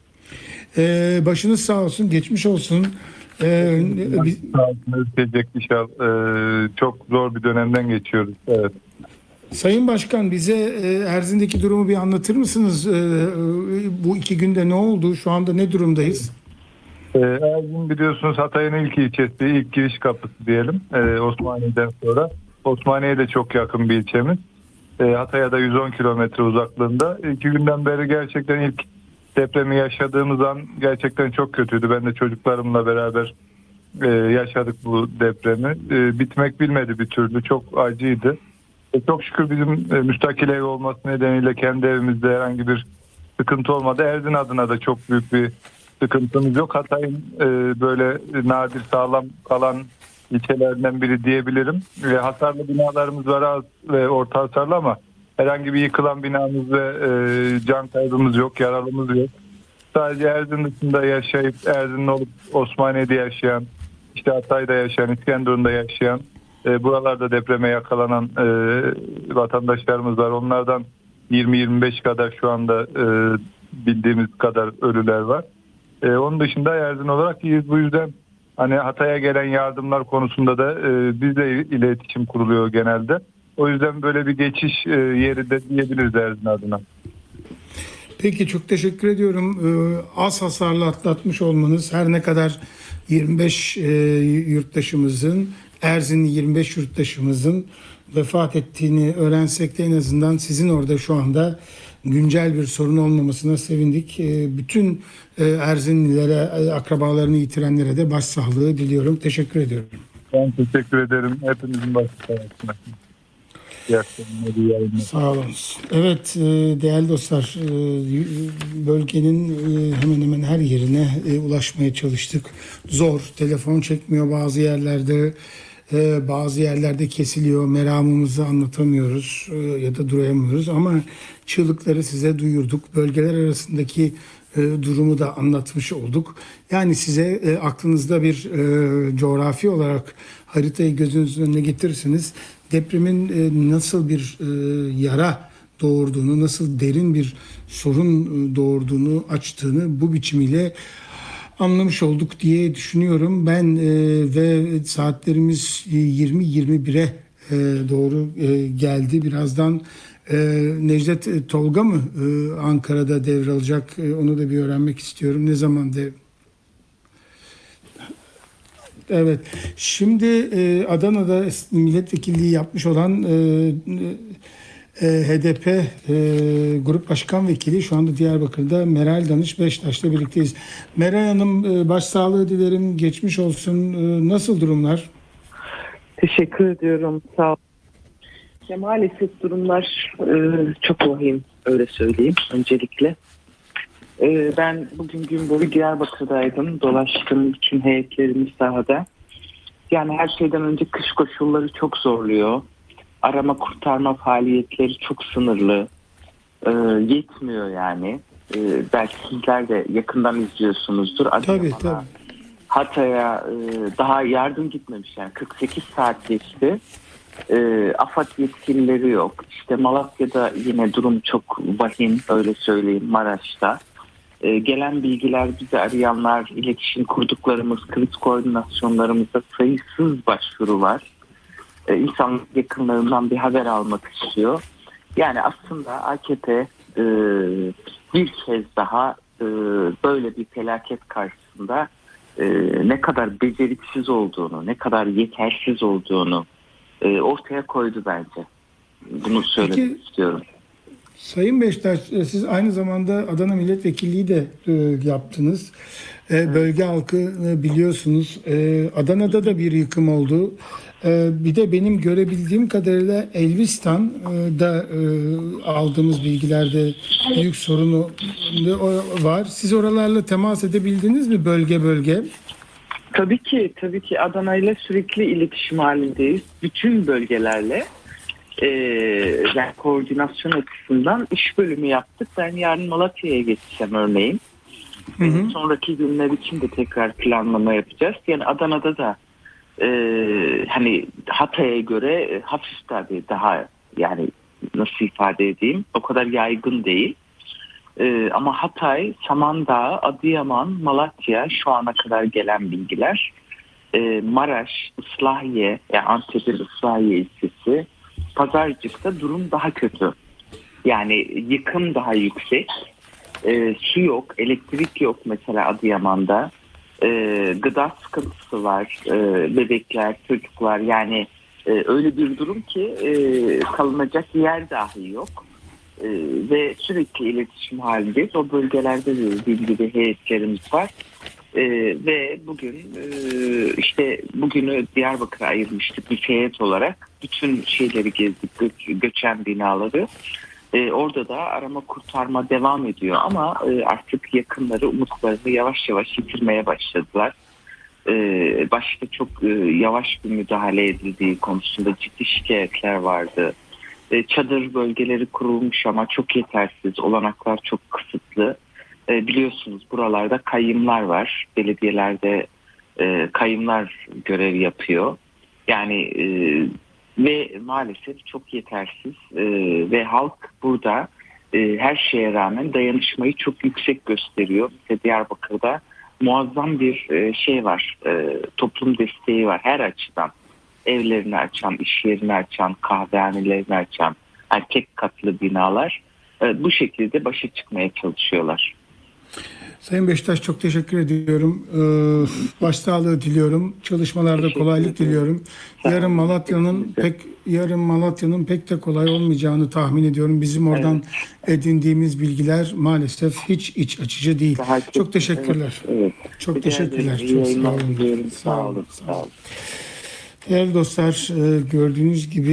Speaker 2: Ee, başınız sağ olsun, geçmiş olsun. Ee, biz...
Speaker 16: Sağ olsun, ötecek inşallah. Ee, çok zor bir dönemden geçiyoruz. Evet.
Speaker 2: Sayın Başkan, bize e, Erzin'deki durumu bir anlatır mısınız? E, bu iki günde ne oldu? Şu anda ne durumdayız?
Speaker 16: Ee, Erzin biliyorsunuz Hatay'ın ilk ilçesi, ilk giriş kapısı diyelim. Ee, Osmaniye'den sonra. Osmaniye'ye de çok yakın bir ilçemiz. Ee, Hatay'a da yüz on kilometre uzaklığında. İki günden beri gerçekten ilk depremi yaşadığımız an gerçekten çok kötüydü. Ben de çocuklarımla beraber e, yaşadık bu depremi. E, bitmek bilmedi bir türlü. Çok acıydı. E, çok şükür bizim e, müstakil ev olması nedeniyle kendi evimizde herhangi bir sıkıntı olmadı. Erzin adına da çok büyük bir sıkıntımız yok. Hatay'ın e, böyle nadir sağlam kalan ilçelerinden biri diyebilirim. Ve hasarlı binalarımız var az ve orta hasarlı ama herhangi bir yıkılan binamız ve e, can kaybımız yok, yaralımız yok. Sadece Erzin dışında yaşayıp Erzin'de olup Osmaniye'de yaşayan, işte Hatay'da yaşayan, İskenderun'da yaşayan, e, buralarda depreme yakalanan e, vatandaşlarımız var. Onlardan yirmi yirmi beş kadar şu anda e, bildiğimiz kadar ölüler var. E, onun dışında Erzin olarak iyiyiz. Bu yüzden hani Hatay'a gelen yardımlar konusunda da e, bizle iletişim kuruluyor genelde. O yüzden böyle bir geçiş e, yeri de diyebiliriz Erzin adına.
Speaker 2: Peki çok teşekkür ediyorum. Ee, az hasarlı atlatmış olmanız, her ne kadar yirmi beş e, yurttaşımızın, Erzin'li yirmi beş yurttaşımızın vefat ettiğini öğrensek de en azından sizin orada şu anda güncel bir sorun olmamasına sevindik. E, bütün e, Erzinlilere, e, akrabalarını yitirenlere de başsağlığı diliyorum. Teşekkür ediyorum.
Speaker 16: Ben teşekkür ederim. Hepinizin başsağlığı.
Speaker 2: Sağ olun. Evet değerli dostlar, bölgenin hemen hemen her yerine ulaşmaya çalıştık. Zor, telefon çekmiyor bazı yerlerde, bazı yerlerde kesiliyor, meramımızı anlatamıyoruz ya da duyamıyoruz ama çığlıkları size duyurduk. Bölgeler arasındaki durumu da anlatmış olduk. Yani size aklınızda bir coğrafi olarak haritayı gözünüzün önüne getirirseniz depremin nasıl bir yara doğurduğunu, nasıl derin bir sorun doğurduğunu, açtığını bu biçimiyle anlamış olduk diye düşünüyorum. Ben ve saatlerimiz yirmi yirmi bire doğru geldi. Birazdan Necdet Tolga mı Ankara'da devralacak? Onu da bir öğrenmek istiyorum. Ne zaman dev? Evet. Şimdi e, Adana'da milletvekilliği yapmış olan e, e, H D P e, Grup Başkan Vekili şu anda Diyarbakır'da Meral Danış Beştaş'la birlikteyiz. Meral Hanım e, başsağlığı dilerim. Geçmiş olsun. E, nasıl durumlar?
Speaker 17: Teşekkür ediyorum. Sağ olun. Ya maalesef durumlar e, çok vahim, öyle söyleyeyim öncelikle. E, ben bugün gün boyu Diyarbakır'daydım. Dolaştım, bütün heyetlerimiz sahada. Yani her şeyden önce kış koşulları çok zorluyor. Arama kurtarma faaliyetleri çok sınırlı. E, yetmiyor yani. E, belki sizler de yakından izliyorsunuzdur.
Speaker 2: Tabii tabii.
Speaker 17: Hatay'a e, daha yardım gitmemiş, yani kırk sekiz saat geçti. E, AFAD yetkilileri yok. İşte Malatya'da yine durum çok vahim, öyle söyleyeyim, Maraş'ta. E, gelen bilgiler, bizi arayanlar, iletişim kurduklarımız, kriz koordinasyonlarımızda sayısız başvuru var. E, insanlık yakınlarından bir haber almak istiyor. Yani aslında A K P e, bir kez daha e, böyle bir felaket karşısında e, ne kadar beceriksiz olduğunu, ne kadar yetersiz olduğunu e, ortaya koydu bence. Bunu söylemek Peki, istiyorum.
Speaker 2: Sayın Beştaş, siz aynı zamanda Adana Milletvekilliği de e, yaptınız. E, bölge halkı biliyorsunuz. E, Adana'da da bir yıkım oldu. E, bir de benim görebildiğim kadarıyla Elbistan'da e, aldığımız bilgilerde büyük sorunu var. Siz oralarla temas edebildiniz mi bölge bölge?
Speaker 17: Tabii ki, tabii ki Adana ile sürekli iletişim halindeyiz. Bütün bölgelerle. Ee, yani koordinasyon açısından iş bölümü yaptık. Ben yarın Malatya'ya geçeceğim örneğin. Hı hı. Sonraki günler için de tekrar planlama yapacağız. Yani Adana'da da e, hani Hatay'a göre hafif tabii daha, yani nasıl ifade edeyim, o kadar yaygın değil. E, ama Hatay, Samandağ, Adıyaman, Malatya şu ana kadar gelen bilgiler. E, Maraş, Islahiye, yani Antep'in Islahiye ilçesi, Pazarcık'ta durum daha kötü. Yani yıkım daha yüksek. E, su yok, elektrik yok mesela Adıyaman'da. E, gıda sıkıntısı var. E, bebekler, çocuklar, yani e, öyle bir durum ki e, kalınacak yer dahi yok. E, ve sürekli iletişim halindeyiz. O bölgelerde de dediğim gibi heyetlerimiz var. E, ve bugün e, işte bugünü Diyarbakır'a ayırmıştık bir heyet olarak. Bütün şeyleri gezdik, gö- göçen binaları. E, orada da arama kurtarma devam ediyor ama e, artık yakınları umutlarını yavaş yavaş yitirmeye başladılar. E, başta çok e, yavaş bir müdahale edildiği konusunda ciddi şikayetler vardı. E, çadır bölgeleri kurulmuş ama çok yetersiz, olanaklar çok kısıtlı. E, biliyorsunuz buralarda kayyımlar var, belediyelerde e, kayyımlar görev yapıyor. Yani e, ve maalesef çok yetersiz e, ve halk burada e, her şeye rağmen dayanışmayı çok yüksek gösteriyor. Mesela Diyarbakır'da muazzam bir e, şey var, e, toplum desteği var her açıdan. Evlerini açan, iş yerini açan, kahvehanelerini açan, yani tek katlı binalar e, bu şekilde başa çıkmaya çalışıyorlar.
Speaker 2: Sayın Beştaş, çok teşekkür ediyorum. Ee, başsağlığı diliyorum. Çalışmalarda kolaylık diliyorum. Yarın Malatya'nın pek yarın Malatya'nın pek de kolay olmayacağını tahmin ediyorum. Bizim oradan evet. edindiğimiz bilgiler maalesef hiç iç açıcı değil. Daha çok teşekkürler. Evet, evet. Çok Rica teşekkürler. Çok sağ olun. Sağ olun. Sağ olun. Değerli dostlar, gördüğünüz gibi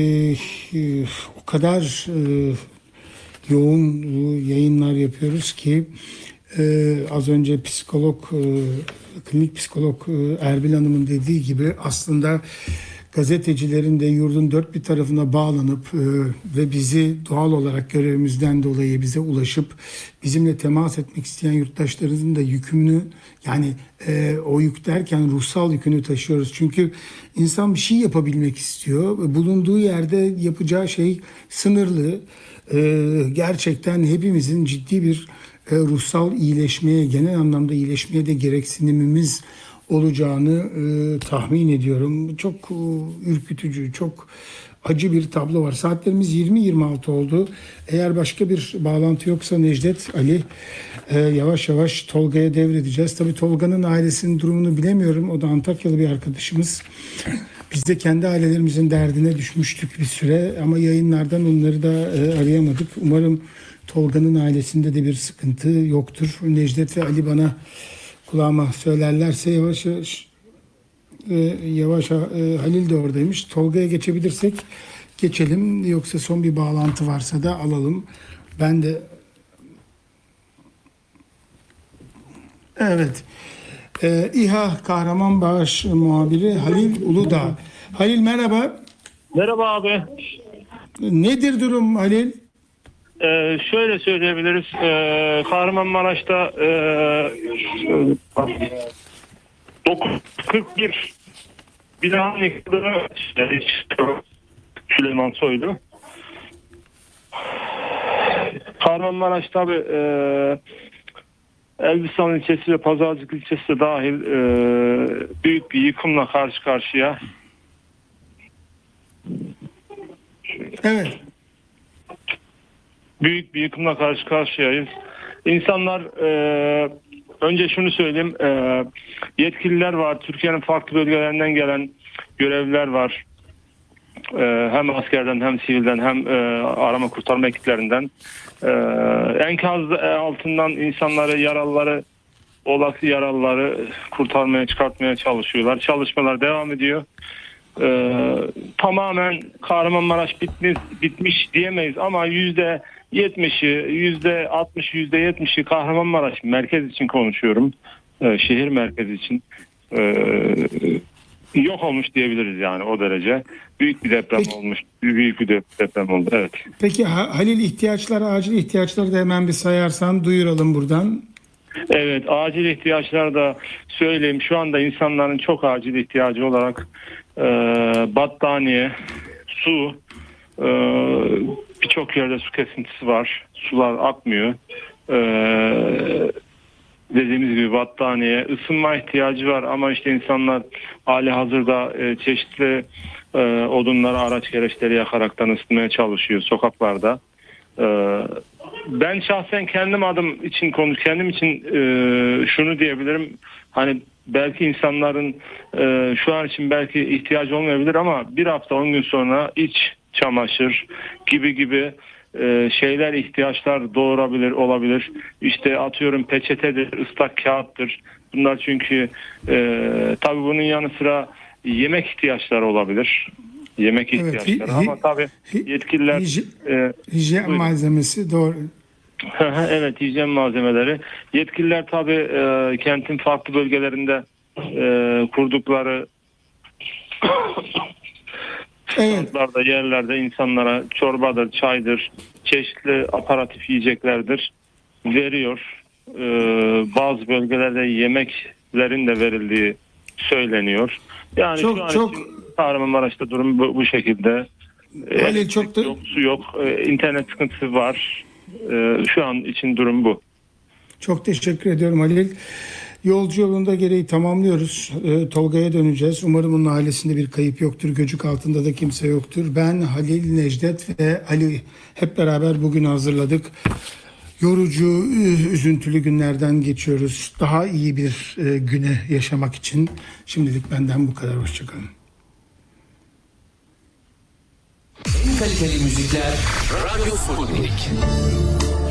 Speaker 2: o kadar yoğun yayınlar yapıyoruz ki Ee, az önce psikolog, e, klinik psikolog e, Erbil Hanım'ın dediği gibi aslında gazetecilerin de yurdun dört bir tarafına bağlanıp e, ve bizi doğal olarak görevimizden dolayı bize ulaşıp bizimle temas etmek isteyen yurttaşlarımızın da yükümünü, yani e, o yük derken ruhsal yükünü taşıyoruz. Çünkü insan bir şey yapabilmek istiyor. Bulunduğu yerde yapacağı şey sınırlı. E, gerçekten hepimizin ciddi bir E, ruhsal iyileşmeye, genel anlamda iyileşmeye de gereksinimimiz olacağını e, tahmin ediyorum. Çok e, ürkütücü, çok acı bir tablo var. Saatlerimiz yirmi yirmi altı oldu. Eğer başka bir bağlantı yoksa Necdet, Ali, e, yavaş yavaş Tolga'ya devredeceğiz. Tabii Tolga'nın ailesinin durumunu bilemiyorum. O da Antakyalı bir arkadaşımız. Biz de kendi ailelerimizin derdine düşmüştük bir süre ama yayınlardan onları da e, arayamadık. Umarım Tolga'nın ailesinde de bir sıkıntı yoktur. Necdet ve Ali bana kulağıma söylerlerse yavaş yavaş e, yavaş e, Halil de oradaymış. Tolga'ya geçebilirsek geçelim. Yoksa son bir bağlantı varsa da alalım. Ben de evet. E, İHA Kahramanmaraş muhabiri Halil Uludağ. Halil merhaba.
Speaker 18: Merhaba abi.
Speaker 2: Nedir durum Halil?
Speaker 18: Ee, şöyle söyleyebiliriz. Ee, Kahramanmaraş'ta e, dokuz kırk bir binanın yıkıldığı Süleyman Soylu. Kahramanmaraş tabi e, Elbistan ilçesi ve Pazarcık ilçesi de dahil e, büyük bir yıkımla karşı karşıya.
Speaker 2: Evet.
Speaker 18: Büyük bir yıkımla karşı karşıyayız. İnsanlar e, önce şunu söyleyeyim, e, yetkililer var, Türkiye'nin farklı bölgelerinden gelen görevliler var. e, hem askerden hem sivilden hem e, arama kurtarma ekiplerinden e, enkaz altından insanları, yaralıları, olası yaralıları kurtarmaya, çıkartmaya çalışıyorlar. Çalışmalar devam ediyor. Ee, tamamen Kahramanmaraş bitmiş, bitmiş diyemeyiz ama yüzde yetmişi, yüzde altmış, yüzde yetmişi Kahramanmaraş merkez için konuşuyorum. Ee, şehir merkezi için ee, yok olmuş diyebiliriz yani, o derece. Büyük bir deprem Peki. olmuş. Büyük bir deprem oldu. Evet.
Speaker 2: Peki Halil, ihtiyaçları, acil ihtiyaçları da hemen bir sayarsan duyuralım buradan.
Speaker 18: Evet, acil ihtiyaçlar da söyleyeyim. Şu anda insanların çok acil ihtiyacı olarak e, battaniye, su, e, birçok yerde su kesintisi var. Sular akmıyor. E, dediğimiz gibi battaniye, ısınma ihtiyacı var ama işte insanlar hali hazırda e, çeşitli e, odunları, araç gereçleri yakaraktan ısınmaya çalışıyor sokaklarda. E, Ben şahsen kendim adım için konuş, kendim için e, şunu diyebilirim. Hani belki insanların e, şu an için belki ihtiyacı olmayabilir ama bir hafta on gün sonra iç çamaşır gibi gibi e, şeyler, ihtiyaçlar doğurabilir, olabilir. İşte atıyorum peçetedir, ıslak kağıttır. Bunlar çünkü e, tabii bunun yanı sıra yemek ihtiyaçları olabilir. Yemek ihtiyaçları evet, hi, ama tabii yetkililer
Speaker 2: hijyen,
Speaker 18: e,
Speaker 2: hijyen malzemesi doğru.
Speaker 18: Evet, hijyen malzemeleri. Yetkililer tabii e, kentin farklı bölgelerinde e, kurdukları standlarda, evet. yerlerde insanlara çorbadır, çaydır, çeşitli aparatif yiyeceklerdir veriyor. E, bazı bölgelerde yemeklerin de verildiği söyleniyor. Yani çok, şu an çok... için Kahramanmaraş'ta durum bu, bu şekilde.
Speaker 2: Halil, çok da...
Speaker 18: yok, su yok, e, internet sıkıntısı var. E, şu an için durum bu.
Speaker 2: Çok teşekkür ediyorum Halil. Yolcu yolunda gereği tamamlıyoruz. E, Tolga'ya döneceğiz. Umarım onun ailesinde bir kayıp yoktur. Göcük altında da kimse yoktur. Ben, Halil, Necdet ve Ali hep beraber bugün hazırladık. Yorucu, üzüntülü günlerden geçiyoruz. Daha iyi bir e, güne yaşamak için şimdilik benden bu kadar. Hoşçakalın.
Speaker 1: En kaliteli müzikler Radyo Sputnik.